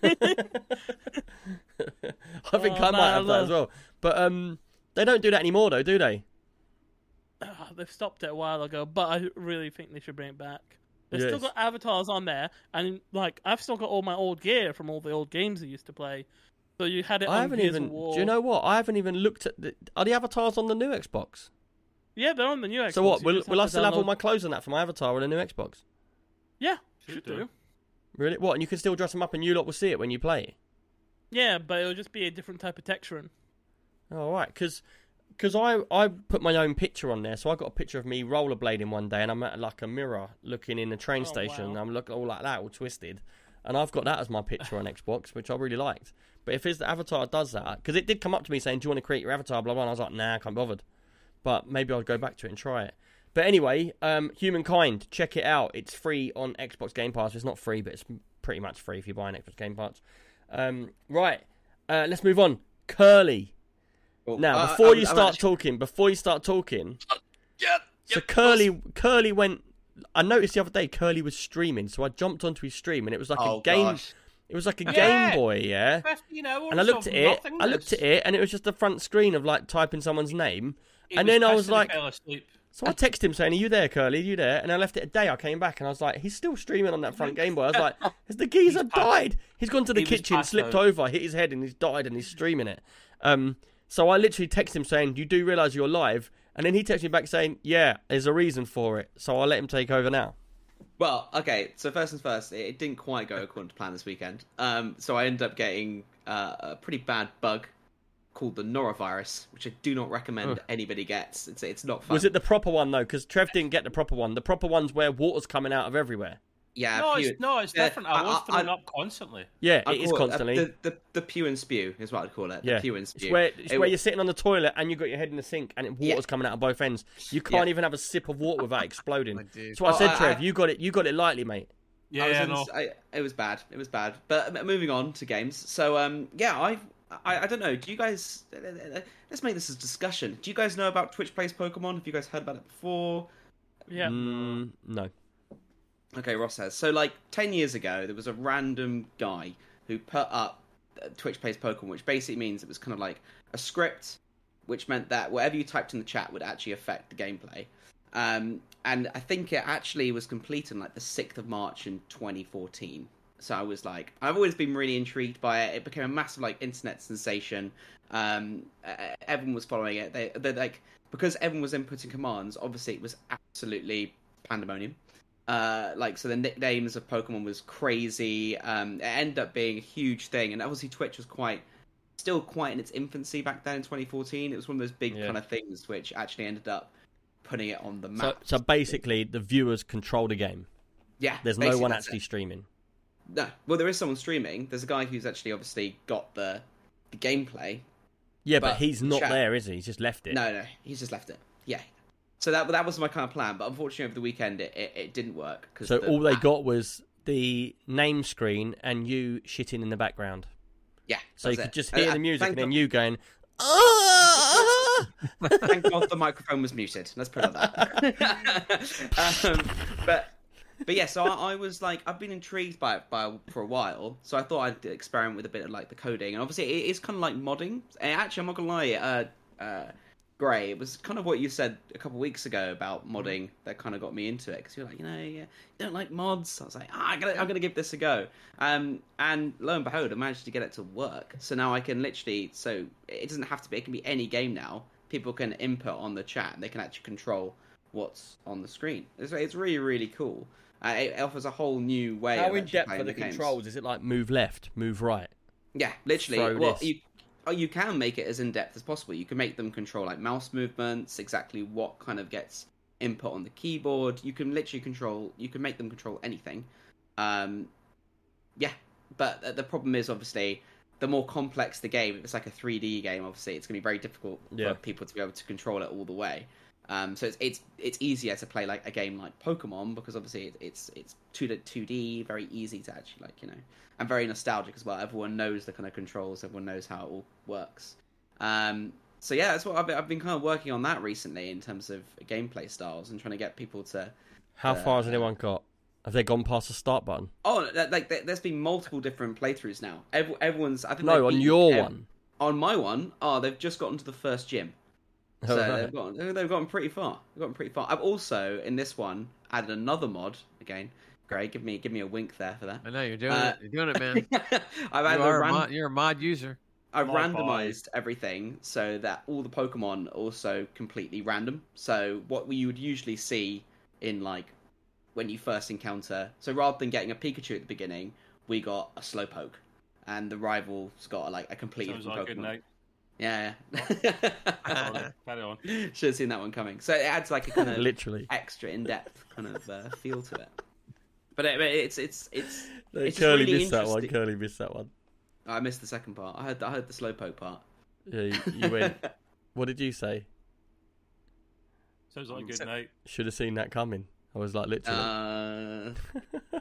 Speaker 1: I think
Speaker 4: Oh,
Speaker 1: I might
Speaker 4: man, I
Speaker 1: have that as
Speaker 4: love-
Speaker 1: well. But um, they don't do that anymore, though, do they?
Speaker 4: Ah, They've stopped it a while ago, but I really think they should bring it back. They've
Speaker 1: Yes.
Speaker 4: still got avatars on there, and like I've still got all my old gear from all the old games I used to play. So you had it
Speaker 1: I
Speaker 4: on
Speaker 1: haven't
Speaker 4: Gears
Speaker 1: even.
Speaker 4: of War.
Speaker 1: Do you know what? I haven't even looked at the. Are the avatars on the new Xbox?
Speaker 4: Yeah, they're on the new Xbox.
Speaker 1: So what?
Speaker 4: You
Speaker 1: Will,
Speaker 4: just
Speaker 1: will I
Speaker 4: to
Speaker 1: still have all
Speaker 4: download-
Speaker 1: my clothes on that for my avatar on the new Xbox?
Speaker 4: Yeah,
Speaker 3: Should
Speaker 4: should
Speaker 3: do.
Speaker 4: do.
Speaker 1: Really? What? And you can still dress them up, and you lot will see it when you play.
Speaker 4: Yeah, but it'll just be a different type of texturing.
Speaker 1: All right, because I I put my own picture on there, so I got a picture of me rollerblading one day, and I'm at like a mirror looking in the train
Speaker 4: Oh,
Speaker 1: station,
Speaker 4: wow.
Speaker 1: and I'm looking all like that, all twisted, and I've got that as my picture on Xbox, which I really liked. But if his avatar does that, because it did come up to me saying, "Do you want to create your avatar?" Blah blah, and I was like, "Nah, I can't be bothered." But maybe I'll go back to it and try it. But anyway, um, Humankind, check it out. It's free on Xbox Game Pass. It's not free, but it's pretty much free if you buy an Xbox Game Pass. Um, right, uh, let's move on. Curly.
Speaker 5: Well,
Speaker 1: Now,
Speaker 5: uh,
Speaker 1: before
Speaker 5: I'm-
Speaker 1: you
Speaker 5: I'm
Speaker 1: start
Speaker 5: actually-
Speaker 1: talking, before you start talking,
Speaker 5: Yeah,
Speaker 1: so
Speaker 5: yep,
Speaker 1: Curly, Curly went. I noticed the other day Curly was streaming, so I jumped onto his stream, and it was like
Speaker 5: Oh
Speaker 1: a game.
Speaker 5: gosh.
Speaker 1: It was like a
Speaker 3: Yeah.
Speaker 1: Game Boy, yeah.
Speaker 3: Fifteen hours.
Speaker 1: And I looked
Speaker 3: of
Speaker 1: at it. I
Speaker 3: nothingness.
Speaker 1: looked at it, and it was just the front screen of like typing someone's name.
Speaker 3: He
Speaker 1: and then I
Speaker 3: pissed
Speaker 1: was
Speaker 3: and he
Speaker 1: like-
Speaker 3: fell asleep.
Speaker 1: So I texted him saying, "Are you there, Curly? Are you there?" And I left it a day. I came back, and I was like, "He's still streaming on that front Game Boy." I was like, "Has the geezer
Speaker 3: He's passed-
Speaker 1: died? He's gone to the
Speaker 3: he was
Speaker 1: kitchen,
Speaker 3: passed
Speaker 1: slipped
Speaker 3: out.
Speaker 1: over, hit his head, and he's died, and he's streaming it." Um, so I literally texted him saying, "You do realise you're live?" And then he texted me back saying, "Yeah, there's a reason for it." So I'll let him take over now.
Speaker 5: Well, okay. So first and first, it it didn't quite go according to plan this weekend. Um, so I ended up getting uh, a pretty bad bug called the norovirus, which I do not recommend
Speaker 2: Ugh.
Speaker 5: anybody gets. It's it's not fun.
Speaker 1: Was it the proper one though? Because Trev didn't get the proper one. The proper one's where water's coming out of everywhere.
Speaker 5: Yeah,
Speaker 3: no,
Speaker 5: pew-
Speaker 3: it's, no, it's
Speaker 5: Yeah,
Speaker 3: different. I was
Speaker 5: I- I-
Speaker 3: throwing
Speaker 5: I-
Speaker 3: up constantly.
Speaker 1: Yeah,
Speaker 5: I'd
Speaker 1: it is
Speaker 5: call
Speaker 1: constantly.
Speaker 5: uh, the, the the pew and spew is what I'd call it.
Speaker 1: Yeah.
Speaker 5: The pew and spew.
Speaker 1: It's where, it's
Speaker 5: It
Speaker 1: where
Speaker 5: wa-
Speaker 1: you're sitting on the toilet and you've got your head in the sink and it, water's
Speaker 5: Yeah.
Speaker 1: coming out of both ends. You can't
Speaker 5: Yeah.
Speaker 1: even have a sip of water without exploding.
Speaker 2: My dude.
Speaker 1: So I
Speaker 5: Oh,
Speaker 1: said,
Speaker 5: I-
Speaker 1: Trev,
Speaker 5: I-
Speaker 1: you got it. You got it lightly, mate.
Speaker 3: Yeah,
Speaker 5: I was
Speaker 3: yeah,
Speaker 5: in-
Speaker 3: no.
Speaker 5: I, it was bad. It was bad. But uh, moving on to games. So um, yeah, I've, I I don't know. Do you guys? Let's make this a discussion. Do you guys know about Twitch Plays Pokemon? Have you guys heard about it before?
Speaker 4: Yeah.
Speaker 1: Mm, no.
Speaker 5: Okay, Ross has. So like ten years ago, there was a random guy who put up uh, Twitch Plays Pokemon, which basically means it was kind of like a script, which meant that whatever you typed in the chat would actually affect the gameplay. Um, and I think it actually was completed on like the sixth of March in twenty fourteen. So I was like, I've always been really intrigued by it. It became a massive like internet sensation. Um, uh, everyone was following it. They, they like because everyone was inputting commands. Obviously, it was absolutely pandemonium. Uh, like so, the nicknames of Pokemon was crazy. Um, it ended up being a huge thing, and obviously Twitch was quite, still quite in its infancy back then in twenty fourteen. It was one of those big
Speaker 1: Yeah.
Speaker 5: kind of things which actually ended up putting it on the
Speaker 1: So,
Speaker 5: map.
Speaker 1: so basically, the viewers control the game.
Speaker 5: yeah,
Speaker 1: There's no
Speaker 5: basically
Speaker 1: one
Speaker 5: that's
Speaker 1: actually
Speaker 5: it.
Speaker 1: streaming.
Speaker 5: No, well, there is someone streaming. There's a guy who's actually obviously got the the gameplay.
Speaker 1: Yeah, but,
Speaker 5: But
Speaker 1: he's not
Speaker 5: chat-
Speaker 1: there, is he? He's just left it.
Speaker 5: No, no, he's just left it. Yeah. So that that was my kind of plan, but unfortunately over the weekend it, it, it didn't work. Cause
Speaker 1: So
Speaker 5: the,
Speaker 1: all they got was the name screen and you shitting in the background.
Speaker 5: Yeah.
Speaker 1: So you
Speaker 5: that's
Speaker 1: could
Speaker 5: it.
Speaker 1: just
Speaker 5: And
Speaker 1: hear
Speaker 5: I-
Speaker 1: the music
Speaker 5: thank
Speaker 1: and then
Speaker 5: God-
Speaker 1: you going, ah!
Speaker 5: Thank God the microphone was muted. Let's put it like that. um, but but yeah, so I, I was like, I've been intrigued by it by for a while, so I thought I'd experiment with a bit of like the coding, and obviously it is kind of like modding. And actually, I'm not gonna lie, uh, uh, Gray, it was kind of what you said a couple of weeks ago about modding that kind of got me into it, because you're like, you know, yeah, you don't like mods. I was like, ah, I'm gonna, I'm gonna give this a go. Um, and lo and behold, I managed to get it to work. So now I can literally, so it doesn't have to be, it can be any game now. People can input on the chat, and they can actually control what's on the screen. It's, it's really, really cool. Uh, it offers a whole new way.
Speaker 1: How
Speaker 5: of
Speaker 1: in
Speaker 5: actually
Speaker 1: depth
Speaker 5: playing
Speaker 1: are the
Speaker 5: the games.
Speaker 1: controls? Is it like move left, move right?
Speaker 5: Yeah, literally.
Speaker 1: Throw
Speaker 5: Well,
Speaker 1: this.
Speaker 5: you oh, you can make it as in depth as possible. You can make them control like mouse movements, exactly what kind of gets input on the keyboard. You can literally control. You can make them control anything. Um, yeah, but the problem is obviously the more complex the game. If it's like a three D game, obviously it's going to be very difficult
Speaker 1: Yeah.
Speaker 5: for people to be able to control it all the way. Um, so it's it's it's easier to play like a game like Pokemon because obviously it, it's it's two to two D, very easy to actually like you know, and very nostalgic as well. Everyone knows the kind of controls, everyone knows how it all works. Um, so yeah, that's what I've been, I've been kind of working on that recently in terms of gameplay styles and trying to get people to.
Speaker 1: How
Speaker 5: Uh,
Speaker 1: far has anyone got? Have they gone past the start button?
Speaker 5: Oh, that- like there- there's been multiple different playthroughs now. Every, everyone's I think
Speaker 1: No,
Speaker 5: they've
Speaker 1: on
Speaker 5: beaten
Speaker 1: your
Speaker 5: ev-
Speaker 1: one.
Speaker 5: On my one, oh, they've just gotten to the first gym. So
Speaker 1: Oh, right.
Speaker 5: they've gotten they've gotten pretty far. They've gotten pretty far. I've also in this one added another mod again. Great, give me give me a wink there for that.
Speaker 2: I know you're doing
Speaker 5: Uh,
Speaker 2: it. You're doing it, man.
Speaker 5: I've
Speaker 2: you
Speaker 5: added
Speaker 2: are
Speaker 5: a
Speaker 2: a
Speaker 5: ran-
Speaker 2: mod, you're a mod user.
Speaker 5: I've
Speaker 3: Mod
Speaker 5: randomized everything so that all the Pokemon are also completely random. So what you would usually see in like when you first encounter, so rather than getting a Pikachu at the beginning, we got a Slowpoke, and the rival's got like a completely
Speaker 3: Sounds
Speaker 5: different
Speaker 3: like a good
Speaker 5: Pokemon.
Speaker 3: night.
Speaker 5: Yeah,
Speaker 3: Sorry, carry on.
Speaker 5: should have seen that one coming. So it adds like a kind of
Speaker 1: Literally.
Speaker 5: extra in-depth kind of uh, feel to it. But it, it's it's it's
Speaker 1: No,
Speaker 5: it's just
Speaker 1: Curly
Speaker 5: really
Speaker 1: missed that one.
Speaker 5: interesting.
Speaker 1: Curly missed that one.
Speaker 5: I missed the second part. I heard I heard the Slowpoke part.
Speaker 1: Yeah, you, you went. What did you say?
Speaker 3: Sounds like a good
Speaker 5: So-
Speaker 3: night.
Speaker 1: Should have seen that coming. I was like, literally.
Speaker 5: Uh,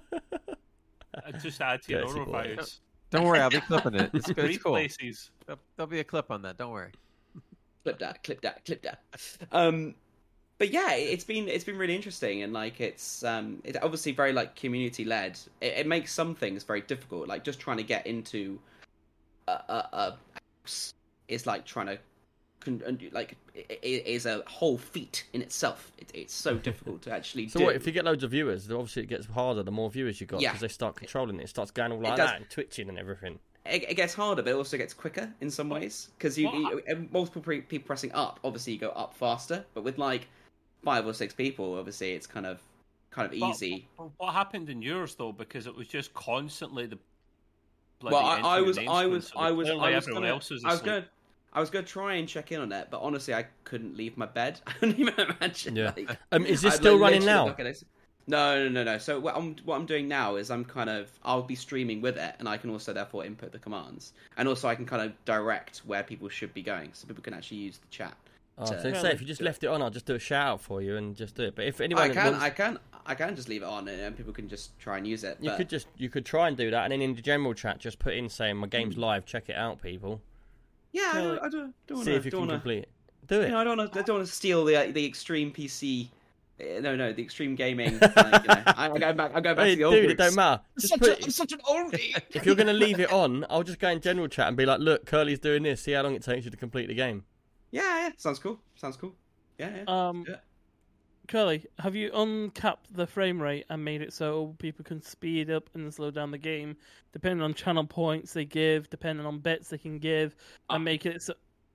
Speaker 3: Uh, Just add to your
Speaker 1: Dirty boy.
Speaker 3: norovirus.
Speaker 2: Don't worry, I'll be clipping it. It's,
Speaker 3: Three
Speaker 2: it's cool.
Speaker 3: places.
Speaker 2: There'll, there'll be a clip on that. Don't worry.
Speaker 5: clip that, clip that, clip that. Um, but yeah, it- it's been it's been really interesting, and like it's um, it's obviously very like community led. It, it makes some things very difficult, like just trying to get into a, a, a house is like trying to con- and, like it, it is a whole feat in itself. It, it's so difficult to actually
Speaker 1: So
Speaker 5: do.
Speaker 1: what if you get loads of viewers? then Obviously, it gets harder the more viewers you got
Speaker 5: Yeah.
Speaker 1: because they start controlling it. It starts going all like
Speaker 5: does.
Speaker 1: that and twitching and everything.
Speaker 5: It, it gets harder, but it also gets quicker in some ways because you,
Speaker 3: What?
Speaker 5: you multiple pre- people pressing up. Obviously, you go up faster, but with like five or six people, obviously, it's kind of kind of
Speaker 3: But-
Speaker 5: easy.
Speaker 3: but what happened in yours though? Because it was just constantly the.
Speaker 5: Well, I, I
Speaker 3: entering
Speaker 5: was,
Speaker 3: the
Speaker 5: I
Speaker 3: names
Speaker 5: was,
Speaker 3: screen, so
Speaker 5: I was,
Speaker 3: clearly
Speaker 5: I was
Speaker 3: everyone
Speaker 5: gonna,
Speaker 3: else is
Speaker 5: I was
Speaker 3: asleep.
Speaker 5: gonna, I was gonna try and check in on it, but honestly, I couldn't leave my bed. I couldn't even imagine.
Speaker 1: Yeah.
Speaker 5: Like,
Speaker 1: Um, is this
Speaker 5: I'd,
Speaker 1: still
Speaker 5: like,
Speaker 1: running
Speaker 5: literally
Speaker 1: now?
Speaker 5: look at it. No, no, no, no. So what I'm what I'm doing now is I'm kind of I'll be streaming with it, and I can also therefore input the commands, and also I can kind of direct where people should be going, so people can actually use the chat.
Speaker 1: Oh,
Speaker 5: to-
Speaker 1: so say if you just left it on, I'll just do a shout out for you and just do it. But if anyone
Speaker 5: I can,
Speaker 1: wants,
Speaker 5: I can, I can just leave it on, and, and people can just try and use it.
Speaker 1: you
Speaker 5: but-
Speaker 1: could just you could try and do that, and then in the general chat, just put in saying my
Speaker 5: Hmm.
Speaker 1: game's live. Check it out, people.
Speaker 5: yeah, I don't, I don't, don't wanna,
Speaker 1: See if you
Speaker 5: don't
Speaker 1: can
Speaker 5: wanna,
Speaker 1: complete it. Do it.
Speaker 5: You know, I don't want to. I don't want to steal the the extreme P C. uh, No, no, the extreme gaming. Like, you know, I, I go back. I go back
Speaker 1: Hey,
Speaker 5: to the old
Speaker 1: dude, it
Speaker 5: roots.
Speaker 1: don't matter.
Speaker 5: I'm
Speaker 1: Just
Speaker 5: such,
Speaker 1: put
Speaker 5: a, I'm such an oldie.
Speaker 1: if you're going to leave it on, I'll just go in general chat and be like, look, Curly's doing this. See how long it takes you to complete the game.
Speaker 5: Yeah, yeah, sounds cool. Sounds cool. Yeah, yeah.
Speaker 4: Um,
Speaker 5: Yeah.
Speaker 4: Curly, have you uncapped the frame rate and made it so people can speed up and slow down the game, depending on channel points they give, depending on bets they can give, and
Speaker 5: Uh,
Speaker 4: make it so?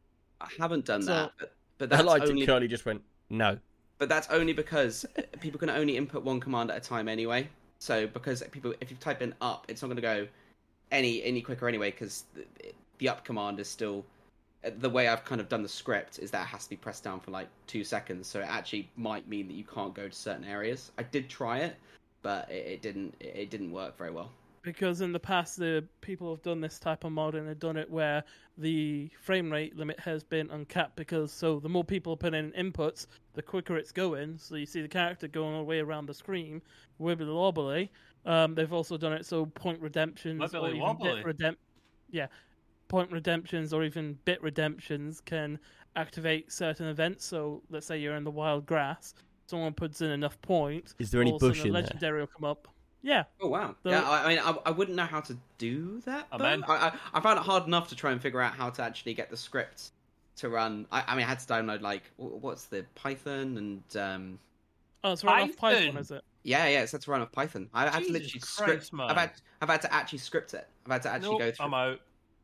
Speaker 5: I haven't done
Speaker 4: So-
Speaker 5: that, but, but
Speaker 1: I
Speaker 5: that's
Speaker 1: liked
Speaker 5: only.
Speaker 1: it. Curly just went, no.
Speaker 5: But that's only because people can only input one command at a time anyway. So because people, if you type in up, it's not going to go any any quicker anyway. Because the, the up command is still the way I've kind of done the script is that it has to be pressed down for like two seconds. So it actually might mean that you can't go to certain areas. I did try it, but it, it didn't it, it didn't work very well.
Speaker 4: Because in the past, the people have done this type of mod and they've done it where the frame rate limit has been uncapped. Because so the more people put in inputs, the quicker it's going. So you see the character going all the way around the screen, wibbly wobbly. Um, they've also done it so point redemptions or
Speaker 3: Wibbly
Speaker 4: even
Speaker 3: wobbly.
Speaker 4: bit redemp, yeah, point redemptions or even bit redemptions can activate certain events. So let's say you're in the wild grass, someone puts in enough points.
Speaker 1: Is there any
Speaker 4: all of a sudden
Speaker 1: bush
Speaker 4: a
Speaker 1: in there?
Speaker 4: legendary will come up. Yeah.
Speaker 5: Oh wow!
Speaker 4: So-
Speaker 5: yeah, I, I mean, I, I wouldn't know how to do that.
Speaker 3: I'm
Speaker 5: though.
Speaker 3: in.
Speaker 5: I, I, I found it hard enough to try and figure out how to actually get the script to run. I, I mean, I had to download like wh- what's the Python and um,
Speaker 4: Oh, it's right off
Speaker 3: Python.
Speaker 4: Python, is it?
Speaker 5: yeah, yeah, it's had to run off Python. I had to
Speaker 3: Jesus
Speaker 5: literally
Speaker 3: Christ,
Speaker 5: script.
Speaker 3: man.
Speaker 5: I've had, I've had to actually script it. I've had to actually
Speaker 3: Nope,
Speaker 5: go through.
Speaker 3: I'm out.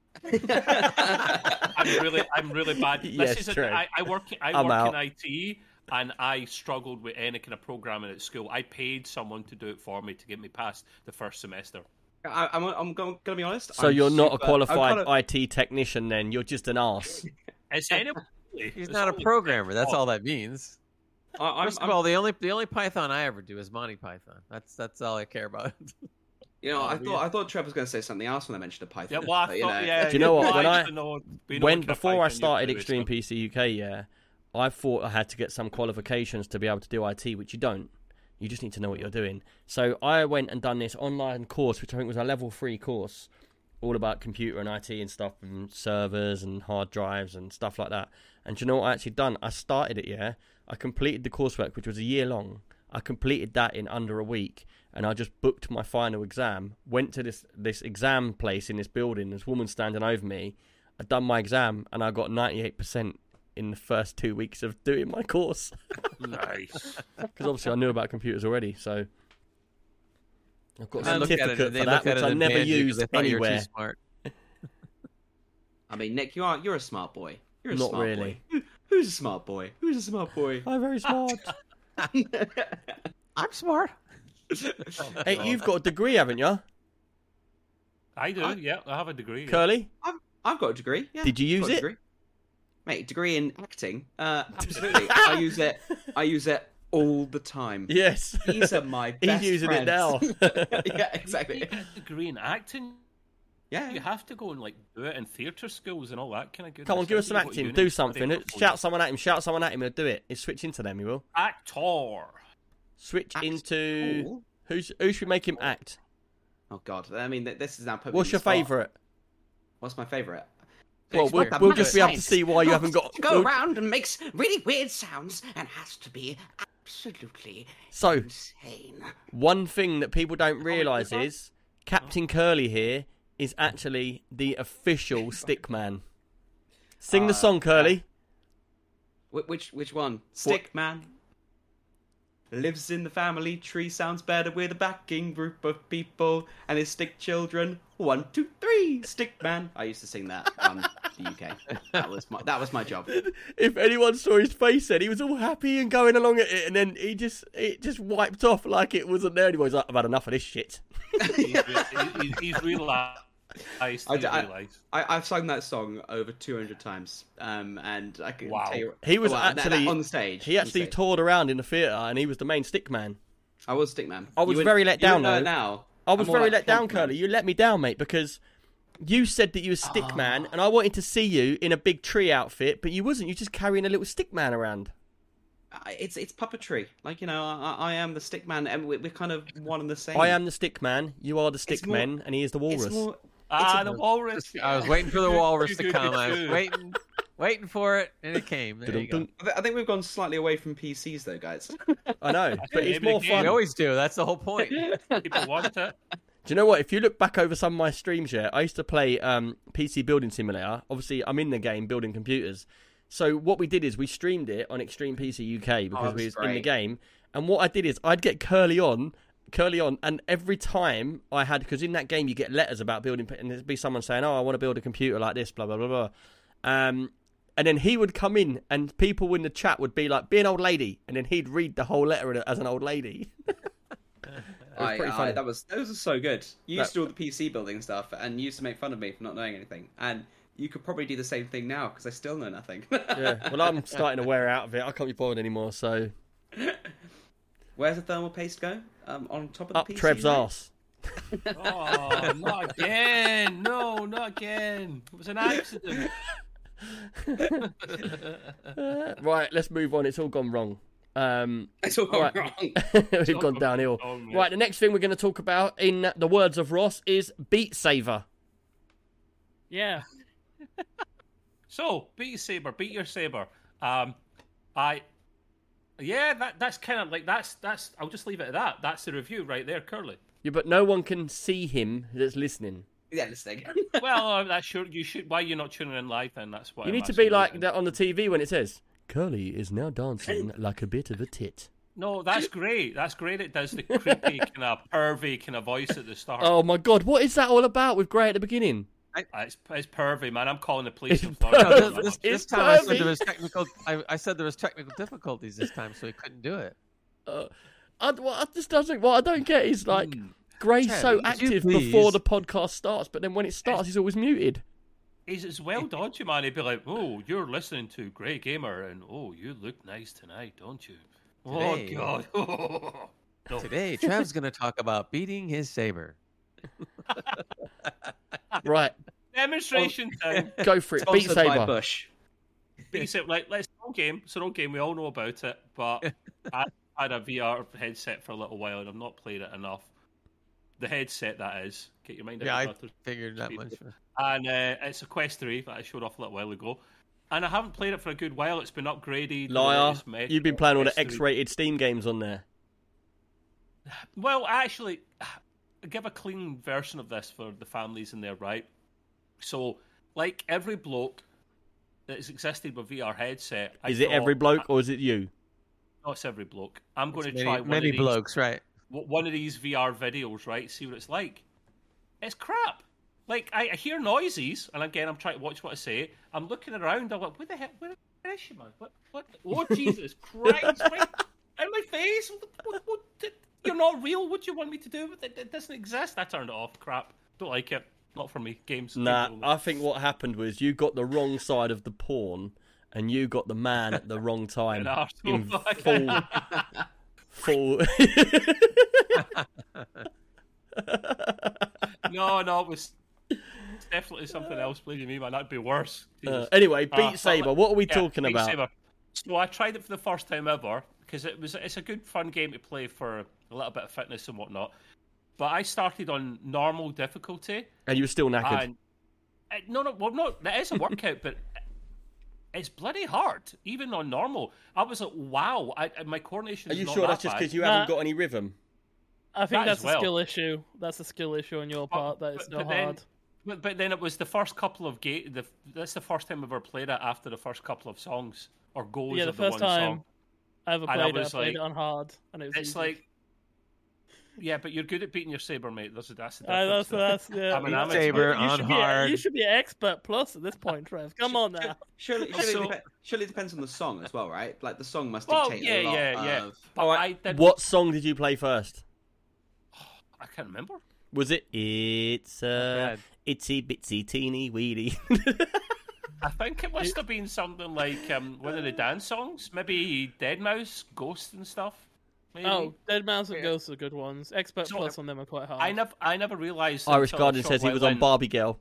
Speaker 3: I'm really, I'm really bad.
Speaker 1: Yes,
Speaker 3: this is
Speaker 1: true.
Speaker 3: a, I, I work, I
Speaker 1: I'm
Speaker 3: work
Speaker 1: out.
Speaker 3: in I T, and I struggled with any kind of programming at school. I paid someone to do it for me to get me past the first semester.
Speaker 5: I, I'm, I'm going to be honest.
Speaker 1: So
Speaker 5: I'm
Speaker 1: you're not a
Speaker 5: super- I'm
Speaker 1: qualified
Speaker 5: kinda-
Speaker 1: I T technician then? You're just an arse.
Speaker 3: It's anybody.
Speaker 2: He's
Speaker 3: It's
Speaker 2: not a
Speaker 3: only-
Speaker 2: programmer. That's all that means.
Speaker 5: I, I'm,
Speaker 2: First of
Speaker 5: I'm-
Speaker 2: all, the only the only Python I ever do is Monty Python. That's that's all I care about.
Speaker 5: you know, I
Speaker 3: Oh,
Speaker 5: thought I thought Trev was going to say something else when I mentioned the Python.
Speaker 3: Yeah, well, I
Speaker 5: but, you
Speaker 3: thought,
Speaker 5: know.
Speaker 3: yeah.
Speaker 1: Do you know what,
Speaker 3: well,
Speaker 1: when I-
Speaker 3: used to know- we know
Speaker 1: When
Speaker 3: what kind of
Speaker 1: before I
Speaker 3: Python you
Speaker 1: started
Speaker 3: do,
Speaker 1: Extreme
Speaker 3: so-
Speaker 1: P C U K, yeah, I thought I had to get some qualifications to be able to do I T, which you don't. You just need to know what you're doing. So I went and done this online course, which I think was a level three course, all about computer and I T and stuff, and servers and hard drives and stuff like that. And do you know what I actually done? I started it, yeah. I completed the coursework, which was a year long. I completed that in under a week, and I just booked my final exam. Went to this this exam place in this building. This woman standing over me. I'd done my exam, and I got ninety-eight percent in the first two weeks of doing my course.
Speaker 3: Nice.
Speaker 1: Because obviously I knew about computers already, so I've got a
Speaker 2: They look at it-
Speaker 1: certificate
Speaker 2: they
Speaker 1: for
Speaker 2: look
Speaker 1: that,
Speaker 2: at
Speaker 1: which
Speaker 2: it
Speaker 1: I
Speaker 2: and
Speaker 1: never
Speaker 2: advantage you 'cause
Speaker 1: used
Speaker 2: they thought you were too
Speaker 1: anywhere.
Speaker 2: smart.
Speaker 5: I mean, Nick, you are you're a smart boy. You're a
Speaker 1: Not
Speaker 5: smart
Speaker 1: really.
Speaker 5: boy. Who, who's a smart boy? Who's a smart boy?
Speaker 1: I'm very smart.
Speaker 2: I'm smart.
Speaker 1: Hey, you've got a degree, haven't you,
Speaker 3: I do,
Speaker 5: I-
Speaker 3: yeah. I have a degree. yeah.
Speaker 1: Curly?
Speaker 5: I've, I've got a degree. Yeah,
Speaker 1: Did you use
Speaker 5: Got a
Speaker 1: it?
Speaker 5: Degree. Mate, degree in acting. Uh, absolutely. I use it. I use it all the time.
Speaker 1: Yes.
Speaker 5: These are my
Speaker 1: He's
Speaker 5: best
Speaker 1: using it
Speaker 5: friends.
Speaker 1: now.
Speaker 5: yeah,
Speaker 3: You
Speaker 5: exactly.
Speaker 3: get a degree in acting.
Speaker 5: Yeah.
Speaker 3: You have to go and like do it in theatre schools and all that kind of good.
Speaker 1: Come on, give us some acting. Do something. Shout someone at him. Shout someone at him. He'll do it. He'll switch into them. He will.
Speaker 3: Actor.
Speaker 1: Switch
Speaker 5: Act
Speaker 1: into...
Speaker 5: cool.
Speaker 1: Who's, who should make him act?
Speaker 5: Oh God. I mean, th- this is now. put me
Speaker 1: What's
Speaker 5: on
Speaker 1: your
Speaker 5: the spot.
Speaker 1: favourite?
Speaker 5: What's my favourite?
Speaker 1: Well, we'll,
Speaker 2: Shakespeare.
Speaker 1: we'll just be able to
Speaker 5: Science.
Speaker 1: see why you haven't got...
Speaker 5: Go
Speaker 1: we'll-
Speaker 5: around and makes really weird sounds and has to be absolutely
Speaker 1: So,
Speaker 5: insane.
Speaker 1: one thing that people don't realise
Speaker 3: that?
Speaker 1: is Captain Curly here is actually the official Stickman. Sing the
Speaker 5: Uh,
Speaker 1: song, Curly.
Speaker 5: Wh- Which which one? Stick man. Lives in the family tree, sounds better with a backing group of people and his stick children. One, two, three, stick man. I used to sing that on the U K. That was my that was my job.
Speaker 1: If anyone saw his face then, he was all happy and going along at it, and then he just it just wiped off like it wasn't there anymore. He's like, I've had enough of this shit.
Speaker 3: He's, re- he's, he's realised.
Speaker 5: I,
Speaker 3: He's
Speaker 5: I,
Speaker 3: realised.
Speaker 5: I, I've sung that song over two hundred times, um, and I can
Speaker 3: Wow.
Speaker 5: tell you,
Speaker 1: He was
Speaker 5: well, that- that
Speaker 1: actually
Speaker 5: on stage.
Speaker 1: He
Speaker 5: on
Speaker 1: actually
Speaker 5: stage.
Speaker 1: toured around in the theatre, and he was the main stick man.
Speaker 5: I was stick man.
Speaker 1: I was
Speaker 5: You wouldn't-
Speaker 1: very let
Speaker 5: you
Speaker 1: down,
Speaker 5: wouldn't know
Speaker 1: though.
Speaker 5: it Now
Speaker 1: I was
Speaker 5: I'm more
Speaker 1: very
Speaker 5: like
Speaker 1: let down,
Speaker 5: plonk man.
Speaker 1: Curly. You let me down, mate, because you said that you were stick
Speaker 5: Oh.
Speaker 1: man, and I wanted to see you in a big tree outfit, but you wasn't. You just carrying a little stick man around.
Speaker 5: I- It's it's puppetry. Like you know, I, I am the stick man, and we're, we're kind of one and the same.
Speaker 1: I am the stick man. You are the stick
Speaker 5: more-
Speaker 1: man, and he is the walrus.
Speaker 5: It's more.
Speaker 3: Ah,
Speaker 5: It's a-
Speaker 3: the walrus.
Speaker 2: I was
Speaker 3: yeah.
Speaker 2: waiting for the walrus
Speaker 3: Too
Speaker 2: to
Speaker 3: good
Speaker 2: come.
Speaker 3: to
Speaker 2: I was
Speaker 3: do.
Speaker 2: waiting, waiting for it, and it came. There you go.
Speaker 1: Dun-dun-dun.
Speaker 5: I thi- I think we've gone slightly away from P Cs though, guys.
Speaker 1: I know, but it's
Speaker 3: Maybe
Speaker 1: more
Speaker 3: again.
Speaker 1: fun.
Speaker 2: We always do. That's the whole point.
Speaker 3: People want it.
Speaker 1: Do you know what? If you look back over some of my streams, yeah, I used to play um, P C Building Simulator. Obviously, I'm in the game building computers. So what we did is we streamed it on Extreme P C U K because
Speaker 5: Oh,
Speaker 1: we
Speaker 5: that's
Speaker 1: was in the
Speaker 5: great.
Speaker 1: game. And what I did is I'd get Curly on, Curly on, and every time I had, because in that game you get letters about building, and there'd be someone saying, "Oh, I want to build a computer like this," blah blah blah blah. Um, and then he would come in, and people in the chat would be like, "Be an old lady," and then he'd read the whole letter as an old lady.
Speaker 5: I,
Speaker 1: pretty
Speaker 5: I-
Speaker 1: funny.
Speaker 5: that was those are so good. You used
Speaker 1: That-
Speaker 5: to do all the P C building stuff, and you used to make fun of me for not knowing anything. And you could probably do the same thing now because I still know nothing.
Speaker 1: Yeah. Well, I'm starting to wear out of it. I can't be bothered anymore. So
Speaker 5: Where's the thermal paste go? Um, on top of the
Speaker 1: up
Speaker 5: P C,
Speaker 1: Trev's
Speaker 5: right?
Speaker 1: arse.
Speaker 3: Oh, not again! No, not again! It was an accident.
Speaker 1: Right, let's move on. It's all gone wrong. Um,
Speaker 5: It's all
Speaker 1: right.
Speaker 5: wrong.
Speaker 1: We've gone downhill.
Speaker 3: Oh, mate.
Speaker 1: Right, the next thing we're going to talk about, in the words of Ross, is Beat Saber.
Speaker 4: Yeah.
Speaker 3: So, beat your saber, beat your saber. Um, I, yeah, that that's kind of like that's that's. I'll just leave it at that. That's the review right there, Curly.
Speaker 1: Yeah, but no one can see him that's listening.
Speaker 5: Yeah, listening.
Speaker 3: Well, uh, that's sure you should. Why you're not tuning in live? Then that's what
Speaker 1: You
Speaker 3: I'm
Speaker 1: need to be
Speaker 3: asking
Speaker 1: like
Speaker 3: you.
Speaker 1: that on the T V when it says, Curly is now dancing like a bit of a tit.
Speaker 3: No, that's great. That's great. It does the creepy kind of pervy kind of voice at the start.
Speaker 1: Oh my god, what is that all about with Gray at the beginning?
Speaker 3: Uh, it's, it's pervy, man. I'm calling the police.
Speaker 1: It's
Speaker 3: I'm
Speaker 1: pervy.
Speaker 3: sorry.
Speaker 2: No, this, this, this
Speaker 1: It's
Speaker 2: time I said
Speaker 1: pervy.
Speaker 2: there was technical. I, I said there was technical difficulties this time, so he couldn't do it.
Speaker 1: Uh, I, what I just doesn't. What I don't get is like Gray's
Speaker 2: Trev,
Speaker 1: so
Speaker 2: would you
Speaker 1: active
Speaker 2: please-
Speaker 1: before the podcast starts, but then when it starts, he's always muted.
Speaker 3: He's as well dodgy, man. He'd be like, "Oh, you're listening to Grey Gamer, and oh, you look nice tonight, don't you?"
Speaker 2: Today.
Speaker 3: Oh God. No.
Speaker 2: Today, Trev's going to talk about beating his saber.
Speaker 1: Right,
Speaker 3: Demonstration time.
Speaker 1: go for it. Beat
Speaker 5: Sponsored by
Speaker 1: Saber.
Speaker 5: Bush.
Speaker 3: Basic, like, let's no game. It's an old game. We all know about it. But I had a V R headset for a little while, and I've not played it enough. The headset, that is. Get your mind out
Speaker 2: Yeah,
Speaker 3: of
Speaker 2: I
Speaker 3: the gutter.
Speaker 2: figured that much.
Speaker 3: And uh, it's a Quest three that I showed off a little while ago. And I haven't played it for a good while. It's been upgraded.
Speaker 1: Liar.
Speaker 3: It's messed
Speaker 1: You've been
Speaker 3: up.
Speaker 1: playing all the
Speaker 3: Quest three.
Speaker 1: X-rated Steam games on there.
Speaker 3: Well, actually, I give a clean version of this for the families in there, right? So, like every bloke that has existed with V R headset, I
Speaker 1: Is it
Speaker 3: thought,
Speaker 1: every bloke or is it you?
Speaker 3: No, it's every bloke. I'm going to
Speaker 2: Many,
Speaker 3: try one
Speaker 2: many
Speaker 3: of these,
Speaker 2: blokes, right?
Speaker 3: w- one of these V R videos, right? See what it's like. It's crap. Like I, I hear noises, and again, I'm trying to watch what I say. I'm looking around. I'm like, "What the hell? Where, where is she, man? What? What? Oh, Jesus Christ! Right in my face! What, what, what, you're not real. What do you want me to do? It, it doesn't exist. I turned it off. Crap. Don't like it. Not for me. Games.
Speaker 1: Nah,
Speaker 3: games
Speaker 1: I think what happened was you got the wrong side of the porn, and you got the man at the wrong time.
Speaker 3: An arsehole.
Speaker 1: in full, full.
Speaker 3: no, no, it was it's definitely something else. Believe me, man, that'd be worse.
Speaker 1: Uh,
Speaker 3: Jesus.
Speaker 1: anyway, Beat
Speaker 3: Uh,
Speaker 1: Saber.
Speaker 3: but-
Speaker 1: What are we
Speaker 3: yeah,
Speaker 1: talking
Speaker 3: Beat
Speaker 1: about?
Speaker 3: Saber. So I tried it for the first time ever because it was it's a good fun game to play for a little bit of fitness and whatnot. But I started on normal difficulty,
Speaker 1: And you were still knackered.
Speaker 3: and uh, no, no, well, no, that is a workout, but it's bloody hard, even on normal. I was like, wow, I, my coordination.
Speaker 1: Are
Speaker 3: is
Speaker 1: you
Speaker 3: not
Speaker 1: sure
Speaker 3: that
Speaker 1: that's just
Speaker 3: bad.
Speaker 1: because you
Speaker 4: Nah.
Speaker 1: haven't got any rhythm?
Speaker 4: I think
Speaker 3: That as
Speaker 4: that's
Speaker 3: well.
Speaker 4: a skill issue. That's a skill issue on your
Speaker 3: But-
Speaker 4: part. That it's
Speaker 3: but-
Speaker 4: not
Speaker 3: but then-
Speaker 4: hard.
Speaker 3: But, but then it was the first couple of ga- the That's the first time I've ever played it after the first couple of songs or goals
Speaker 4: Yeah, the
Speaker 3: of
Speaker 4: first
Speaker 3: the one
Speaker 4: time
Speaker 3: song.
Speaker 4: I ever
Speaker 3: And I
Speaker 4: played it, I
Speaker 3: was
Speaker 4: played
Speaker 3: like-
Speaker 4: it on hard, and it was
Speaker 3: It's
Speaker 4: easy.
Speaker 3: like, yeah, but you're good at beating your saber, mate. That's that's the
Speaker 4: Uh,
Speaker 3: difference.
Speaker 4: that's, that's, yeah.
Speaker 3: I'm an
Speaker 4: You-
Speaker 3: amateur.
Speaker 2: Saber
Speaker 4: you
Speaker 2: on
Speaker 4: should be a-
Speaker 2: hard.
Speaker 4: you should be an expert plus at this point, Trev. Come on now.
Speaker 5: Surely, surely,
Speaker 3: So-
Speaker 5: it dep- surely it depends on the song as well, right? Like the song must
Speaker 3: Well,
Speaker 5: dictate
Speaker 3: yeah,
Speaker 5: a lot
Speaker 3: yeah, yeah.
Speaker 5: of.
Speaker 3: But
Speaker 1: All
Speaker 3: I
Speaker 1: right.
Speaker 3: did.
Speaker 1: What song did you play first?
Speaker 3: I can't remember.
Speaker 1: Was it It's a
Speaker 2: Bad.
Speaker 1: itsy bitsy teeny weedy?
Speaker 3: I think it must have been something like um, one of the dance songs, maybe Dead Mouse, Ghost and stuff. Maybe.
Speaker 4: Oh, Dead Mouse and
Speaker 3: Yeah.
Speaker 4: Ghosts are good ones. Expert
Speaker 3: So,
Speaker 4: plus on them are quite hard.
Speaker 3: I never, I never realised.
Speaker 1: Irish
Speaker 3: until a
Speaker 1: Garden
Speaker 3: short
Speaker 1: says he
Speaker 3: while
Speaker 1: was on
Speaker 3: in-
Speaker 1: Barbie Girl.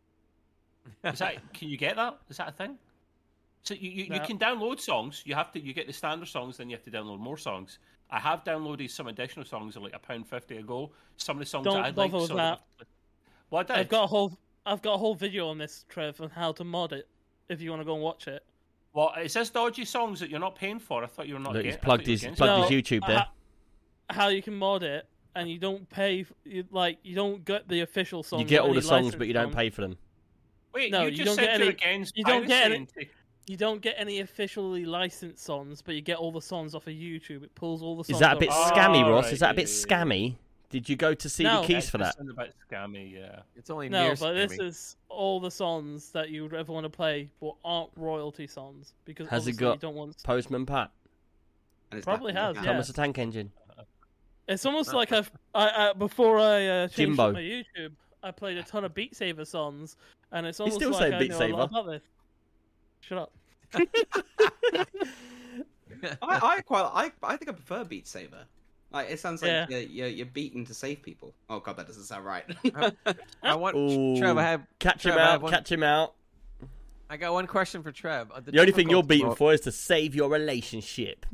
Speaker 3: Is that? Can you get that? Is that a thing? So you, you, you
Speaker 4: No.
Speaker 3: can download songs. You have to. You get the standard songs, then you have to download more songs. I have downloaded some additional songs at like a pound fifty ago. Some of the songs
Speaker 4: Don't
Speaker 3: that I
Speaker 4: bother
Speaker 3: like.
Speaker 4: with
Speaker 3: sort
Speaker 4: that.
Speaker 3: of- Well, I did.
Speaker 4: I've got a whole, I've got a whole video on this, Trev, on how to mod it. If you want to go and watch it.
Speaker 3: Well, it says dodgy songs that you're not paying for. I thought you were not.
Speaker 1: Look,
Speaker 3: against,
Speaker 1: he's
Speaker 3: I thought
Speaker 1: plugged
Speaker 3: you were
Speaker 1: his
Speaker 3: against
Speaker 1: plugged
Speaker 3: it.
Speaker 1: his YouTube there.
Speaker 4: uh, How you can mod it, and you don't pay, f- you, like you don't get the official songs.
Speaker 1: You get
Speaker 4: or
Speaker 1: all
Speaker 4: any
Speaker 1: the songs,
Speaker 4: licensed
Speaker 1: but you don't
Speaker 4: songs.
Speaker 1: pay for them.
Speaker 3: Wait,
Speaker 4: No,
Speaker 3: you
Speaker 4: you
Speaker 3: just
Speaker 4: don't
Speaker 3: said
Speaker 4: get
Speaker 3: you're
Speaker 4: any-
Speaker 3: against
Speaker 4: you don't get
Speaker 3: piracy
Speaker 4: any-
Speaker 3: and-
Speaker 4: You don't get any officially licensed songs, but you get all the songs off of YouTube. It pulls all the songs.
Speaker 1: Is that a bit
Speaker 4: off-
Speaker 3: Oh,
Speaker 1: scammy, Ross?
Speaker 3: right,
Speaker 1: Is that a
Speaker 3: yeah,
Speaker 1: bit
Speaker 3: yeah, yeah.
Speaker 1: scammy? Did you go to C D
Speaker 4: No.
Speaker 1: Keys for
Speaker 3: It
Speaker 1: that?
Speaker 3: sounded a bit scammy, yeah.
Speaker 2: It's only
Speaker 4: No,
Speaker 2: near
Speaker 4: but this
Speaker 2: scammy.
Speaker 4: is all the songs that you would ever want to play, but aren't royalty songs because
Speaker 1: Has it
Speaker 4: obviously
Speaker 1: got
Speaker 4: you don't want.
Speaker 1: Postman Pat,
Speaker 5: And it's
Speaker 4: Probably
Speaker 5: definitely
Speaker 4: has,
Speaker 5: count.
Speaker 4: yeah.
Speaker 1: Thomas the Tank Engine.
Speaker 4: It's almost like I've I, I before I uh, changed
Speaker 1: Jimbo.
Speaker 4: up my YouTube, I played a ton of Beat Saber songs, and it's almost
Speaker 1: still
Speaker 4: like
Speaker 1: saying
Speaker 4: I
Speaker 1: Beat
Speaker 4: know a
Speaker 1: Saber.
Speaker 4: lot about this. Shut up.
Speaker 5: I, I quite, I, I think I prefer Beat Saber. Like it sounds like
Speaker 4: Yeah.
Speaker 5: you're, you're you're beaten to save people. Oh god, that doesn't sound right.
Speaker 2: I want
Speaker 1: Ooh,
Speaker 2: Trev. I have
Speaker 1: catch
Speaker 2: Trev,
Speaker 1: him
Speaker 2: I
Speaker 1: out.
Speaker 2: have one-
Speaker 1: Catch him out.
Speaker 2: I got one question for Trev. Uh,
Speaker 1: The only thing you're
Speaker 2: difficulty
Speaker 1: beaten
Speaker 2: mode-
Speaker 1: for is to save your relationship.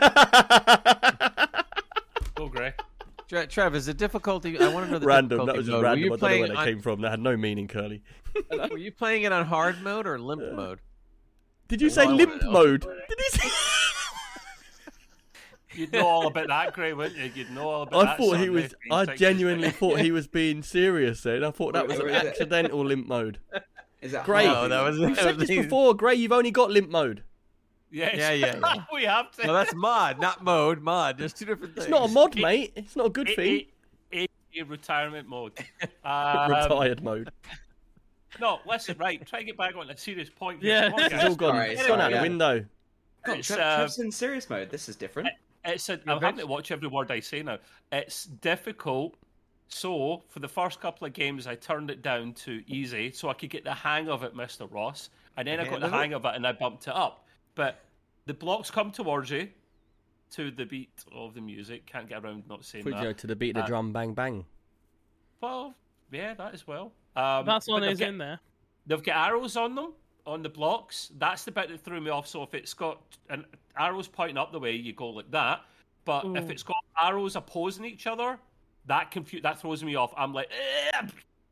Speaker 3: Go, Gray.
Speaker 2: Tre- Trev, is the difficulty? I want to know the
Speaker 1: Random.
Speaker 2: difficulty
Speaker 1: That was just
Speaker 2: mode. Were
Speaker 1: random.
Speaker 2: you
Speaker 1: I don't know
Speaker 2: playing
Speaker 1: where that
Speaker 2: on-
Speaker 1: came from. That had no meaning, Curly.
Speaker 2: Were you playing it on hard mode or limp mode?
Speaker 1: Did you say
Speaker 2: I wanna
Speaker 1: limp
Speaker 2: know.
Speaker 1: mode? Did he say?
Speaker 3: You'd know all about that, Gray, wouldn't you? You'd know all about
Speaker 1: I
Speaker 3: that.
Speaker 1: thought he
Speaker 3: son,
Speaker 1: was.
Speaker 3: mate.
Speaker 1: I
Speaker 3: Being
Speaker 1: genuinely
Speaker 3: sexist.
Speaker 1: thought he was being serious. Then I thought that was an
Speaker 5: Or is it-
Speaker 1: accidental limp mode.
Speaker 5: Is it
Speaker 1: Great.
Speaker 5: hard?
Speaker 2: No, that was-
Speaker 1: We've said this before, Gray. You've only got limp mode.
Speaker 3: Yes.
Speaker 2: Yeah, yeah, yeah.
Speaker 3: we have to.
Speaker 2: No, that's mod, not mode. Mod. There's two different things.
Speaker 1: It's not a mod, mate. It's not a good
Speaker 3: A-
Speaker 1: thing.
Speaker 3: A- A- a retirement mode. Um,
Speaker 1: Retired mode.
Speaker 3: No, listen, right. Try and get back on a serious point.
Speaker 4: Yeah.
Speaker 3: Come on,
Speaker 1: It's
Speaker 3: guys.
Speaker 1: all gone.
Speaker 5: Alright,
Speaker 1: It's gone out
Speaker 5: sorry,
Speaker 1: the
Speaker 5: yeah.
Speaker 1: window.
Speaker 5: God,
Speaker 3: It's,
Speaker 5: Trev,
Speaker 3: uh,
Speaker 5: Trev's in serious mode. This is different.
Speaker 3: It's a, I'm having to watch every word I say now. It's difficult. So, for the first couple of games, I turned it down to easy so I could get the hang of it, Mister Ross. And then I got the
Speaker 5: Okay.
Speaker 3: hang of it and I bumped it up. But the blocks come towards you to the beat of the music. Can't get around not saying
Speaker 1: Put you
Speaker 3: that.
Speaker 1: know, to the beat of the
Speaker 3: Uh,
Speaker 1: drum, bang bang.
Speaker 3: Well, yeah, that as well. Um,
Speaker 4: That's
Speaker 3: but
Speaker 4: one
Speaker 3: they've
Speaker 4: is
Speaker 3: got-
Speaker 4: in there.
Speaker 3: They've got arrows on them, on the blocks. That's the bit that threw me off. So if it's got an arrows pointing up the way, you go like that. But if
Speaker 4: Ooh.
Speaker 3: it's got arrows opposing each other, that confu- that throws me off. I'm like, "Eh."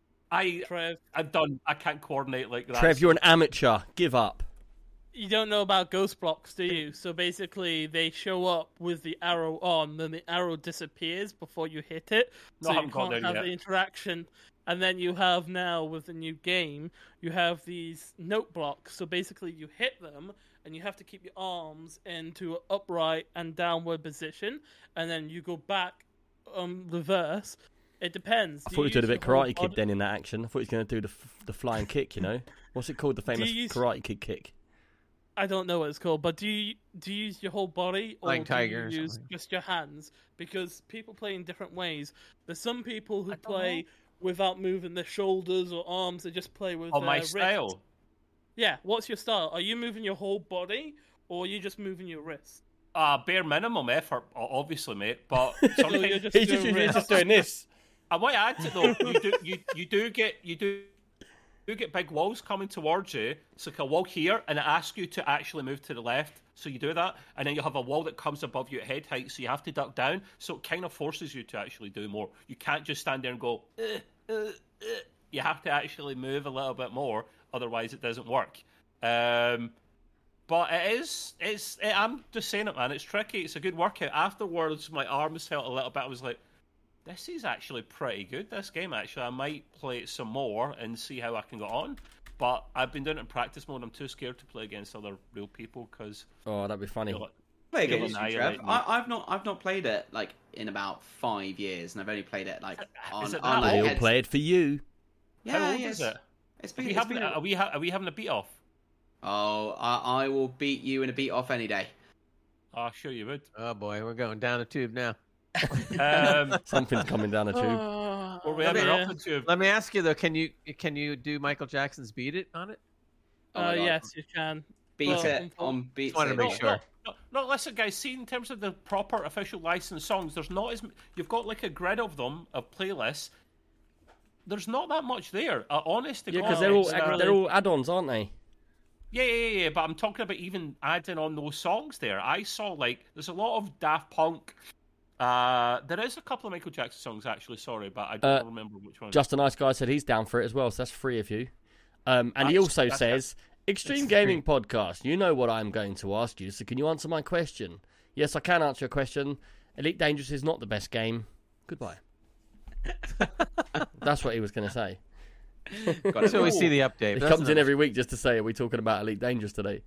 Speaker 3: I
Speaker 4: Trev,
Speaker 3: I've done. I can't coordinate like that.
Speaker 1: Trev, you're an amateur. Give up.
Speaker 4: you don't know about ghost blocks, do you? So basically, they show up with the arrow on, then the arrow disappears before you hit it,
Speaker 3: No,
Speaker 4: so
Speaker 3: I
Speaker 4: you
Speaker 3: haven't got
Speaker 4: can't
Speaker 3: there
Speaker 4: have
Speaker 3: yet.
Speaker 4: the interaction. And then you have now with the new game, you have these note blocks. So basically, you hit them, and you have to keep your arms into an upright and downward position, and then you go back, um, reverse. It depends.
Speaker 1: I
Speaker 4: Do
Speaker 1: thought he
Speaker 4: you
Speaker 1: was doing a
Speaker 4: use
Speaker 1: bit
Speaker 4: your whole
Speaker 1: Karate Kid
Speaker 4: body-
Speaker 1: then in that action. I thought he was going to do the f- the flying kick. You know, what's it called? The famous
Speaker 4: use-
Speaker 1: Karate Kid kick.
Speaker 4: I don't know what it's called, but do you do you use your whole body or
Speaker 2: Flying
Speaker 4: do
Speaker 2: tiger or
Speaker 4: you use
Speaker 2: something.
Speaker 4: just your hands? Because people play in different ways. There's some people who
Speaker 3: I don't
Speaker 4: play
Speaker 3: know.
Speaker 4: without moving their shoulders or arms. They just play with
Speaker 3: on
Speaker 4: their
Speaker 3: my
Speaker 4: wrists.
Speaker 3: style.
Speaker 4: Yeah. What's your style? Are you moving your whole body or are you just moving your wrists?
Speaker 3: Uh, bare minimum effort, o- obviously, mate. But
Speaker 4: So
Speaker 3: sometimes
Speaker 4: you're just
Speaker 1: He's
Speaker 4: doing
Speaker 1: just, he's
Speaker 4: wrists.
Speaker 1: just doing this.
Speaker 3: I might add to though, you do you, you do get you do you get big walls coming towards you. It's like a wall here, and it asks you to actually move to the left. So you do that, and then you have a wall that comes above you at head height, so you have to duck down. So it kind of forces you to actually do more. You can't just stand there and go. "Eh, uh, uh." You have to actually move a little bit more, otherwise it doesn't work. Um, but it is, it's. It, I'm just saying it, man. It's tricky. It's a good workout. Afterwards, my arms felt a little bit. I was like, this is actually pretty good, this game, actually. I might play it some more and see how I can get on. But I've been doing it in practice mode. I'm too scared to play against other real people because...
Speaker 1: Oh, that'd be funny.
Speaker 5: Play
Speaker 3: You'll
Speaker 5: against you,
Speaker 3: annihilate
Speaker 5: Trev.
Speaker 3: me.
Speaker 5: I, I've not, I've not played it like in about five years, and I've only played it like on,
Speaker 3: is it
Speaker 5: on
Speaker 3: that
Speaker 5: like
Speaker 1: He'll
Speaker 5: heads-
Speaker 1: play it for you.
Speaker 5: Yeah,
Speaker 3: how old
Speaker 5: yeah,
Speaker 3: is
Speaker 5: it's-
Speaker 3: it?
Speaker 5: It's
Speaker 3: Are
Speaker 5: been,
Speaker 3: we,
Speaker 5: it's
Speaker 3: having,
Speaker 5: been a-
Speaker 3: are, we ha- are we having a beat off?
Speaker 5: Oh, I, I will beat you in a beat off any day.
Speaker 3: Oh, sure you would.
Speaker 2: Oh boy, we're going down the tube now.
Speaker 3: Um,
Speaker 1: Something's coming down the tube.
Speaker 4: Oh,
Speaker 3: or we
Speaker 2: Let
Speaker 3: having
Speaker 2: me-
Speaker 3: an up to
Speaker 2: Let me ask you though, can you can you do Michael Jackson's "Beat It" on it?
Speaker 5: Oh my
Speaker 4: Uh,
Speaker 5: God.
Speaker 4: yes, you can.
Speaker 5: Beat
Speaker 4: Well,
Speaker 5: it on Beat
Speaker 2: Just wanted to
Speaker 5: Saber.
Speaker 2: make sure.
Speaker 3: No, no, listen, guys. See, in terms of the proper official licensed songs, there's not as m- you've got like a grid of them of playlists. There's not that much there. Uh, honest to
Speaker 1: Yeah,
Speaker 3: God,
Speaker 1: because they're all
Speaker 3: it's, uh,
Speaker 1: they're all add-ons, aren't they?
Speaker 3: Yeah, yeah, yeah, yeah, but I'm talking about even adding on those songs there. I saw, like, there's a lot of Daft Punk. Uh, there is a couple of Michael Jackson songs, actually, sorry, but I don't
Speaker 1: Uh,
Speaker 3: remember which one.
Speaker 1: Just a Nice Guy said he's down for it as well, so that's three of you. Um, and he
Speaker 3: That's-
Speaker 1: also
Speaker 3: that's-
Speaker 1: says, Extreme
Speaker 2: That's
Speaker 1: Gaming Podcast, you know what I'm going to ask you, so can you answer my question? Yes, I can answer your question. Elite Dangerous is not the best game. Goodbye. That's what he was going to say.
Speaker 5: Got it.
Speaker 2: So we
Speaker 5: Ooh.
Speaker 2: see the update.
Speaker 1: He
Speaker 2: That's
Speaker 1: comes in
Speaker 2: another-
Speaker 1: every week just to say, are we talking about Elite Dangerous today?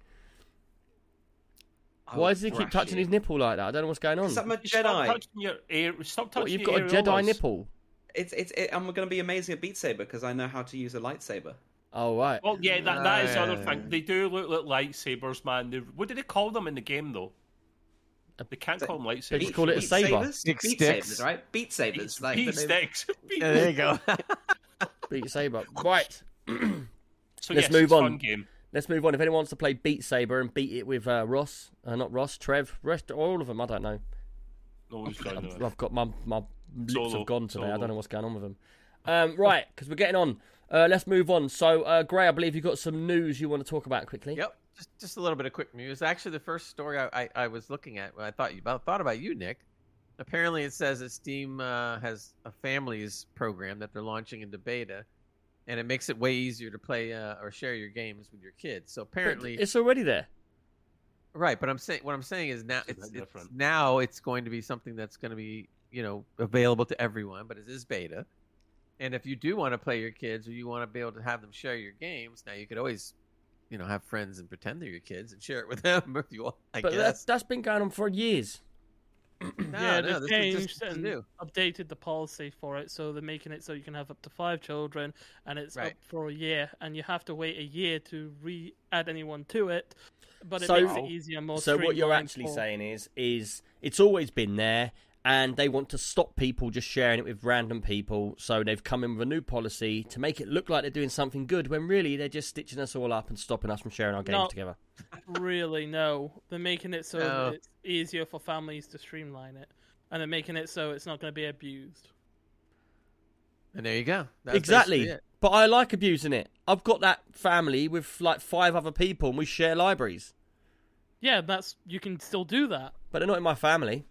Speaker 5: I
Speaker 1: Why
Speaker 5: will
Speaker 1: does he keep
Speaker 5: thrash
Speaker 1: touching
Speaker 5: you.
Speaker 1: his nipple like that? I don't know what's going on.
Speaker 5: Because I'm a
Speaker 3: Stop
Speaker 5: Jedi.
Speaker 3: touching your air, stop touching
Speaker 1: What, you've
Speaker 3: your
Speaker 1: got a Jedi
Speaker 3: areolas.
Speaker 1: nipple?
Speaker 5: It's it's it, I'm going to be amazing at Beat Saber because I know how to use a lightsaber.
Speaker 1: Oh, right.
Speaker 3: Well, yeah, that, that is the other
Speaker 2: Uh,
Speaker 3: thing. They do look like lightsabers, man. They, what do they call them in the game, though? They can't
Speaker 5: They-
Speaker 3: call them
Speaker 1: They
Speaker 3: lightsabers.
Speaker 1: just call it a
Speaker 5: Beat
Speaker 1: saber.
Speaker 5: Sabers?
Speaker 2: Big
Speaker 5: Beat
Speaker 2: sticks.
Speaker 5: Sabers, right? Beat Sabers. Like
Speaker 3: Beat
Speaker 5: the name-
Speaker 3: sticks. Beat-
Speaker 2: Yeah, there you go.
Speaker 1: Beat Saber. Right.
Speaker 3: So
Speaker 1: Let's
Speaker 3: yes,
Speaker 1: move
Speaker 3: it's a
Speaker 1: on.
Speaker 3: fun game.
Speaker 1: Let's move on. If anyone wants to play Beat Saber and beat it with uh, Ross, uh, not Ross, Trev, rest all of them, I don't know.
Speaker 3: No one's joining
Speaker 1: I've,
Speaker 3: in.
Speaker 1: I've got my my lips
Speaker 3: Solo,
Speaker 1: have gone today. I
Speaker 3: solo.
Speaker 1: don't know what's going on with them. Um, right, because we're getting on. Uh, let's move on. So, uh, Gray, I believe you've got some news you want to talk about quickly.
Speaker 2: Yep, just just a little bit of quick news. Actually, the first story I, I, I was looking at, when I thought you about thought about you, Nick. Apparently, it says that Steam uh, has a families program that they're launching into beta, and it makes it way easier to play uh, or share your games with your kids. So
Speaker 1: But
Speaker 2: apparently,
Speaker 1: it's already there.
Speaker 2: right. But I'm saying what I'm saying is now
Speaker 3: It's a
Speaker 2: it's,
Speaker 3: bit
Speaker 2: it's
Speaker 3: different.
Speaker 2: now it's going to be something that's going to be you know available to everyone, but it is beta. And if you do want to play your kids, or you want to be able to have them share your games, now you could always, you know, have friends and pretend they're your kids and share it with them if you want. I
Speaker 1: But
Speaker 2: guess.
Speaker 1: that's, that's been going on for years.
Speaker 2: No,
Speaker 4: yeah,
Speaker 2: no,
Speaker 4: they've
Speaker 2: this is
Speaker 4: changed
Speaker 2: just- this is
Speaker 4: and
Speaker 2: new.
Speaker 4: updated the policy for it, so they're making it so you can have up to five children, and it's
Speaker 2: Right.
Speaker 4: up for a year, and you have to wait a year to re-add anyone to it. But it
Speaker 1: So-
Speaker 4: makes it easier, and more
Speaker 1: So what you're
Speaker 4: streamlined
Speaker 1: actually
Speaker 4: for-
Speaker 1: saying is, is it's always been there, and they want to stop people just sharing it with random people. So they've come in with a new policy to make it look like they're doing something good, when really they're just stitching us all up and stopping us from sharing our games
Speaker 4: No.
Speaker 1: together.
Speaker 4: Really, no. They're making it so
Speaker 2: No.
Speaker 4: that it's easier for families to streamline it, and they're making it so it's not going to be abused.
Speaker 2: And there you go. That's
Speaker 1: Exactly.
Speaker 2: basically it.
Speaker 1: But I like abusing it. I've got that family with like five other people, and we share libraries.
Speaker 4: Yeah, that's you can still do that.
Speaker 1: But they're not in my family.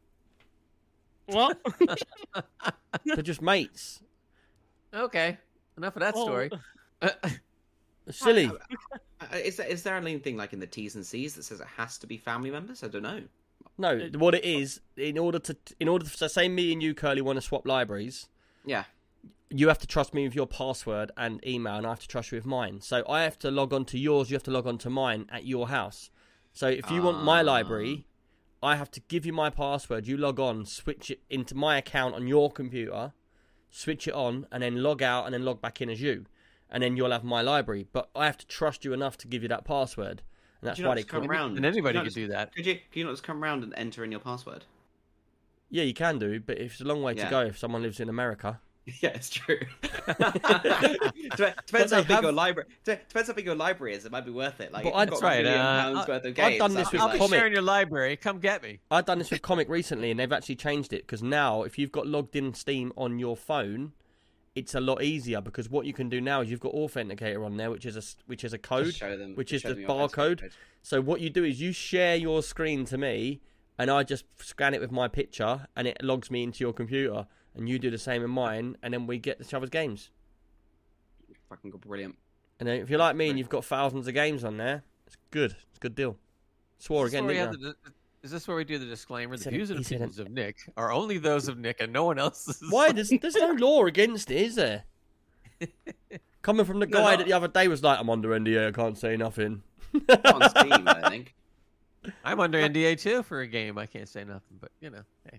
Speaker 4: Well,
Speaker 1: They're just mates.
Speaker 2: Okay. Enough of that
Speaker 4: well,
Speaker 2: story.
Speaker 1: It's silly.
Speaker 5: Uh, Is there, is there anything like in the T's and C's that says it has to be family members? I don't know.
Speaker 1: No, what it is, in order to, in order to, so say me and you, Curly, want to swap libraries,
Speaker 5: Yeah.
Speaker 1: you have to trust me with your password and email, and I have to trust you with mine. So I have to log on to yours, you have to log on to mine at your house. So if you want my
Speaker 5: Ah.
Speaker 1: library, I have to give you my password, you log on, switch it into my account on your computer, switch it on, and then log out and then log back in as you. And then you'll have my library. But I have to trust you enough to give you that password. And that's
Speaker 5: Could you
Speaker 1: why
Speaker 5: not
Speaker 1: they
Speaker 5: just come
Speaker 1: call
Speaker 5: round?
Speaker 2: And anybody
Speaker 5: Could you not
Speaker 2: could
Speaker 5: just-
Speaker 2: do that.
Speaker 5: Could you, could you not just come round and enter in your password?
Speaker 1: Yeah, you can do, but it's a long way to
Speaker 5: Yeah.
Speaker 1: go if someone lives in America.
Speaker 5: Yeah, it's true. Dep- Depends
Speaker 1: they
Speaker 5: how big
Speaker 1: have-
Speaker 5: your library. Depends how big your library is. It might be worth it. Like,
Speaker 1: But
Speaker 5: if
Speaker 1: I'd-
Speaker 5: you've got
Speaker 2: That's right,
Speaker 5: a million
Speaker 2: uh,
Speaker 5: pounds
Speaker 2: I-
Speaker 5: worth of
Speaker 1: I've
Speaker 5: games.
Speaker 1: done this
Speaker 5: that'd be
Speaker 1: with
Speaker 2: I'll
Speaker 5: like,
Speaker 2: be
Speaker 1: comic.
Speaker 2: sharing your library. Come get me.
Speaker 1: I've done this with Comic recently, and they've actually changed it, because now if you've got logged in Steam on your phone, it's a lot easier, because what you can do now is you've got Authenticator on there, which is a s- which is a code,
Speaker 5: just show them,
Speaker 1: which
Speaker 5: just
Speaker 1: is
Speaker 5: show
Speaker 1: the
Speaker 5: them your Facebook
Speaker 1: barcode.
Speaker 5: page.
Speaker 1: So what you do is you share your screen to me, and I just scan it with my picture, and it logs me into your computer, and you do the same in mine, and then we get each other's games.
Speaker 5: Fucking brilliant.
Speaker 1: And then if you're like me and you've got thousands of games on there, it's good. It's a good deal. Swore
Speaker 2: Is this
Speaker 1: again,
Speaker 2: where we
Speaker 1: didn't
Speaker 2: have
Speaker 1: I?
Speaker 2: the- Is this where we do the disclaimer?
Speaker 1: He
Speaker 2: The
Speaker 1: said it-
Speaker 2: views and
Speaker 1: he said it.
Speaker 2: opinions of Nick are only those of Nick and no one else's.
Speaker 1: Why? There's, there's no law against it, is there? Coming from the
Speaker 5: No,
Speaker 1: guy
Speaker 5: no.
Speaker 1: that the other day was like, I'm under N D A, I can't say nothing.
Speaker 5: On Steam, I think.
Speaker 2: I'm under N D A too for a game. I can't say nothing, but you know. Hey.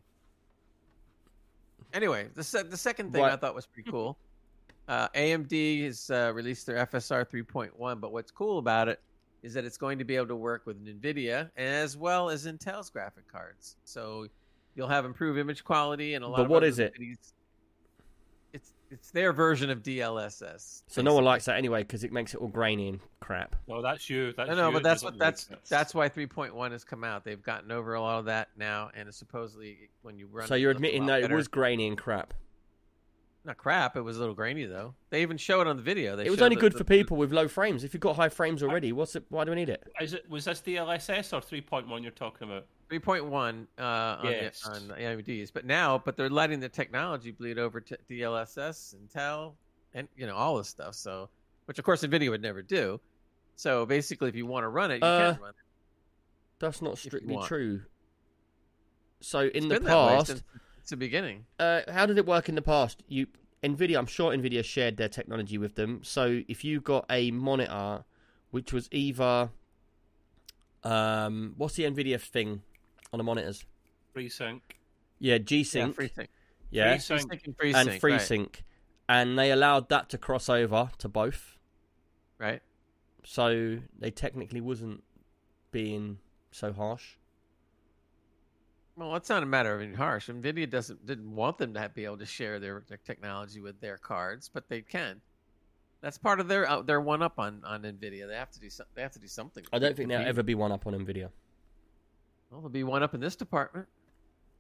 Speaker 2: Anyway, the se- the second thing
Speaker 1: Right.
Speaker 2: I thought was pretty cool. Uh, A M D has uh, released their F S R three point one, but what's cool about it is that it's going to be able to work with NVIDIA as well as Intel's graphic cards. So you'll have improved image quality and a lot.
Speaker 1: But
Speaker 2: of
Speaker 1: what
Speaker 2: other
Speaker 1: is it?
Speaker 2: NVIDIA's It's it's their version of D L S S.
Speaker 1: So no one
Speaker 2: basically.
Speaker 1: likes that anyway, because it makes it all grainy and crap.
Speaker 3: No, that's you. That's
Speaker 2: No, no,
Speaker 3: you
Speaker 2: but that's
Speaker 3: that
Speaker 2: what
Speaker 3: doesn't
Speaker 2: that's
Speaker 3: like it.
Speaker 2: that's why three point one has come out. They've gotten over a lot of that now, and it's supposedly when you run.
Speaker 1: So
Speaker 2: it,
Speaker 1: you're
Speaker 2: it looks a
Speaker 1: admitting
Speaker 2: lot
Speaker 1: that it
Speaker 2: better.
Speaker 1: was grainy and crap.
Speaker 2: Not crap. It was a little grainy though. They even show it on the video. They
Speaker 1: It was
Speaker 2: show
Speaker 1: only
Speaker 2: the-
Speaker 1: good
Speaker 2: the-
Speaker 1: for people with low frames. If you've got high frames already, what's it? Why do we need it?
Speaker 3: Is it was this D L S S or three point one you're talking about?
Speaker 2: three point one uh, on,
Speaker 3: Yes.
Speaker 2: the, on the A M Ds, but now, but they're letting the technology bleed over to D L S S, Intel, and you know all this stuff. So, which of course Nvidia would never do. So basically, if you want to run it, you
Speaker 1: Uh,
Speaker 2: can run it.
Speaker 1: That's not
Speaker 2: you
Speaker 1: strictly
Speaker 2: want.
Speaker 1: true. So in
Speaker 2: It's
Speaker 1: the
Speaker 2: been that way
Speaker 1: past,
Speaker 2: since since the beginning.
Speaker 1: uh, how did it work in the past? You Nvidia, I'm sure Nvidia shared their technology with them. So if you got a monitor, which was either, um, what's the Nvidia thing on the monitors?
Speaker 3: FreeSync.
Speaker 1: Yeah,
Speaker 2: Yeah,
Speaker 1: G-Sync.
Speaker 2: FreeSync.
Speaker 1: Yeah,
Speaker 3: FreeSync.
Speaker 2: FreeSync and FreeSync.
Speaker 1: and
Speaker 2: right,
Speaker 1: FreeSync, and they allowed that to cross over to both.
Speaker 2: right.
Speaker 1: So they technically wasn't being so harsh.
Speaker 2: Well, it's not a matter of being harsh. Nvidia doesn't didn't want them to have, be able to share their, their technology with their cards, but they can. That's part of their uh, their one up on, on Nvidia. They have to do some, They have to do something.
Speaker 1: I don't think
Speaker 2: to
Speaker 1: there'll
Speaker 2: be-
Speaker 1: ever be one up on Nvidia.
Speaker 2: Well, there'll be one up in this department.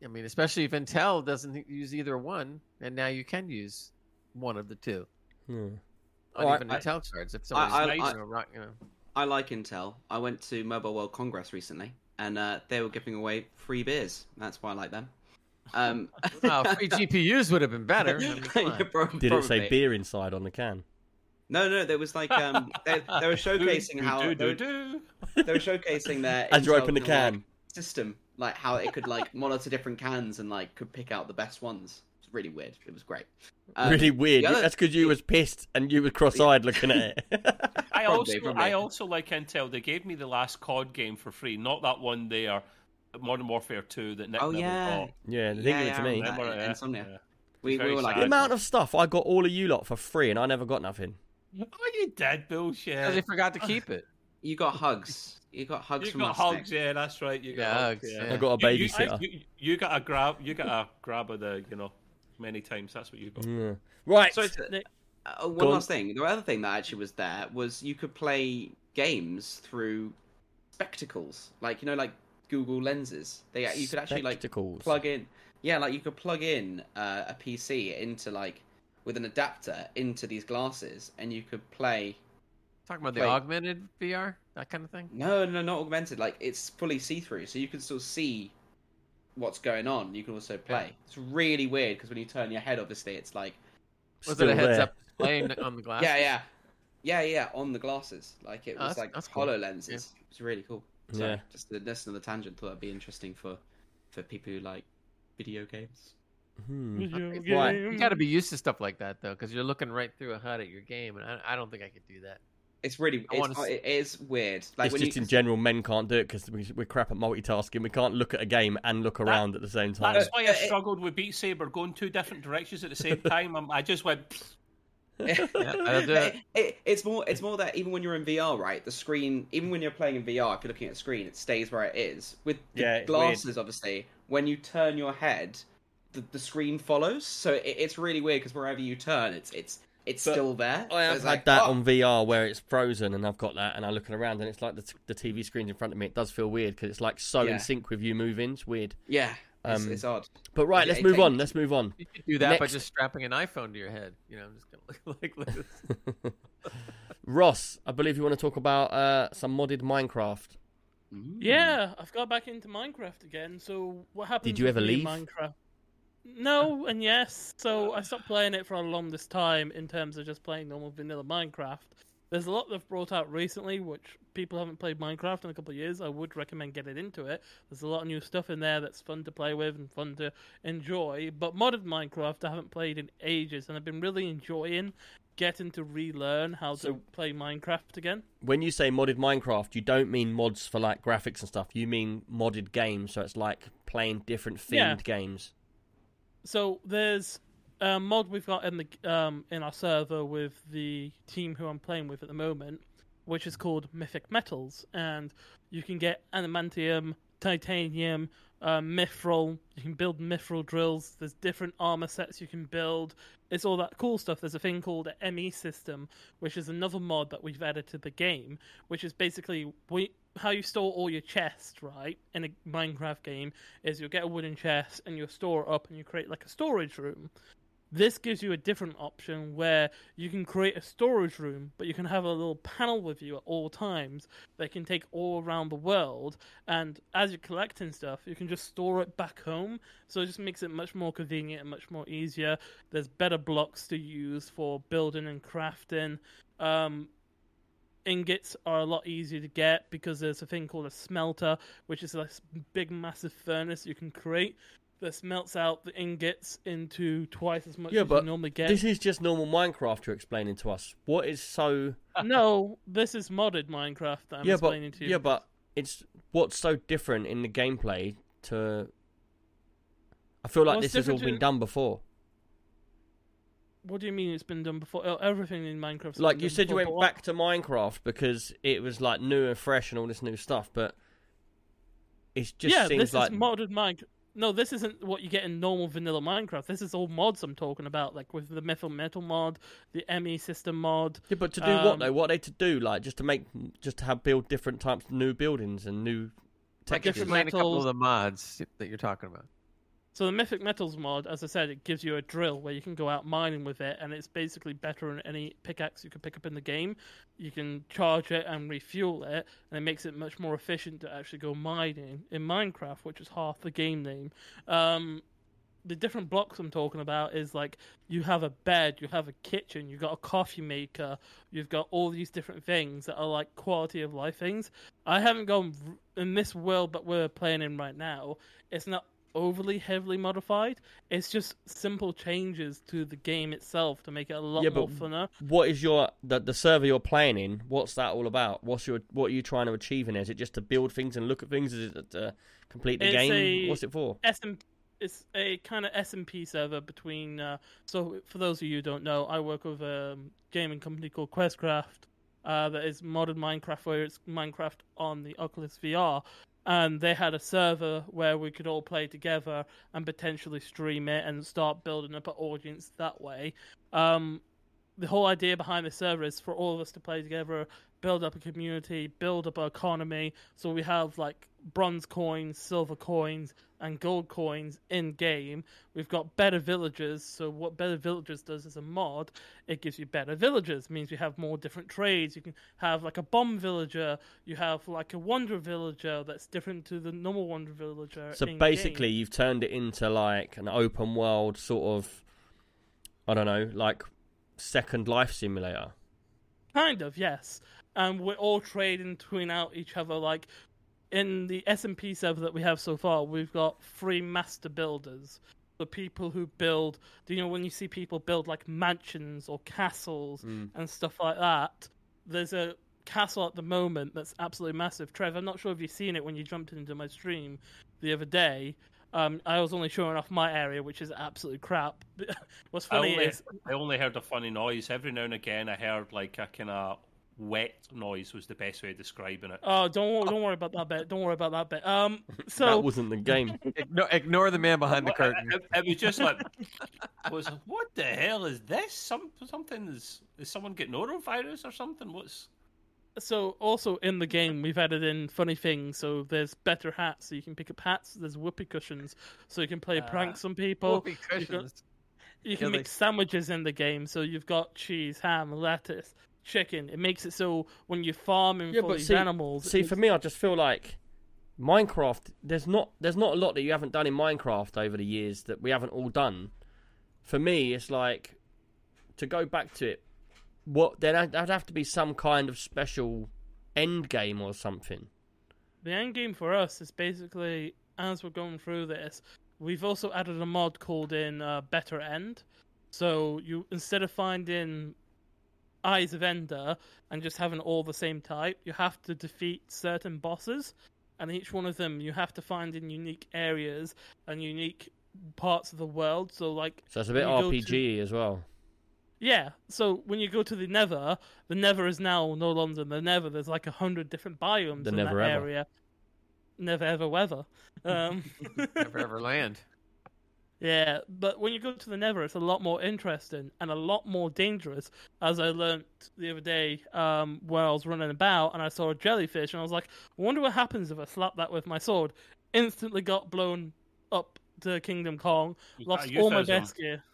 Speaker 2: I mean, especially if Intel doesn't use either one, and now you can use one of the two
Speaker 1: Hmm.
Speaker 2: on
Speaker 1: All
Speaker 2: even
Speaker 5: right,
Speaker 2: Intel cards. If
Speaker 5: I-
Speaker 2: someone's
Speaker 5: I-
Speaker 2: nice,
Speaker 5: I-
Speaker 2: you know, rock, you know.
Speaker 5: I like Intel. I went to Mobile World Congress recently, and uh, they were giving away free beers. That's why I like them. Um,
Speaker 2: Oh, free G P Us would have been better. I mean, come on.
Speaker 5: Yeah, prob-
Speaker 1: Did it say
Speaker 5: probably.
Speaker 1: beer inside on the can?
Speaker 5: No, no. There was like um, they, they were showcasing how
Speaker 3: do,
Speaker 5: they were,
Speaker 3: do,
Speaker 5: they were showcasing their
Speaker 1: As you
Speaker 5: Intel
Speaker 1: open the
Speaker 5: kind of, like,
Speaker 1: can.
Speaker 5: system, like how it could like monitor different cans and like could pick out the best ones. It's really weird. It was great. Um,
Speaker 1: really weird.
Speaker 5: the other-
Speaker 1: That's because you was pissed and you were cross-eyed looking at it.
Speaker 3: I
Speaker 5: Probably,
Speaker 3: also
Speaker 5: probably.
Speaker 3: I also like Intel. They gave me the last C O D game for free, not that one there, Modern Warfare two that Nick
Speaker 5: Oh
Speaker 3: never
Speaker 5: yeah,
Speaker 3: got.
Speaker 1: yeah, they
Speaker 5: Yeah,
Speaker 1: gave it
Speaker 5: yeah,
Speaker 1: to
Speaker 5: I
Speaker 1: me.
Speaker 5: remember.
Speaker 3: Remember,
Speaker 5: Uh,
Speaker 3: yeah,
Speaker 5: Insomnia.
Speaker 3: yeah.
Speaker 5: we,
Speaker 3: Very
Speaker 5: we were like,
Speaker 1: The
Speaker 3: sad.
Speaker 1: amount of stuff I got all of you lot for free, and I never got nothing.
Speaker 3: Oh, you did, bullshit.
Speaker 2: Because they forgot to keep it.
Speaker 5: you got hugs. You got hugs
Speaker 3: You
Speaker 5: from
Speaker 3: got
Speaker 5: us.
Speaker 3: hugs,
Speaker 5: Nick.
Speaker 3: yeah, that's right. You got
Speaker 2: Yeah,
Speaker 3: hugs.
Speaker 2: hugs,
Speaker 3: Yeah.
Speaker 2: yeah.
Speaker 1: I got a
Speaker 3: You- you-
Speaker 1: babysitter.
Speaker 3: You, you got a grab. You got a grab of the, you know, many times. That's what you got.
Speaker 1: Yeah. Right.
Speaker 5: So to, uh, one
Speaker 1: Go on.
Speaker 5: last thing. The other thing that actually was there was you could play games through spectacles, like you know, like Google lenses. They you could actually like
Speaker 1: Spectacles.
Speaker 5: plug in. Yeah, like you could plug in uh, a P C into like with an adapter into these glasses, and you could play.
Speaker 2: Talking about the
Speaker 5: Wait.
Speaker 2: augmented V R, that kind of thing.
Speaker 5: No, no, not augmented. Like it's fully see-through, so you can still see what's going on. You can also play. It's really weird because when you turn your head, obviously, it's like
Speaker 2: Was
Speaker 1: Still
Speaker 2: it a heads
Speaker 1: there.
Speaker 2: up display on the glass?
Speaker 5: yeah, yeah, yeah, yeah, on the glasses. Like it
Speaker 2: Oh,
Speaker 5: was
Speaker 2: that's-
Speaker 5: like
Speaker 2: that's cool.
Speaker 5: HoloLenses. It was really cool. So,
Speaker 1: Yeah.
Speaker 5: just to listen to the tangent. Thought that'd be interesting for for people who like video games.
Speaker 1: Hmm.
Speaker 4: Video
Speaker 1: Right.
Speaker 4: game.
Speaker 2: You got to be used to stuff like that though, because you're looking right through a H U D at your game, and I, I don't think I could do that.
Speaker 5: It's really,
Speaker 2: I
Speaker 5: it's,
Speaker 2: wanna s-
Speaker 5: it is weird. Like
Speaker 1: It's
Speaker 5: when
Speaker 1: just
Speaker 5: you,
Speaker 1: in general, men can't do it because we, we're crap at multitasking. We can't look at a game and look around at the same time.
Speaker 3: That's why I
Speaker 5: Uh, uh,
Speaker 3: struggled with Beat Saber, going two different directions at the same time. I'm, I just went.
Speaker 2: Yeah, I'll do it.
Speaker 5: it, it, it's more it's more that even when you're in V R, right, the screen, even when you're playing in V R, if you're looking at a screen, it stays where it is. With the
Speaker 1: Yeah, it's
Speaker 5: glasses, obviously, when you turn your head, the, the screen follows. So it, it's really weird because wherever you turn, it's it's it's
Speaker 1: But
Speaker 5: still there.
Speaker 1: I
Speaker 5: So
Speaker 1: have
Speaker 5: it's
Speaker 1: had
Speaker 5: like,
Speaker 1: that
Speaker 5: oh.
Speaker 1: on V R where it's frozen, and I've got that, and I'm looking around, and it's like the, t- the T V screen's in front of me. It does feel weird because it's like so
Speaker 5: Yeah.
Speaker 1: in sync with you moving. It's weird.
Speaker 5: Yeah, it's,
Speaker 1: Um,
Speaker 5: it's odd.
Speaker 1: But right,
Speaker 5: It-
Speaker 1: let's
Speaker 5: it
Speaker 1: move on.
Speaker 5: takes-
Speaker 1: Let's move on.
Speaker 2: You could do that by
Speaker 1: Next.
Speaker 2: just strapping an iPhone to your head. You know, I'm just gonna look like, like this.
Speaker 1: Ross, I believe you want to talk about uh, some modded Minecraft.
Speaker 4: Yeah, I've got back into Minecraft again. So what happened?
Speaker 1: Did you ever leave?
Speaker 4: Minecraft? No and yes. So I stopped playing it for a longest time in terms of just playing normal vanilla Minecraft. There's a lot they've brought out recently, which people haven't played Minecraft in a couple of years. I would recommend getting into it. There's a lot of new stuff in there that's fun to play with and fun to enjoy. But modded Minecraft I haven't played in ages, and I've been really enjoying getting to relearn how
Speaker 1: So-
Speaker 4: to play Minecraft again.
Speaker 1: When you say modded Minecraft, you don't mean mods for like graphics and stuff. You mean modded games, so it's like playing different themed
Speaker 4: Yeah.
Speaker 1: games.
Speaker 4: So there's a mod we've got in the um, in our server with the team who I'm playing with at the moment, which is called Mythic Metals, and you can get adamantium, titanium, uh, mithril. You can build mithril drills. There's different armor sets you can build. It's all that cool stuff. There's a thing called the M E system, which is another mod that we've added to the game, which is basically we how you store all your chests, right, in a Minecraft game, is you'll get a wooden chest and you'll store it up and you create like a storage room. This gives you a different option where you can create a storage room, but you can have a little panel with you at all times that can take all around the world, and as you're collecting stuff, you can just store it back home, so it just makes it much more convenient and much more easier. There's better blocks to use for building and crafting. Um, Ingots are a lot easier to get because there's a thing called a smelter, which is a big, massive furnace you can create that smelts out the ingots into twice as much
Speaker 1: Yeah,
Speaker 4: as
Speaker 1: but
Speaker 4: you normally get.
Speaker 1: This is just normal Minecraft you're explaining to us. What is so...
Speaker 4: No, this is modded Minecraft that I'm
Speaker 1: yeah, but,
Speaker 4: explaining to you.
Speaker 1: yeah, but it's what's so different in the gameplay to... I feel like
Speaker 4: What's
Speaker 1: this has all
Speaker 4: different
Speaker 1: been
Speaker 4: to-
Speaker 1: done before.
Speaker 4: What do you mean it's been done before? Oh, everything in Minecraft.
Speaker 1: Like, you said you went back to Minecraft because it was, like, new and fresh and all this new stuff, but it just
Speaker 4: yeah,
Speaker 1: seems
Speaker 4: this
Speaker 1: like...
Speaker 4: is modded Minecraft. No, this isn't what you get in normal vanilla Minecraft. This is all mods I'm talking about, like with the Metal Metal mod, the M E system mod.
Speaker 1: Yeah, but to do
Speaker 4: Um,
Speaker 1: what, though? What are they to do? Like, just to make... Just to have build different types of new buildings and new
Speaker 2: Like
Speaker 1: textures?
Speaker 2: explain a couple
Speaker 4: metals.
Speaker 2: of the mods that you're talking about.
Speaker 4: So the Mythic Metals mod, as I said, it gives you a drill where you can go out mining with it, and it's basically better than any pickaxe you can pick up in the game. You can charge it and refuel it, and it makes it much more efficient to actually go mining in Minecraft, which is half the game name. Um, the different blocks I'm talking about is like you have a bed, you have a kitchen, you've got a coffee maker, you've got all these different things that are like quality of life things. I haven't gone in this world that we're playing in right now. It's not overly heavily modified. It's just simple changes to the game itself to make it a lot
Speaker 1: yeah,
Speaker 4: more
Speaker 1: but
Speaker 4: funner.
Speaker 1: What is your the, the server you're playing in? What's that all about? What's your what are you trying to achieve in it? Is it just to build things and look at things? Is it to complete the
Speaker 4: It's
Speaker 1: game?
Speaker 4: a
Speaker 1: What's it for?
Speaker 4: S M It's a kind of S M P server between. Uh, so for those of you who don't know, I work with a gaming company called Questcraft uh, that is modern Minecraft, where it's Minecraft on the Oculus V R. And they had a server where we could all play together and potentially stream it and start building up an audience that way. Um, the whole idea behind the server is for all of us to play together, build up a community, build up an economy. So we have like bronze coins, silver coins, and gold coins in game. We've got better villagers. So what Better Villagers does is a mod. It gives you better villagers. It means you have more different trades. You can have like a bomb villager. You have like a wonder villager that's different to the normal wonder villager.
Speaker 1: So
Speaker 4: in
Speaker 1: basically,
Speaker 4: game.
Speaker 1: you've turned it into like an open world sort of, I don't know, like Second Life simulator.
Speaker 4: Kind of, yes. And we're all trading between out each other. Like in the S M P server that we have so far, we've got three master builders. The people who build, do you know when you see people build like mansions or castles
Speaker 1: Mm.
Speaker 4: and stuff like that? There's a castle at the moment that's absolutely massive. Trev, I'm not sure if you've seen it when you jumped into my stream the other day. Um, I was only showing off my area, which is absolutely crap. What's
Speaker 3: I
Speaker 4: funny
Speaker 3: only,
Speaker 4: is
Speaker 3: I only heard a funny noise. Every now and again, I heard like a kind of wet noise was the best way of describing it.
Speaker 4: oh, don't wor- don't worry about that bit. Don't worry about that bit. Um, so
Speaker 1: That wasn't the game.
Speaker 2: Ignore, ignore the man behind the curtain.
Speaker 3: It, it was just like, I was like, what the hell is this? Some something is is someone getting norovirus or something? What's
Speaker 4: So also in the game we've added in funny things. So there's better hats, so you can pick up hats. There's whoopee cushions, so you can play
Speaker 2: Ah,
Speaker 4: pranks on people.
Speaker 2: Whoopee
Speaker 4: You can,
Speaker 2: cushions.
Speaker 4: you can
Speaker 2: Yeah, they-
Speaker 4: make sandwiches in the game. So you've got cheese, ham, lettuce, chicken. It makes it so when you're farming
Speaker 1: Yeah,
Speaker 4: for
Speaker 1: but
Speaker 4: these
Speaker 1: see-
Speaker 4: animals.
Speaker 1: See,
Speaker 4: it
Speaker 1: for
Speaker 4: makes-
Speaker 1: me, I just feel like Minecraft. There's not there's not a lot that you haven't done in Minecraft over the years that we haven't all done. For me, it's like to go back to it. What there'd there'd have to be some kind of special end game or something.
Speaker 4: the end game for us is basically as we're going through this, we've also added a mod called in uh, Better End. So you instead of finding Eyes of Ender and just having all the same type, you have to defeat certain bosses, and each one of them you have to find in unique areas and unique parts of the world. So like
Speaker 1: So it's a bit
Speaker 4: when you go
Speaker 1: R P G as well.
Speaker 4: yeah, so when you go to the Nether, the Nether is now no longer the Nether. There's like a hundred different biomes
Speaker 1: The
Speaker 4: in
Speaker 1: never
Speaker 4: that
Speaker 1: ever.
Speaker 4: area. Never ever weather. Um,
Speaker 2: Never ever land.
Speaker 4: yeah, but when you go to the Nether, it's a lot more interesting and a lot more dangerous. As I learnt the other day, um, where I was running about and I saw a jellyfish, and I was like, I wonder what happens if I slap that with my sword. Instantly got blown up to Kingdom Kong,
Speaker 3: You
Speaker 4: lost
Speaker 3: can't use
Speaker 4: all my
Speaker 3: those, though.
Speaker 4: best gear.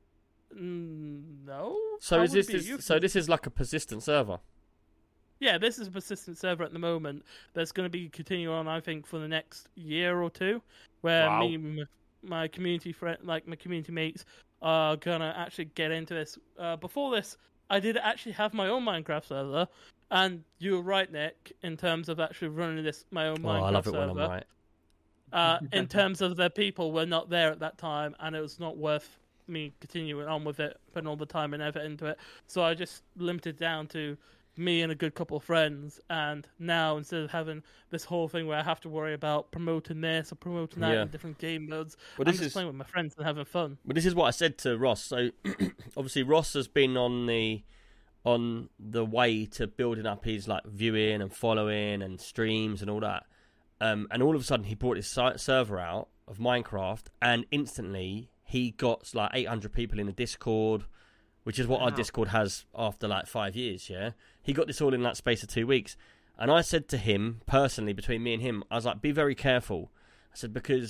Speaker 4: Mm, no.
Speaker 1: So
Speaker 4: How
Speaker 1: is
Speaker 4: would
Speaker 1: this
Speaker 4: it be
Speaker 1: is,
Speaker 4: useful?
Speaker 1: so this is like a persistent server?
Speaker 4: Yeah, this is a persistent server at the moment that's going to be continuing on, I think, for the next year or two, where
Speaker 3: Wow.
Speaker 4: me and m- my community friend, like my community mates, are gonna actually get into this. Uh, before this, I did actually have my own Minecraft server, and you were right, Nick, in terms of actually running this my own
Speaker 1: Oh,
Speaker 4: Minecraft
Speaker 1: I love it
Speaker 4: server.
Speaker 1: when I'm right.
Speaker 4: Uh, in terms of the people were not there at that time, and it was not worth me continuing on with it, putting all the time and effort into it. So I just limited down to me and a good couple of friends, and now instead of having this whole thing where I have to worry about promoting this or promoting that
Speaker 1: Yeah.
Speaker 4: in different game modes,
Speaker 1: Well,
Speaker 4: I'm
Speaker 1: this
Speaker 4: just
Speaker 1: is
Speaker 4: playing with my friends and having fun.
Speaker 1: But this is what I said to Ross. So obviously Ross has been on the on the way to building up his like viewing and following and streams and all that. Um, and all of a sudden he brought his si- server out of Minecraft, and instantly he got like eight hundred people in the Discord, which is what our
Speaker 2: Wow.
Speaker 1: Discord has after like five years. Yeah, he got this all in that space of two weeks. And I said to him personally, between me and him, I was like, "Be very careful." I said because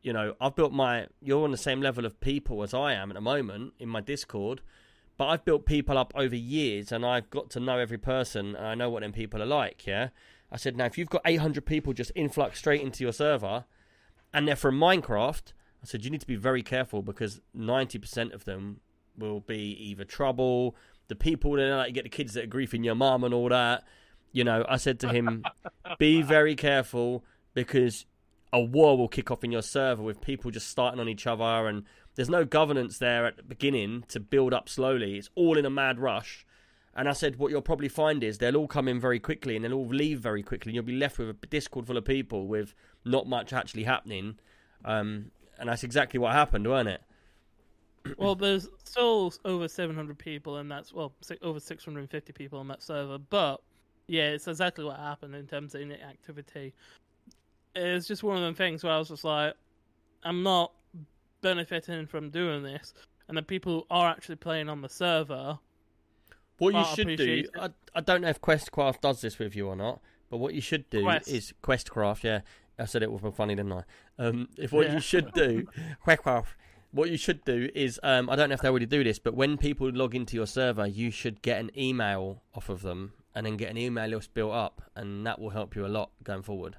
Speaker 1: you know, I've built my. You're on the same level of people as I am at the moment in my Discord, but I've built people up over years, and I've got to know every person, and I know what them people are like. Yeah, I said now if you've got eight hundred people just influx straight into your server, and they're from Minecraft, I said you need to be very careful because ninety percent of them will be either trouble. The people that like you get the kids that are griefing your mum and all that. You know, I said to him, be very careful because a war will kick off in your server with people just starting on each other, and there's no governance there at the beginning to build up slowly. It's all in a mad rush. And I said, what you'll probably find is they'll all come in very quickly and they'll all leave very quickly, and you'll be left with a Discord full of people with not much actually happening. Um, and that's exactly what happened, weren't it?
Speaker 4: Well, there's still over seven hundred people, and that's, well, over six hundred fifty people on that server, but yeah, it's exactly what happened in terms of inactivity. It's just one of them things where I was just like, I'm not benefiting from doing this, and the people who are actually playing on the server.
Speaker 1: What you should do, I, I don't know if Questcraft does this with you or not, but what you should do
Speaker 4: Quest.
Speaker 1: is Questcraft, yeah, I said it was funny, didn't I? Um, if what
Speaker 4: Yeah.
Speaker 1: you should do, Questcraft, what you should do is, um, I don't know if they already do this, but when people log into your server, you should get an email off of them, and then get an email list built up, and that will help you a lot going forward.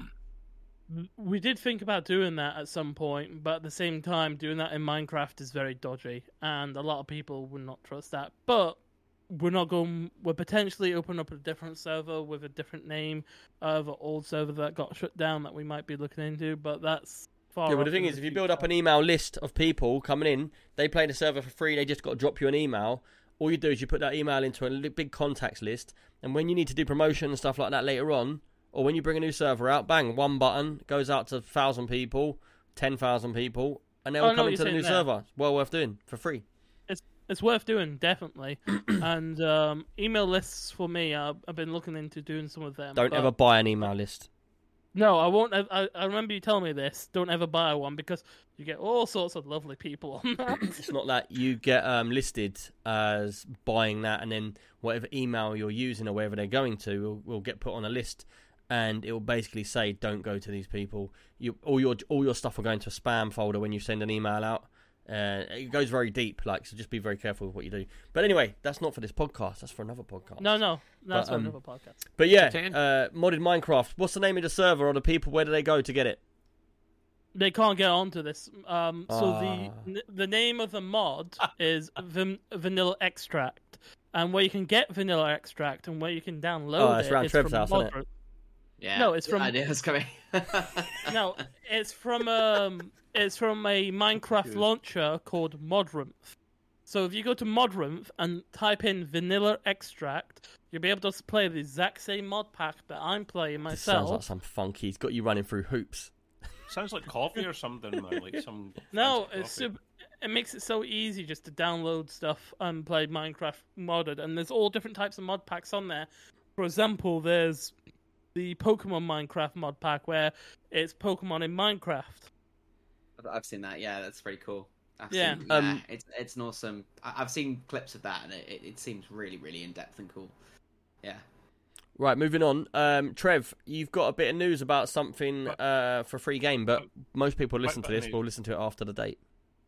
Speaker 4: We did think about doing that at some point, but at the same time, doing that in Minecraft is very dodgy, and a lot of people would not trust that. But we're not going. We're potentially opening up a different server with a different name of an old server that got shut down that we might be looking into. But that's far.
Speaker 1: Yeah, but
Speaker 4: off
Speaker 1: the thing
Speaker 4: in
Speaker 1: is,
Speaker 4: the
Speaker 1: if you
Speaker 4: future.
Speaker 1: build up an email list of people coming in, they play the server for free, they just got to drop you an email. All you do is you put that email into a li- big contacts list, and when you need to do promotion and stuff like that later on, or when you bring a new server out, bang, one button goes out to one thousand people, ten thousand people, and they'll
Speaker 4: Oh, I know
Speaker 1: come
Speaker 4: what
Speaker 1: into
Speaker 4: you're
Speaker 1: the new
Speaker 4: saying there.
Speaker 1: server. It's well worth doing for free.
Speaker 4: It's it's worth doing, definitely. And um, email lists for me, I've, I've been looking into doing some of them.
Speaker 1: Don't
Speaker 4: but-
Speaker 1: ever buy an email list.
Speaker 4: No, I won't. I, I remember you telling me this. Don't ever buy one because you get all sorts of lovely people on that.
Speaker 1: It's not that you get um, listed as buying that, and then whatever email you're using or wherever they're going to will, will get put on a list, and it will basically say, "Don't go to these people." You all your all your stuff will go into a spam folder when you send an email out. Uh, it goes very deep, like so. Just be very careful with what you do. But anyway, that's not for this podcast. That's for another podcast.
Speaker 4: No, no, that's
Speaker 1: But, um,
Speaker 4: another podcast.
Speaker 1: But yeah,
Speaker 2: Tan-
Speaker 1: uh, modded Minecraft. What's the name of the server or the people? Where do they go to get it?
Speaker 4: They can't get onto this. Um, so
Speaker 1: Ah.
Speaker 4: the the name of the mod is Van- Vanilla Extract, and where you can get Vanilla Extract and where you can download
Speaker 1: Oh, it's
Speaker 4: it
Speaker 1: around
Speaker 4: is
Speaker 1: Trev's
Speaker 4: from
Speaker 1: house, isn't it?
Speaker 4: Modern-
Speaker 5: Yeah.
Speaker 4: No, it's from-
Speaker 5: I knew it was coming.
Speaker 4: No, it's from um, it's from a Minecraft launcher called Modrinth. So if you go to Modrinth and type in Vanilla Extract, you'll be able to play the exact same mod pack that I'm playing
Speaker 1: This sounds like
Speaker 4: myself.
Speaker 1: some funky. He's got you running through hoops.
Speaker 3: Sounds like coffee or something, man. Like some.
Speaker 4: No,
Speaker 3: fancy
Speaker 4: it's
Speaker 3: coffee.
Speaker 4: super, it makes it so easy just to download stuff and play Minecraft modded, and there's all different types of mod packs on there. For example, there's the Pokemon Minecraft mod pack where it's Pokemon in Minecraft.
Speaker 5: I've seen that. Yeah, that's pretty cool. I've
Speaker 4: Yeah.
Speaker 5: seen,
Speaker 1: Um,
Speaker 5: yeah, it's it's an awesome. I- I've seen clips of that, and it, it, it seems really, really in depth and cool. Yeah.
Speaker 1: Right, moving on. Um, Trev, you've got a bit of news about something uh, for free game, but most people listen to
Speaker 3: Right,
Speaker 1: this
Speaker 3: right.
Speaker 1: will listen to it after the date.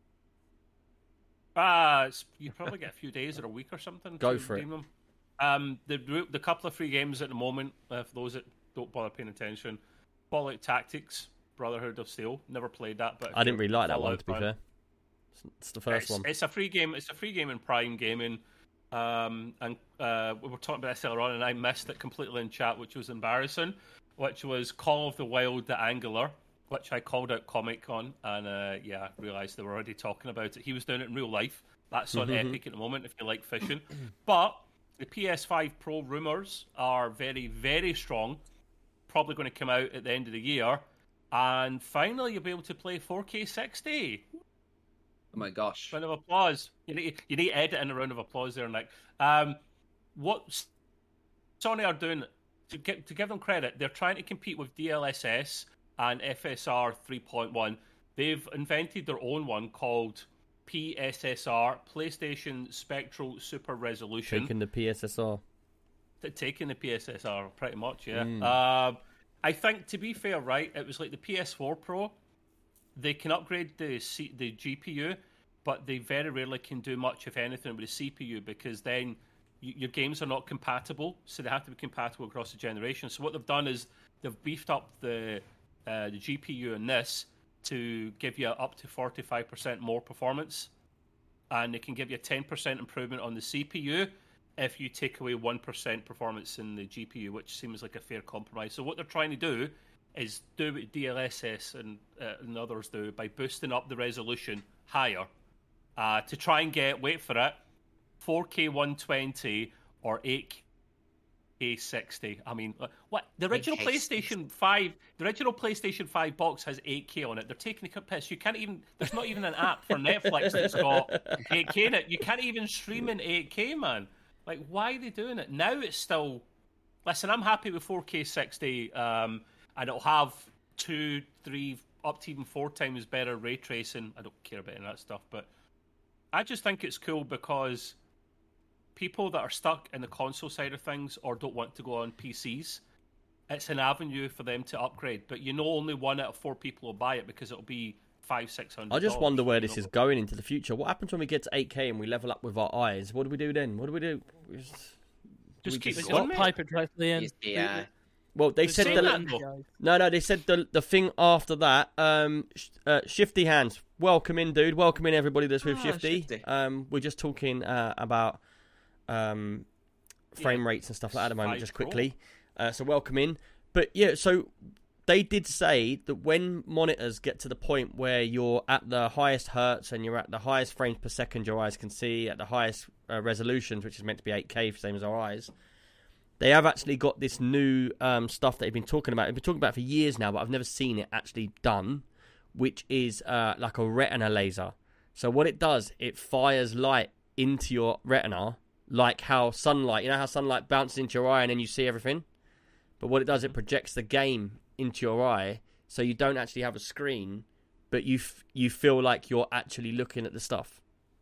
Speaker 3: Ah, it's, you probably get a few days or a week or something.
Speaker 1: Go
Speaker 3: to
Speaker 1: for it.
Speaker 3: redeem them. Um, the the couple of free games at the moment, uh, for those that don't bother paying attention, Fallout Tactics, Brotherhood of Steel. Never played that, but if
Speaker 1: I didn't
Speaker 3: you're
Speaker 1: really like that
Speaker 3: Fallout
Speaker 1: one, to be
Speaker 3: fan-
Speaker 1: fair. It's, it's the first
Speaker 3: it's,
Speaker 1: one.
Speaker 3: It's a free game. It's a free game in Prime Gaming. Um, and uh, we were talking about this earlier on, and I missed it completely in chat, which was embarrassing. Which was Call of the Wild: The Angler, which I called out Comic Con, and uh, yeah, I realised they were already talking about it. He was doing it in real life. That's on
Speaker 1: Mhm.
Speaker 3: Epic at the moment if you like fishing. But the P S five Pro rumours are very, very strong. Probably going to come out at the end of the year, and finally you'll be able to play four K sixty.
Speaker 5: Oh my gosh.
Speaker 3: Round of applause. You need you need to edit in a round of applause there, Nick. Um, what S- Sony are doing to get to give them credit, they're trying to compete with D L S S and F S R three point one. They've invented their own one called P S S R, PlayStation Spectral Super Resolution.
Speaker 1: Taking the P S S R.
Speaker 3: T- taking the P S S R, pretty much, yeah.
Speaker 1: Mm.
Speaker 3: Um, I think, to be fair, right, it was like the P S four Pro they can upgrade the C- the G P U, but they very rarely can do much, if anything, with the C P U because then y- your games are not compatible, so they have to be compatible across the generation. So what they've done is they've beefed up the uh, the G P U in this to give you up to forty-five percent more performance, and it can give you a ten percent improvement on the C P U if you take away one percent performance in the G P U, which seems like a fair compromise. So what they're trying to do is do what D L S S and, uh, and others do by boosting up the resolution higher uh, to try and get, wait for it, four K one twenty or eight K sixty. I mean, what the original
Speaker 5: eight K
Speaker 3: PlayStation five, the original PlayStation five box has eight K on it. They're taking a piss. You can't even. There's not even an app for Netflix that's got eight K in it. You can't even stream in eight K, man. Like, why are they doing it now? It's still. Listen, I'm happy with four K sixty, um, and it'll have two, three, up to even four times better ray tracing. I don't care about any of that stuff, but I just think it's cool because people that are stuck in the console side of things or don't want to go on P Cs, it's an avenue for them to upgrade. But you know, only one out of four people will buy it because it'll be five, six hundred.
Speaker 1: I just wonder where this
Speaker 3: know?
Speaker 1: is going into the future. What happens when we get to eight K and we level up with our eyes? What do we do then? What do we do? We just do
Speaker 3: Just
Speaker 1: we
Speaker 3: keep
Speaker 1: just-
Speaker 3: it going, mate.
Speaker 4: Pipe it directly in.
Speaker 5: Yeah.
Speaker 1: Well, they
Speaker 3: They've
Speaker 1: said
Speaker 3: seen
Speaker 1: the
Speaker 3: that, though.
Speaker 1: no, no. They said the the thing after that. Um, sh- uh, Shifty Hands, welcome in, dude. Welcome in, everybody that's with
Speaker 5: Ah,
Speaker 1: Shifty.
Speaker 5: Shifty.
Speaker 1: Um, we're just talking uh, about um frame
Speaker 3: Yeah.
Speaker 1: rates and stuff like that at the moment,
Speaker 3: Five
Speaker 1: just
Speaker 3: Pro.
Speaker 1: quickly. Uh, so welcome in. But yeah, so they did say that when monitors get to the point where you're at the highest hertz and you're at the highest frames per second your eyes can see, at the highest uh, resolutions, which is meant to be eight K, same as our eyes, they have actually got this new um, stuff that they've been talking about. They've been talking about it for years now, but I've never seen it actually done, which is uh, like a retina laser. So what it does, it fires light into your retina, like how sunlight, you know how sunlight bounces into your eye and then you see everything? But what it does, it projects the game into your eye, so you don't actually have a screen, but you f- you feel like you're actually looking at the stuff.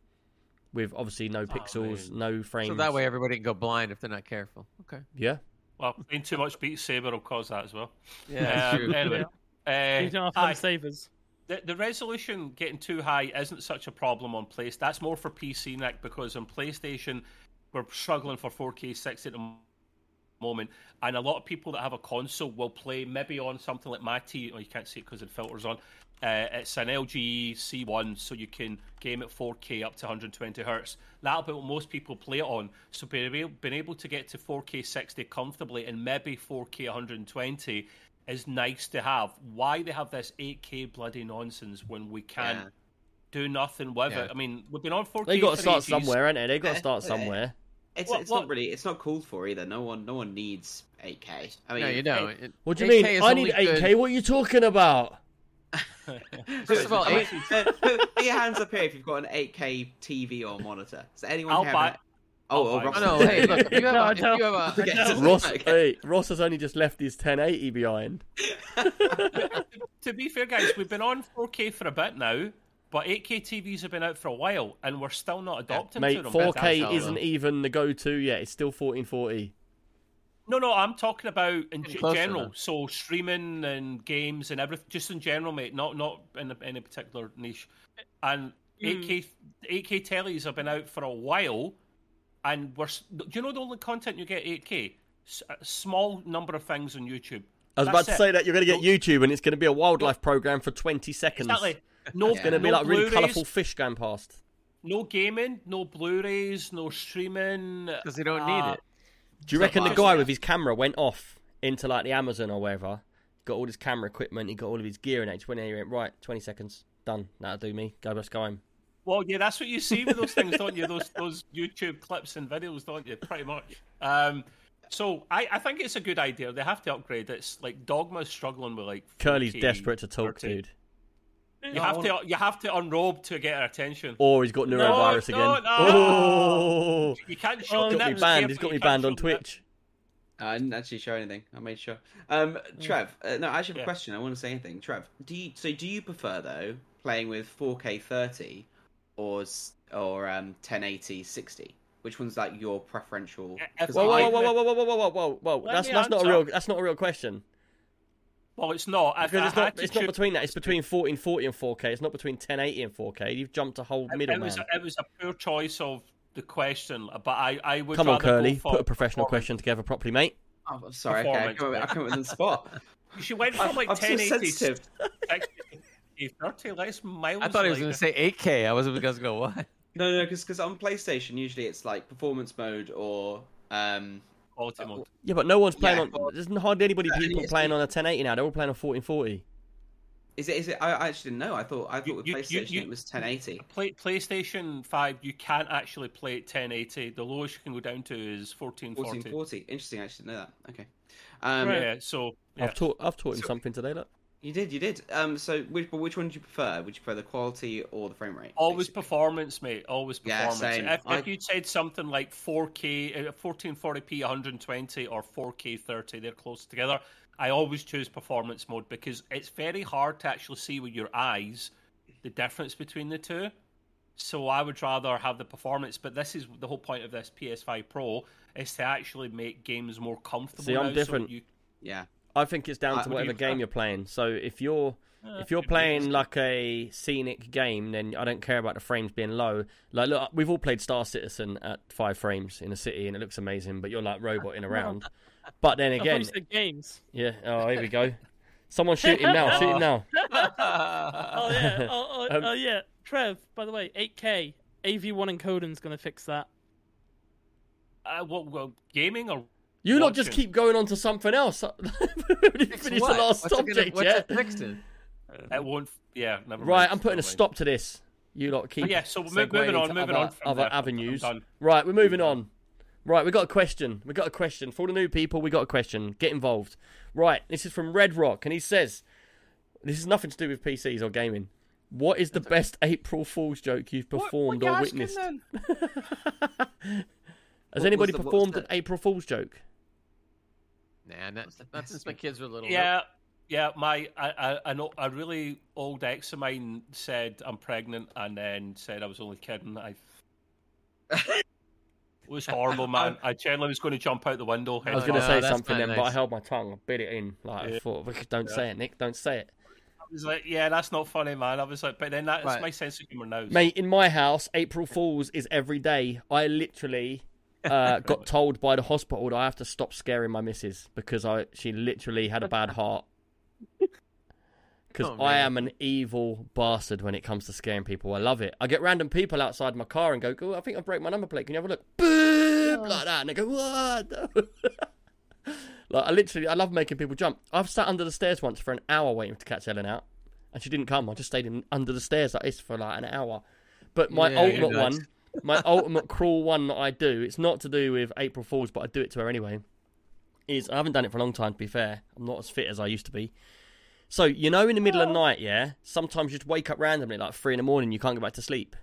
Speaker 1: With obviously no pixels,
Speaker 3: man.
Speaker 1: no frames.
Speaker 2: So that way everybody can go blind if they're not careful. Okay.
Speaker 1: Yeah.
Speaker 3: Well, playing too much Beat Saber will cause that as well.
Speaker 2: Yeah.
Speaker 3: Um,
Speaker 2: true.
Speaker 3: anyway,
Speaker 4: You
Speaker 3: uh,
Speaker 4: don't have
Speaker 3: aye,
Speaker 4: them savers.
Speaker 3: the, the resolution getting too high isn't such a problem on PlayStation. That's more for P C, Nick, because on PlayStation we're struggling for four K sixty at the moment, and a lot of people that have a console will play maybe on something like my T V. Oh, you can't see it because the filter's on. Uh, it's an L G C one, so you can game at four K up to one hundred twenty hertz. That'll be what most people play it on. So being able, being able to get to four K sixty comfortably and maybe four K one hundred twenty is nice to have. Why they have this eight K bloody nonsense when we can't
Speaker 5: Yeah.
Speaker 3: do nothing with
Speaker 2: Yeah.
Speaker 3: it? I mean, we've been on four K.
Speaker 1: They got to
Speaker 3: for
Speaker 1: start
Speaker 3: ages.
Speaker 1: somewhere, ain't they? They got to
Speaker 5: Uh,
Speaker 1: start
Speaker 5: uh,
Speaker 1: somewhere.
Speaker 5: It's
Speaker 3: What-
Speaker 5: it's
Speaker 3: what-
Speaker 5: not really it's not called for either. No one no one needs eight K. I mean,
Speaker 2: No, you don't.
Speaker 5: it-
Speaker 2: It-
Speaker 1: What do you
Speaker 2: eight K
Speaker 1: mean?
Speaker 2: is
Speaker 1: I
Speaker 2: only
Speaker 1: need eight K.
Speaker 2: good-
Speaker 1: What are you talking about?
Speaker 2: First of all,
Speaker 5: I mean,
Speaker 2: eight-
Speaker 5: uh, put, put your hands up here if you've got an eight K T V or monitor. Does anyone
Speaker 3: I'll
Speaker 5: have
Speaker 3: buy-
Speaker 5: an... Oh,
Speaker 3: I'll
Speaker 5: oh,
Speaker 3: buy
Speaker 5: Ross.
Speaker 2: Oh, no, hey, look, if you have
Speaker 4: No,
Speaker 2: a,
Speaker 4: I
Speaker 2: if
Speaker 4: don't.
Speaker 2: you have a,
Speaker 5: Okay,
Speaker 4: No.
Speaker 5: so-
Speaker 1: Ross,
Speaker 5: okay.
Speaker 1: hey, Ross has only just left his ten eighty behind.
Speaker 3: To be fair, guys, we've been on four K for a bit now, but eight K T Vs have been out for a while, and we're still not adopting to
Speaker 1: Mate,
Speaker 3: them.
Speaker 1: four K
Speaker 2: That's
Speaker 1: isn't
Speaker 2: how-
Speaker 1: even the go-to yet. It's still fourteen forty.
Speaker 3: No, no, I'm talking about in
Speaker 2: Getting
Speaker 3: g-
Speaker 2: closer
Speaker 3: general.
Speaker 2: now.
Speaker 3: So streaming and games and everything, just in general, mate. Not not in a, any particular niche. And eight K eight K tellies have been out for a while, and we're. s- Do you know the only content you get eight K? S- a small number of things on YouTube.
Speaker 1: I was
Speaker 3: That's
Speaker 1: about to
Speaker 3: it.
Speaker 1: say that you're going to get YouTube and it's going to be a wildlife program for twenty seconds.
Speaker 3: Exactly. No,
Speaker 1: It's going to be
Speaker 3: no
Speaker 1: like really
Speaker 3: Blu-rays,
Speaker 1: colourful fish going past.
Speaker 3: No gaming, no Blu-rays, no streaming.
Speaker 2: because you don't need
Speaker 3: uh,
Speaker 2: it.
Speaker 1: Do you
Speaker 2: So
Speaker 1: reckon the
Speaker 2: far.
Speaker 1: guy with his camera went off into like the Amazon or wherever? Got all his camera equipment, he got all of his gear, and he just went in and he went, right, twenty seconds, done. That'll do me. Go, let's go home.
Speaker 3: Well, yeah, that's what you see with those things, don't you? Those those YouTube clips and videos, don't you? Pretty much. Um, so I, I think it's a good idea. They have to upgrade. It's like Dogma's struggling with like
Speaker 1: Curly's
Speaker 3: four K
Speaker 1: desperate to talk,
Speaker 3: thirty.
Speaker 1: dude.
Speaker 3: You have to you have to unrobe to get our attention.
Speaker 1: Or he's got neurovirus
Speaker 3: no,
Speaker 1: again.
Speaker 3: no.
Speaker 1: Oh!
Speaker 3: You can't
Speaker 1: He's
Speaker 3: show the
Speaker 1: got me
Speaker 3: nips,
Speaker 1: banned.
Speaker 3: yeah,
Speaker 1: He's
Speaker 3: but
Speaker 1: got
Speaker 3: you
Speaker 1: me
Speaker 3: can't
Speaker 1: banned
Speaker 3: show
Speaker 1: on
Speaker 3: the nips.
Speaker 1: Twitch.
Speaker 5: I didn't actually show anything. I made sure. Um, Trev, uh, no, I actually have
Speaker 3: Yeah.
Speaker 5: a question. I want to say anything. Trev, do you so do you prefer though playing with four K thirty or s- or um ten eighty sixty? Which one's like your preferential?
Speaker 3: If
Speaker 5: 'Cause
Speaker 1: Whoa,
Speaker 5: I-
Speaker 1: whoa, whoa, whoa, whoa, whoa, whoa, whoa, whoa!
Speaker 3: Let
Speaker 1: That's
Speaker 3: me
Speaker 1: that's not a
Speaker 3: answer.
Speaker 1: real that's not a real question.
Speaker 3: Well, it's not. I,
Speaker 1: Because
Speaker 3: I
Speaker 1: it's not.
Speaker 3: had to
Speaker 1: It's not
Speaker 3: choose-
Speaker 1: between that. It's between fourteen forty and four K. It's not between ten eighty and four K. You've jumped a whole
Speaker 3: It,
Speaker 1: middle
Speaker 3: it was
Speaker 1: man.
Speaker 3: it was a poor choice of the question, but I, I would
Speaker 1: Come on,
Speaker 3: rather
Speaker 1: Curly.
Speaker 3: go for
Speaker 1: Put a professional
Speaker 3: performance.
Speaker 1: question together properly, mate.
Speaker 5: Oh, I'm sorry, okay, I
Speaker 3: Performance.
Speaker 5: come, I come within the spot.
Speaker 3: She went from like
Speaker 5: I'm so
Speaker 3: ten eighty
Speaker 5: sensitive.
Speaker 3: thirty. Let's miles.
Speaker 2: I thought he was
Speaker 3: later.
Speaker 2: going to say eight K. I was going to go, what?
Speaker 5: No, no, because on PlayStation usually it's like performance mode or um.
Speaker 3: quality mode.
Speaker 1: Yeah, but no one's playing
Speaker 5: Yeah,
Speaker 1: on.
Speaker 5: well-
Speaker 1: There's hardly anybody
Speaker 5: Yeah,
Speaker 1: people
Speaker 5: it's-
Speaker 1: playing on a ten eighty now. They're all playing on fourteen forty.
Speaker 5: Is it? Is it? I I actually didn't know. I thought I thought
Speaker 3: You-
Speaker 5: with
Speaker 3: you- you-
Speaker 5: PlayStation
Speaker 3: you-
Speaker 5: it was ten eighty.
Speaker 3: Play, PlayStation five, you can't actually play at ten eighty. The lowest you can go down to is fourteen forty.
Speaker 5: fourteen forty. Interesting. I actually didn't know that. Okay. Um,
Speaker 4: Right.
Speaker 3: Yeah, so yeah.
Speaker 1: I've taught. I've taught him
Speaker 5: So-
Speaker 1: something today. Look.
Speaker 5: You did. You did. Um. So which but which one do you prefer? Would you prefer the quality or the frame rate?
Speaker 3: Always
Speaker 5: basically?
Speaker 3: performance, mate. Always
Speaker 5: Yeah,
Speaker 3: performance.
Speaker 5: same.
Speaker 3: If,
Speaker 5: I-
Speaker 3: if you'd said something like four K, uh, fourteen forty p, one hundred twenty, or four K thirty, they're close together. I always choose performance mode because it's very hard to actually see with your eyes the difference between the two. So I would rather have the performance, but this is the whole point of this P S five Pro is to actually make games more comfortable.
Speaker 1: See, I'm
Speaker 3: now, so
Speaker 1: different.
Speaker 3: you,
Speaker 5: Yeah.
Speaker 1: I think it's down
Speaker 5: Uh,
Speaker 1: to
Speaker 5: what do you
Speaker 1: whatever game
Speaker 3: prefer?
Speaker 1: you're playing. So if you're
Speaker 3: uh,
Speaker 1: if you're
Speaker 3: should be
Speaker 1: playing
Speaker 3: interesting.
Speaker 1: like a scenic game, then I don't care about the frames being low. Like, look, we've all played Star Citizen at five frames in a city, and it looks amazing. But you're like roboting around. But then
Speaker 4: I thought
Speaker 1: again,
Speaker 4: you said games.
Speaker 1: yeah. Oh, here we go. Someone shoot him now. Shoot him now.
Speaker 4: Oh yeah. Oh, oh,
Speaker 1: Um,
Speaker 4: oh yeah. Trev, by the way, eight K. A V one encoding's gonna fix that.
Speaker 3: uh, what, well, gaming or
Speaker 1: You lot just
Speaker 3: watching?
Speaker 1: keep going on to something else. We
Speaker 2: Fix
Speaker 1: Finish the
Speaker 2: what?
Speaker 1: last
Speaker 2: What's it gonna-
Speaker 1: subject,
Speaker 2: what's
Speaker 1: yeah.
Speaker 2: it fixed in?
Speaker 3: It won't. Yeah, never
Speaker 1: Right,
Speaker 3: mind,
Speaker 1: I'm putting a
Speaker 3: never mind.
Speaker 1: stop to this. You lot keep.
Speaker 3: Yeah, so mo-
Speaker 1: segueing
Speaker 3: moving on,
Speaker 1: into
Speaker 3: moving
Speaker 1: other,
Speaker 3: on from
Speaker 1: other
Speaker 3: there. I'm
Speaker 1: avenues.
Speaker 3: done.
Speaker 1: Right, we're moving on. Right, we got a question. We got a question for all the new people. We got a question. Get involved. Right, this is from Red Rock, and he says, "This is nothing to do with P Cs or gaming. What is the best April Fool's joke you've
Speaker 3: What-
Speaker 1: performed
Speaker 3: what
Speaker 1: or
Speaker 3: you asking
Speaker 1: witnessed?
Speaker 3: then?
Speaker 1: Has
Speaker 5: What
Speaker 1: anybody
Speaker 5: was the- what was
Speaker 1: performed
Speaker 5: the-
Speaker 1: an April Fool's joke?
Speaker 2: Nah, not, not since my kids were little.
Speaker 3: Yeah, yeah. My I, I, I know a really old ex of mine said I'm pregnant, and then said I was only kidding. I it was horrible, man. I generally was going to jump out the window.
Speaker 1: I was
Speaker 2: Oh,
Speaker 1: going to
Speaker 2: no,
Speaker 1: say
Speaker 2: that's
Speaker 1: something
Speaker 2: not
Speaker 1: then, but I
Speaker 2: nice.
Speaker 1: held my tongue. I bit it in. Like I
Speaker 3: Yeah.
Speaker 1: thought, don't
Speaker 3: Yeah.
Speaker 1: say it, Nick. Don't say it.
Speaker 3: I was like, yeah, that's not funny, man. I was like, but then that's
Speaker 2: Right.
Speaker 3: my sense of humor now. so-
Speaker 1: Mate, in my house, April Fools is every day. I literally uh, got told by the hospital that I have to stop scaring my missus because I she literally had a bad heart. Because
Speaker 2: Oh,
Speaker 1: I
Speaker 2: man.
Speaker 1: am an evil bastard when it comes to scaring people. I love it. I get random people outside my car and go, "Oh, I think I broke my number plate. Can you have a look?" Boop, like that, and they go, "What?" Like I literally, I love making people jump. I've sat under the stairs once for an hour waiting to catch Ellen out, and she didn't come. I just stayed in, under the stairs like this for like an hour. But my
Speaker 2: Yeah,
Speaker 1: ultimate
Speaker 2: you're nice.
Speaker 1: one, my ultimate cruel one that I do, it's not to do with April Fools, but I do it to her anyway. Is I haven't done it for a long time. To be fair, I'm not as fit as I used to be. So you know, in the middle of the night, yeah, sometimes you just wake up randomly, like three in the morning, you can't go back to sleep.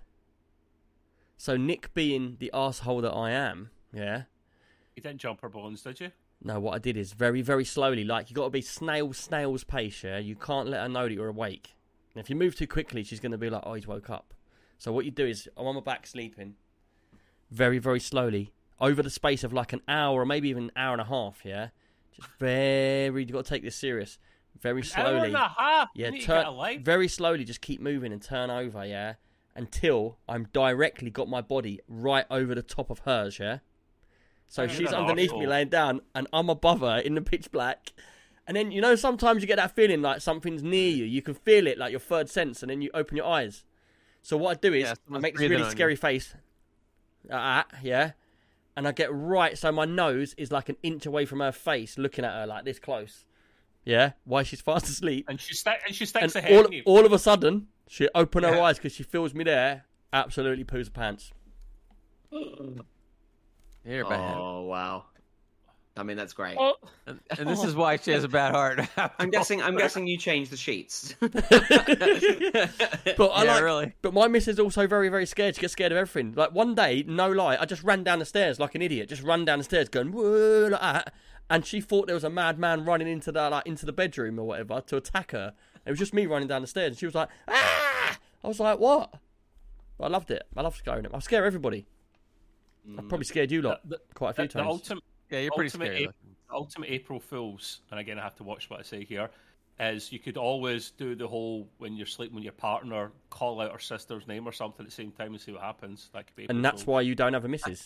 Speaker 1: So Nick, being the arsehole that I am, yeah.
Speaker 3: You didn't jump her bones, did you?
Speaker 1: No, what I did is very, very slowly. Like, you got to be snail, snail's pace, yeah? You can't let her know that you're awake. And if you move too quickly, she's going to be like, oh, he's woke up. So what you do is, I'm on my back sleeping, very, very slowly, over the space of like an hour or maybe even an hour and a half, yeah? Just very, you've got to take this serious. Very
Speaker 3: Hour
Speaker 1: slowly.
Speaker 3: and a half.
Speaker 1: Yeah,
Speaker 3: you need to
Speaker 1: turn,
Speaker 3: get a life.
Speaker 1: very slowly, just keep moving and turn over, yeah? Until I'm directly got my body right over the top of hers, yeah? So
Speaker 3: Oh,
Speaker 1: she's
Speaker 3: you're an
Speaker 1: underneath me
Speaker 3: arsehole.
Speaker 1: laying down, and I'm above her in the pitch black. And then, you know, sometimes you get that feeling like something's near you. You can feel it, like your third sense, and then you open your eyes. So what I do is,
Speaker 2: Yeah,
Speaker 1: I
Speaker 2: someone's
Speaker 1: make this
Speaker 2: breathing
Speaker 1: really
Speaker 2: on
Speaker 1: scary
Speaker 2: you.
Speaker 1: face. Ah, uh, yeah? And I get right, so my nose is like an inch away from her face, looking at her like this close. Yeah? While she's fast asleep.
Speaker 3: And she sti- and she sticks
Speaker 1: And
Speaker 3: her head
Speaker 1: all,
Speaker 3: in you.
Speaker 1: all of a sudden, she open her
Speaker 3: Yeah.
Speaker 1: eyes because she feels me there. Absolutely poos her pants.
Speaker 2: You're bad.
Speaker 5: Oh wow. I mean that's great.
Speaker 4: Oh,
Speaker 2: And, and this is why she has a bad heart.
Speaker 5: I'm guessing. I'm guessing you changed the sheets.
Speaker 1: But I
Speaker 2: Yeah,
Speaker 1: like,
Speaker 2: really.
Speaker 1: but my miss is also very, very scared. She gets scared of everything. Like one day, no lie, I just ran down the stairs like an idiot. Just ran down the stairs, going whoa like that. And she thought there was a madman running into the like into the bedroom or whatever to attack her. It was just me running down the stairs, and she was like, ah! I was like, what? But I loved it. I love scaring them. I scare everybody. I've probably scared you lot
Speaker 3: The- the-
Speaker 1: quite a few
Speaker 3: the, the
Speaker 1: times.
Speaker 3: ultimate,
Speaker 2: Yeah, you're pretty
Speaker 3: ultimate,
Speaker 2: scary.
Speaker 3: Ap- ultimate April Fools, and again I have to watch what I say here, is you could always do the whole when you're sleeping with your partner, call out her sister's name or something at the same time and see what happens. That could be.
Speaker 1: And that's why you don't have a missus.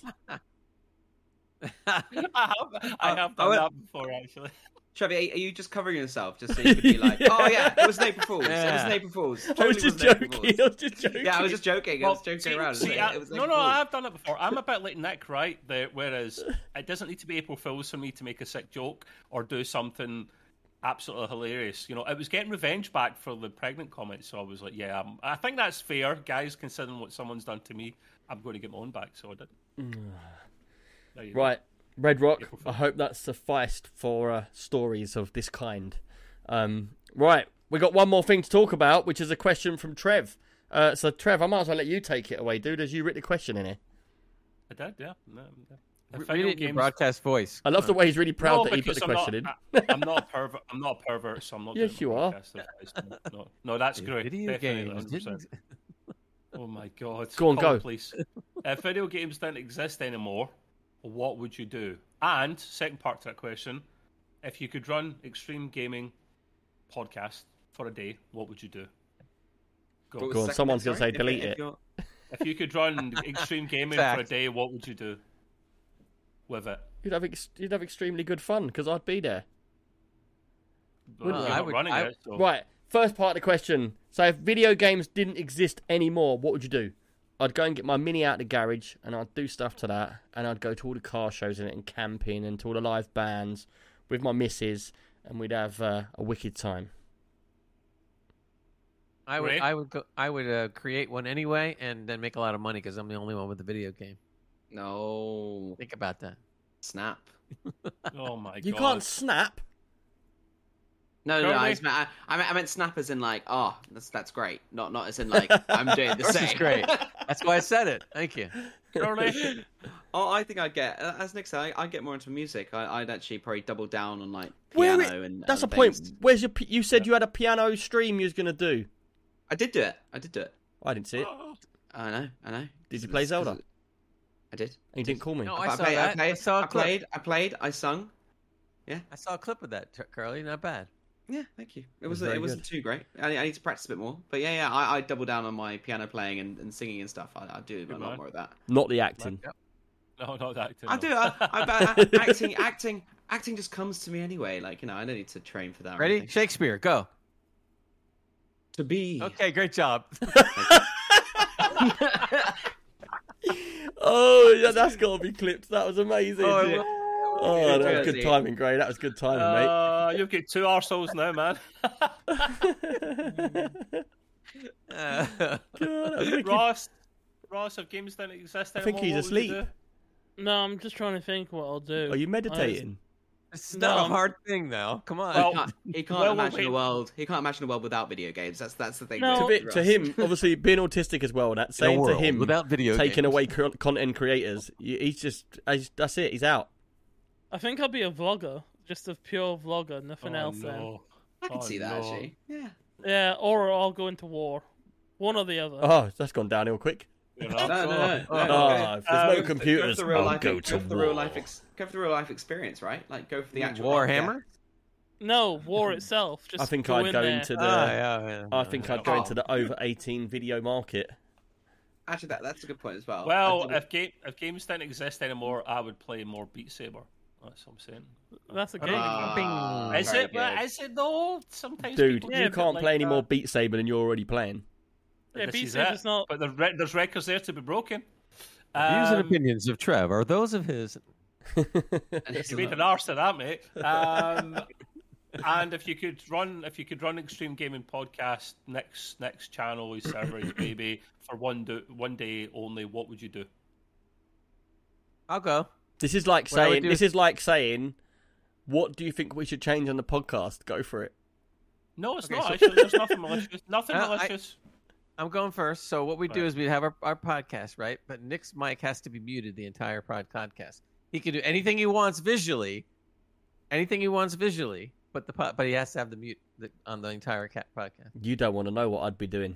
Speaker 3: I have, I have done
Speaker 5: I went-
Speaker 3: that before, actually.
Speaker 5: Trevi, are you just covering yourself just so you could be like,
Speaker 1: Yeah.
Speaker 5: oh yeah, it was an April Fool's. It was
Speaker 2: Yeah.
Speaker 5: an April Fool's.
Speaker 1: I was
Speaker 5: Totally
Speaker 1: just
Speaker 5: an April
Speaker 1: joking.
Speaker 5: Fool's.
Speaker 1: I was just joking.
Speaker 5: Yeah, I was just joking. I was joking
Speaker 3: see,
Speaker 5: around.
Speaker 3: see,
Speaker 5: It
Speaker 3: I-
Speaker 5: was an
Speaker 3: no,
Speaker 5: April
Speaker 3: no,
Speaker 5: Fool's.
Speaker 3: I've done it before. I'm a bit like Nick, right? The, whereas it doesn't need to be April Fool's for me to make a sick joke or do something absolutely hilarious. You know, it was getting revenge back for the pregnant comment, so I was like, yeah, I'm, I think that's fair, guys, considering what someone's done to me. I'm going to get my own back, so I did. There you go.
Speaker 1: Right, Red Rock,
Speaker 3: April
Speaker 1: I
Speaker 3: Fool.
Speaker 1: hope that sufficed for uh, stories of this kind. Um, right, we got one more thing to talk about, which is a question from Trev. Uh, so, Trev, I might as well let you take it away, dude, as you wrote the question in here.
Speaker 3: I did, yeah. No, no. The
Speaker 2: Read
Speaker 3: video
Speaker 2: it in your
Speaker 3: games-
Speaker 2: broadcast voice.
Speaker 1: I love the way he's really proud
Speaker 3: No,
Speaker 1: that he put
Speaker 3: because
Speaker 1: the
Speaker 3: I'm
Speaker 1: question
Speaker 3: not,
Speaker 1: in.
Speaker 3: I, I'm not a pervert. I'm not a pervert, so I'm not.
Speaker 1: Yes,
Speaker 3: doing
Speaker 1: you
Speaker 3: the
Speaker 1: are.
Speaker 3: podcast advice. No, no, no, that's great.
Speaker 2: Video
Speaker 3: Definitely,
Speaker 2: games.
Speaker 3: one hundred percent.
Speaker 2: didn't-
Speaker 3: Oh my god!
Speaker 1: Go on,
Speaker 3: Call
Speaker 1: go.
Speaker 3: the police. If video games didn't exist anymore, what would you do? And second part to that question, if you could run Extreme Gaming podcast for a day, what would you do? Go.
Speaker 5: What was
Speaker 1: Go on,
Speaker 5: the second
Speaker 1: someone's
Speaker 5: bit,
Speaker 1: gonna
Speaker 5: sorry?
Speaker 1: say
Speaker 5: If-
Speaker 1: delete
Speaker 5: if
Speaker 1: it.
Speaker 5: you're-
Speaker 3: If you could run Extreme Gaming for a
Speaker 2: Fact.
Speaker 3: day, what would you do with it?
Speaker 1: You'd have ex- you'd have extremely good fun because I'd be there.
Speaker 3: Well,
Speaker 2: Well,
Speaker 3: you're
Speaker 2: I
Speaker 3: not
Speaker 2: would-
Speaker 3: running
Speaker 2: I-
Speaker 3: it, so.
Speaker 1: Right, first part of the question. So, if video games didn't exist anymore, what would you do? I'd go and get my Mini out of the garage, and I'd do stuff to that, and I'd go to all the car shows in it, and camping, and to all the live bands with my missus, and we'd have uh, a wicked time.
Speaker 2: I would,
Speaker 3: Ray?
Speaker 2: I would, go, I would uh, create one anyway, and then make a lot of money because I'm the only one with the video game.
Speaker 5: No.
Speaker 2: Think about that.
Speaker 5: Snap.
Speaker 3: Oh my god!
Speaker 1: You can't snap.
Speaker 5: No, no, no. I,
Speaker 3: Currently-
Speaker 5: just meant, I, I, meant, I meant snap as in like, oh, that's that's great. Not not as in like I'm doing the
Speaker 2: This
Speaker 5: same.
Speaker 2: is great. That's why I said it. Thank you.
Speaker 3: Currently,
Speaker 5: Oh, I think I'd get, uh, as Nick said, I, I'd get more into music. I, I'd actually probably double down on like
Speaker 1: Where
Speaker 5: piano
Speaker 1: it-
Speaker 5: and.
Speaker 1: That's a
Speaker 5: other
Speaker 1: point.
Speaker 5: things.
Speaker 1: Where's your? p- You said you had a piano stream you was gonna do.
Speaker 5: I did do it. I did do it.
Speaker 1: I didn't see it.
Speaker 5: I know. I know.
Speaker 1: Did you
Speaker 5: It's-
Speaker 1: play
Speaker 5: it's-
Speaker 1: Zelda?
Speaker 5: I did.
Speaker 1: And you didn't call me.
Speaker 2: No,
Speaker 5: I,
Speaker 2: I saw
Speaker 5: played,
Speaker 2: that.
Speaker 5: I, played,
Speaker 2: I saw a
Speaker 5: I
Speaker 2: clip.
Speaker 5: played. I played. I sung.
Speaker 2: I saw a clip of that, Carly. Not bad.
Speaker 5: Yeah, thank you. It
Speaker 1: was
Speaker 5: was.
Speaker 1: very
Speaker 5: It wasn't
Speaker 1: good.
Speaker 5: too great. I, I need to practice a bit more. But yeah, yeah. I, I double down on my piano playing and, and singing and stuff. I, I do a
Speaker 3: Good
Speaker 5: lot
Speaker 3: man.
Speaker 5: more of that.
Speaker 1: Not the acting.
Speaker 3: no, not that.
Speaker 5: I do. I, I, I, acting, acting, acting just comes to me anyway. Like you know, I don't need to train for that. or
Speaker 2: Ready?
Speaker 5: anything.
Speaker 2: Shakespeare, go.
Speaker 5: To be.
Speaker 2: Okay, great job.
Speaker 1: Oh, yeah, that's got to be clipped. That was amazing.
Speaker 2: Oh,
Speaker 1: Oh,
Speaker 2: it
Speaker 1: that was
Speaker 5: Jersey.
Speaker 1: good timing, Gray. That was good timing,
Speaker 3: Uh, you've got two arseholes now, man.
Speaker 1: mate.
Speaker 2: Uh,
Speaker 1: God, that was wicked.
Speaker 3: Ross, Ross, if games didn't exist
Speaker 1: I
Speaker 3: anymore,
Speaker 1: think he's
Speaker 3: what would you
Speaker 1: asleep.
Speaker 3: do?
Speaker 4: No, I'm just trying to think what I'll do.
Speaker 1: Are you meditating?
Speaker 2: it's
Speaker 4: No,
Speaker 2: not a
Speaker 4: I'm-
Speaker 2: hard thing now. Come on.
Speaker 3: Well,
Speaker 5: He can't, he can't
Speaker 3: well,
Speaker 5: imagine
Speaker 3: wait.
Speaker 5: a world. He can't imagine a world without video games. That's that's the thing.
Speaker 4: No.
Speaker 5: with
Speaker 1: to, be, to
Speaker 5: Russ.
Speaker 1: him, obviously being autistic as well, that
Speaker 2: In a
Speaker 1: saying to
Speaker 2: world
Speaker 1: him,
Speaker 2: without video
Speaker 1: taking
Speaker 2: games.
Speaker 1: away co- content creators, y- he's just, he's, that's it. He's out.
Speaker 4: I think I'll be a vlogger, just a pure vlogger, nothing
Speaker 3: Oh,
Speaker 4: else. Then.
Speaker 3: no.
Speaker 5: I can
Speaker 3: Oh,
Speaker 5: see that
Speaker 3: no.
Speaker 5: actually. Yeah.
Speaker 4: Yeah, or I'll go into war, one or the other.
Speaker 1: Oh, that's gone downhill quick.
Speaker 3: You know?
Speaker 5: No, no, no.
Speaker 2: Oh,
Speaker 5: no,
Speaker 1: Oh,
Speaker 5: go-
Speaker 1: if there's no
Speaker 3: Um,
Speaker 5: go for-
Speaker 1: computers,
Speaker 5: go for the real
Speaker 1: I'll
Speaker 5: life,
Speaker 1: go
Speaker 5: go
Speaker 1: to
Speaker 5: for the real
Speaker 1: war.
Speaker 5: life, ex- go for the real life experience, right? Like go for the
Speaker 2: You
Speaker 5: actual
Speaker 2: Warhammer?
Speaker 4: No, war itself. Just
Speaker 1: I think
Speaker 4: go
Speaker 1: I'd
Speaker 4: in
Speaker 1: go
Speaker 4: there.
Speaker 1: into the,
Speaker 2: Ah, yeah, yeah,
Speaker 1: I
Speaker 2: yeah.
Speaker 1: think I'd go
Speaker 5: Oh.
Speaker 1: into the over eighteen video market.
Speaker 5: Actually, that, that's a good point as well.
Speaker 3: Well,
Speaker 5: I did-
Speaker 3: if game if games didn't exist anymore, I would play more Beat Saber. That's what I'm saying.
Speaker 4: That's a
Speaker 3: I
Speaker 4: game.
Speaker 3: don't
Speaker 5: Ah,
Speaker 3: Is
Speaker 5: very
Speaker 3: it? But
Speaker 5: good.
Speaker 3: is it though? Sometimes
Speaker 1: Dude,
Speaker 3: people
Speaker 4: Yeah,
Speaker 1: you
Speaker 3: do a bit
Speaker 1: can't
Speaker 3: like
Speaker 1: play any
Speaker 3: that.
Speaker 1: more Beat Saber than you're already playing.
Speaker 4: Yeah,
Speaker 3: This
Speaker 4: Beat
Speaker 3: is
Speaker 4: Saber's
Speaker 3: it.
Speaker 4: not.
Speaker 3: But there's, re- there's records there to be broken.
Speaker 2: Views and
Speaker 3: Um,
Speaker 2: opinions of Trev are those of his.
Speaker 5: and it's
Speaker 3: You made
Speaker 5: not-
Speaker 3: an arse to that, mate. Um, and if you could run, if you could run Extreme Gaming Podcast next next channel, is servers, baby, for one do, one day only, what would you do?
Speaker 2: I'll go.
Speaker 1: This is like
Speaker 2: What I would
Speaker 1: saying,
Speaker 2: do
Speaker 1: this
Speaker 2: is-
Speaker 1: is like saying, what do you think we should change on the podcast? Go for it.
Speaker 3: No, it's
Speaker 2: Okay,
Speaker 3: not.
Speaker 2: so-
Speaker 3: Actually, there's nothing malicious. Nothing
Speaker 2: Uh, I-
Speaker 3: malicious.
Speaker 2: I'm going first. So what we do
Speaker 3: Right.
Speaker 2: is we have our, our podcast, right? But Nick's mic has to be muted the entire pod podcast. He can do anything he wants visually, anything he wants visually, but the pod, but he has to have the mute the, on the entire cat podcast.
Speaker 1: You don't want to know what I'd be doing.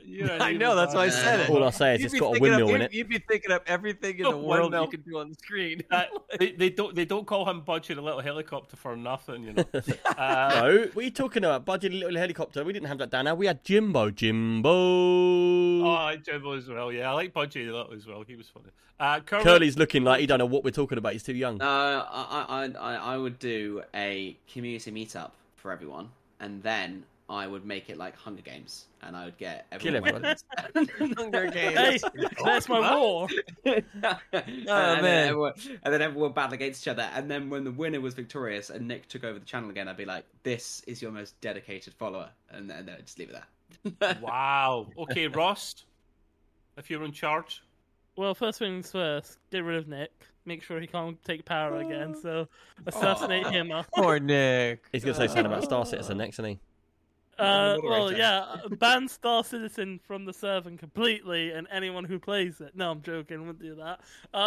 Speaker 3: You're an
Speaker 2: I
Speaker 3: evil
Speaker 2: know, that's why I
Speaker 3: bastard.
Speaker 2: said it.
Speaker 1: All I say is
Speaker 2: You'd
Speaker 1: it's
Speaker 2: be
Speaker 1: got a
Speaker 2: thinking of-
Speaker 1: windmill in
Speaker 2: you'd-
Speaker 1: it.
Speaker 2: You'd be thinking of everything in the
Speaker 3: Oh,
Speaker 2: world
Speaker 3: windmill.
Speaker 2: you can do on the screen.
Speaker 3: Uh, they, they don't they don't call him Budgie the little helicopter for nothing, you know. Uh,
Speaker 1: No, what are you talking about? Budget little helicopter. We didn't have that down now. We had Jimbo. Jimbo.
Speaker 3: oh, I like Jimbo as well. Yeah, I like Budgie the little as well. He was funny. Uh, Curly,
Speaker 1: Curly's looking like he don't know what we're talking about. He's too young.
Speaker 5: Uh, I, I, I, I would do a community meetup for everyone, and then I would make it like Hunger Games, and I would get
Speaker 1: Kill
Speaker 5: everyone.
Speaker 1: everyone.
Speaker 2: Hunger
Speaker 4: Hey,
Speaker 2: Games.
Speaker 4: that's my war.
Speaker 5: and,
Speaker 2: Oh,
Speaker 5: and
Speaker 2: man.
Speaker 5: Then everyone, and then everyone battle against each other, and then when the winner was victorious and Nick took over the channel again, I'd be like, "This is your most dedicated follower," and then I'd just leave it there.
Speaker 3: Wow. Okay, Ross, if you're in charge.
Speaker 4: Well, first things first, get rid of Nick. Make sure he can't take power again. So assassinate
Speaker 5: Aw.
Speaker 4: him.
Speaker 2: Poor Nick.
Speaker 1: He's going to say something about Star Citizen next, isn't he?
Speaker 4: Uh,
Speaker 5: Moderator.
Speaker 4: well, yeah, ban Star Citizen from the server completely, and anyone who plays it. No, I'm joking. I wouldn't do that.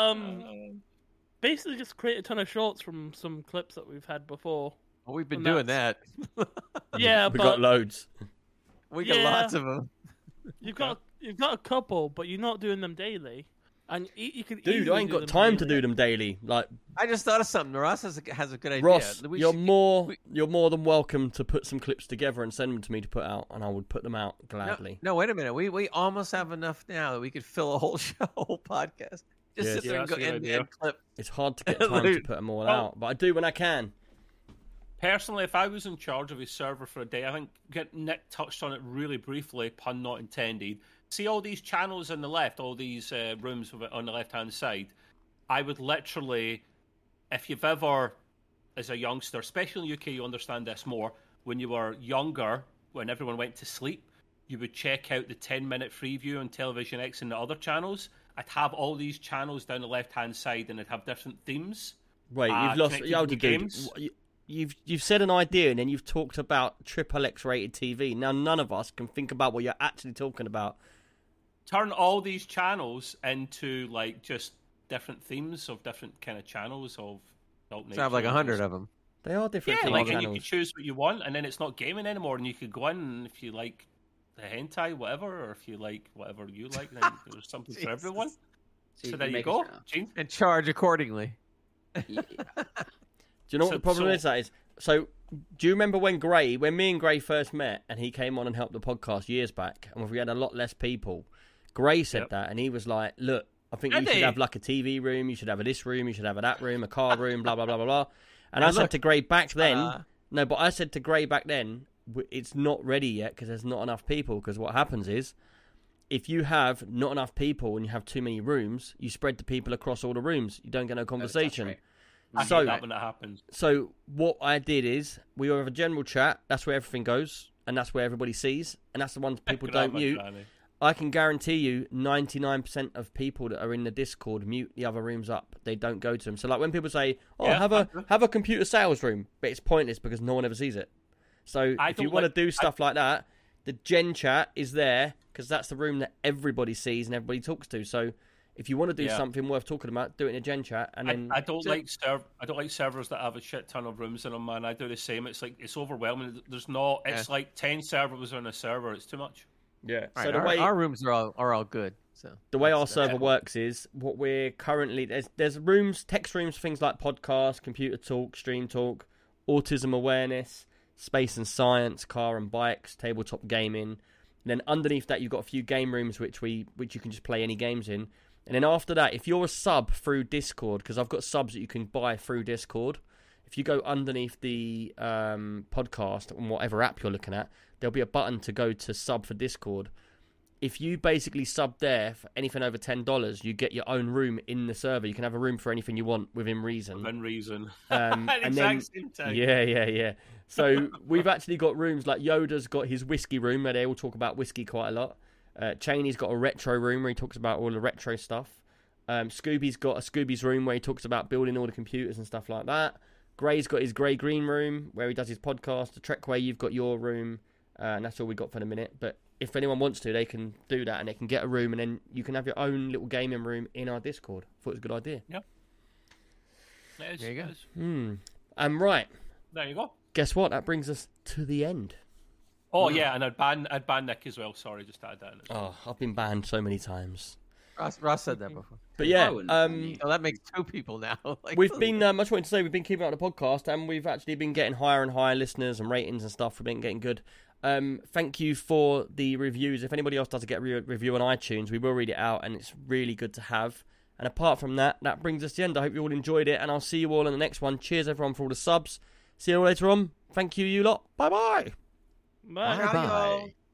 Speaker 4: Um, basically, just create a ton of shorts from some clips that we've had before.
Speaker 2: Well, we've been
Speaker 4: And
Speaker 2: doing that.
Speaker 4: Yeah,
Speaker 1: We
Speaker 4: but
Speaker 1: got loads.
Speaker 2: We got
Speaker 4: Yeah.
Speaker 2: lots of them.
Speaker 4: you've got you've got a couple, but you're not doing them daily. And you, you could
Speaker 1: Dude,
Speaker 4: easily
Speaker 1: I ain't
Speaker 4: do
Speaker 1: got
Speaker 4: them
Speaker 1: time to
Speaker 4: daily.
Speaker 1: do them daily. Like,
Speaker 2: I just thought of something. Ross has a, has a good idea.
Speaker 1: Ross,
Speaker 2: We
Speaker 1: you're
Speaker 2: should-
Speaker 1: more
Speaker 2: we-
Speaker 1: you're more than welcome to put some clips together and send them to me to put out, and I would put them out
Speaker 2: No,
Speaker 1: gladly.
Speaker 2: no, wait a minute. We we almost have enough now that we could fill a whole show, a whole podcast. Just
Speaker 1: Yes.
Speaker 2: sit there
Speaker 3: Yeah,
Speaker 2: and
Speaker 3: that's
Speaker 2: go
Speaker 3: a good
Speaker 2: end,
Speaker 3: idea.
Speaker 2: end clip.
Speaker 1: It's hard to get time to
Speaker 2: Dude.
Speaker 1: put them all
Speaker 3: Oh.
Speaker 1: out, but I do when I can.
Speaker 3: Personally, if I was in charge of a server for a day, I think get Nick touched on it really briefly, pun not intended. See all these channels on the left, all these uh, rooms with it on the left-hand side? I would literally, if you've ever, as a youngster, especially in the U K, you understand this more, when you were younger, when everyone went to sleep, you would check out the ten-minute free view on Television X and the other channels. I'd have all these channels down the left-hand side, and it'd have different themes.
Speaker 1: Wait,
Speaker 3: Uh,
Speaker 1: you've lost.
Speaker 3: connected
Speaker 1: Yo,
Speaker 3: to the
Speaker 1: dude,
Speaker 3: games.
Speaker 1: you- you've you've said an idea and then you've talked about triple X rated T V. Now none of us can think about what you're actually talking about.
Speaker 3: Turn all these channels into like just different themes of different kind of channels of adult
Speaker 2: So I have like a hundred of them.
Speaker 1: They are different
Speaker 3: Yeah,
Speaker 1: T V
Speaker 3: like and you
Speaker 1: channels.
Speaker 3: can choose what you want, and then it's not gaming anymore, and you could go in and if you like the hentai, whatever, or if you like whatever you like, then there's something for
Speaker 2: Jesus.
Speaker 3: everyone. So,
Speaker 5: you
Speaker 3: there
Speaker 5: can
Speaker 3: you
Speaker 5: make a
Speaker 3: go,
Speaker 5: channel.
Speaker 3: Gene.
Speaker 2: And charge accordingly.
Speaker 5: Yeah.
Speaker 1: Do you know what
Speaker 3: So-
Speaker 1: the problem
Speaker 3: so-
Speaker 1: is? That is so. Do you remember when Gray, when me and Gray first met, and he came on and helped the podcast years back, and we had a lot less people? Gray said
Speaker 3: Yep.
Speaker 1: that, and he was like, "Look, I think
Speaker 3: Did
Speaker 1: you should
Speaker 3: he?
Speaker 1: have like a T V room, you should have a this room, you should have a that room, a car room, blah blah blah blah blah." And
Speaker 2: Now
Speaker 1: I said
Speaker 2: look,
Speaker 1: to Gray back then,
Speaker 2: uh,
Speaker 1: no, but I said to Gray back then, w- it's not ready yet because there's not enough people. Because what happens is, if you have not enough people and you have too many rooms, you spread the people across all the rooms. You don't get no conversation.
Speaker 5: right.
Speaker 3: I
Speaker 1: So-
Speaker 3: hate that when that happens.
Speaker 1: So what I did is we have a general chat. That's where everything goes, and that's where everybody sees, and that's the ones people don't
Speaker 3: Grandma
Speaker 1: mute.
Speaker 3: Granny.
Speaker 1: I can guarantee you, ninety-nine percent of people that are in the Discord mute the other rooms up. They don't go to them. So like when people say, "Oh,
Speaker 3: Yeah,
Speaker 1: have a
Speaker 3: I do.
Speaker 1: have a computer sales room," but it's pointless because no one ever sees it. So
Speaker 3: I
Speaker 1: if you
Speaker 3: don't
Speaker 1: want
Speaker 3: like-
Speaker 1: to do stuff like that, the gen chat is there because that's the room that everybody sees and everybody talks to. So if you want to do
Speaker 3: Yeah.
Speaker 1: something worth talking about, do it in a gen chat, and then
Speaker 3: I, I don't
Speaker 2: So-
Speaker 3: like serv- I don't like servers that have a shit ton of rooms in them, man. I do the same. It's like it's overwhelming. There's not. It's
Speaker 2: Yeah.
Speaker 3: like ten servers on a server. It's too much.
Speaker 1: yeah.
Speaker 2: All
Speaker 1: So
Speaker 2: right,
Speaker 1: the
Speaker 2: our,
Speaker 1: way
Speaker 2: our rooms are all are all good. So
Speaker 1: The way our
Speaker 2: that's-
Speaker 1: server
Speaker 3: yeah.
Speaker 1: works is what we're currently there's there's rooms, text rooms, for things like podcast, computer talk, stream talk, autism awareness, space and science, car and bikes, tabletop gaming. And then underneath that you've got a few game rooms which we which you can just play any games in. And then after that, if you're a sub through Discord, because I've got subs that you can buy through Discord, if you go underneath the um, podcast on whatever app you're looking at, there'll be a button to go to sub for Discord. If you basically sub there for anything over ten dollars, you get your own room in the server. You can have a room for anything you want within reason.
Speaker 3: Within reason.
Speaker 1: Um,
Speaker 3: At the
Speaker 1: and
Speaker 3: exact
Speaker 1: then,
Speaker 3: same time.
Speaker 1: yeah, yeah, yeah. So we've actually got rooms like Yoda's got his whiskey room where they all talk about whiskey quite a lot. Uh, Cheney's got a retro room where he talks about all the retro stuff. Um, Scooby's got a Scooby's room where he talks about building all the computers and stuff like that. Gray's got his Grey Green room where he does his podcast. The Trekway, you've got your room, uh, and that's all we got for the minute. But if anyone wants to, they can do that and they can get a room, and then you can have your own little gaming room in our Discord. Thought it was a good idea.
Speaker 3: It is,
Speaker 2: There you go.
Speaker 3: it is.
Speaker 1: Hmm. Um, right.
Speaker 3: There you go.
Speaker 1: Guess what? That brings us to the end.
Speaker 3: Oh yeah, and I'd ban I'd ban Nick as well. Sorry, just to add that in. As well.
Speaker 1: Oh, I've been banned so many times.
Speaker 2: Ross, Ross said that before.
Speaker 1: But yeah,
Speaker 5: wouldn't
Speaker 1: um,
Speaker 2: So that makes two people now. Like,
Speaker 1: we've been. Um, I just wanted to say we've been keeping up the podcast, and we've actually been getting higher and higher listeners and ratings and stuff. We've been getting good. Um, thank you for the reviews. If anybody else does get a re- review on iTunes, we will read it out, and it's really good to have. And apart from that, that brings us to the end. I hope you all enjoyed it, and I'll see you all in the next one. Cheers, everyone, for all the subs. See you all later on. Thank you, you lot. Bye-bye.
Speaker 4: Bye.
Speaker 2: Bye-bye.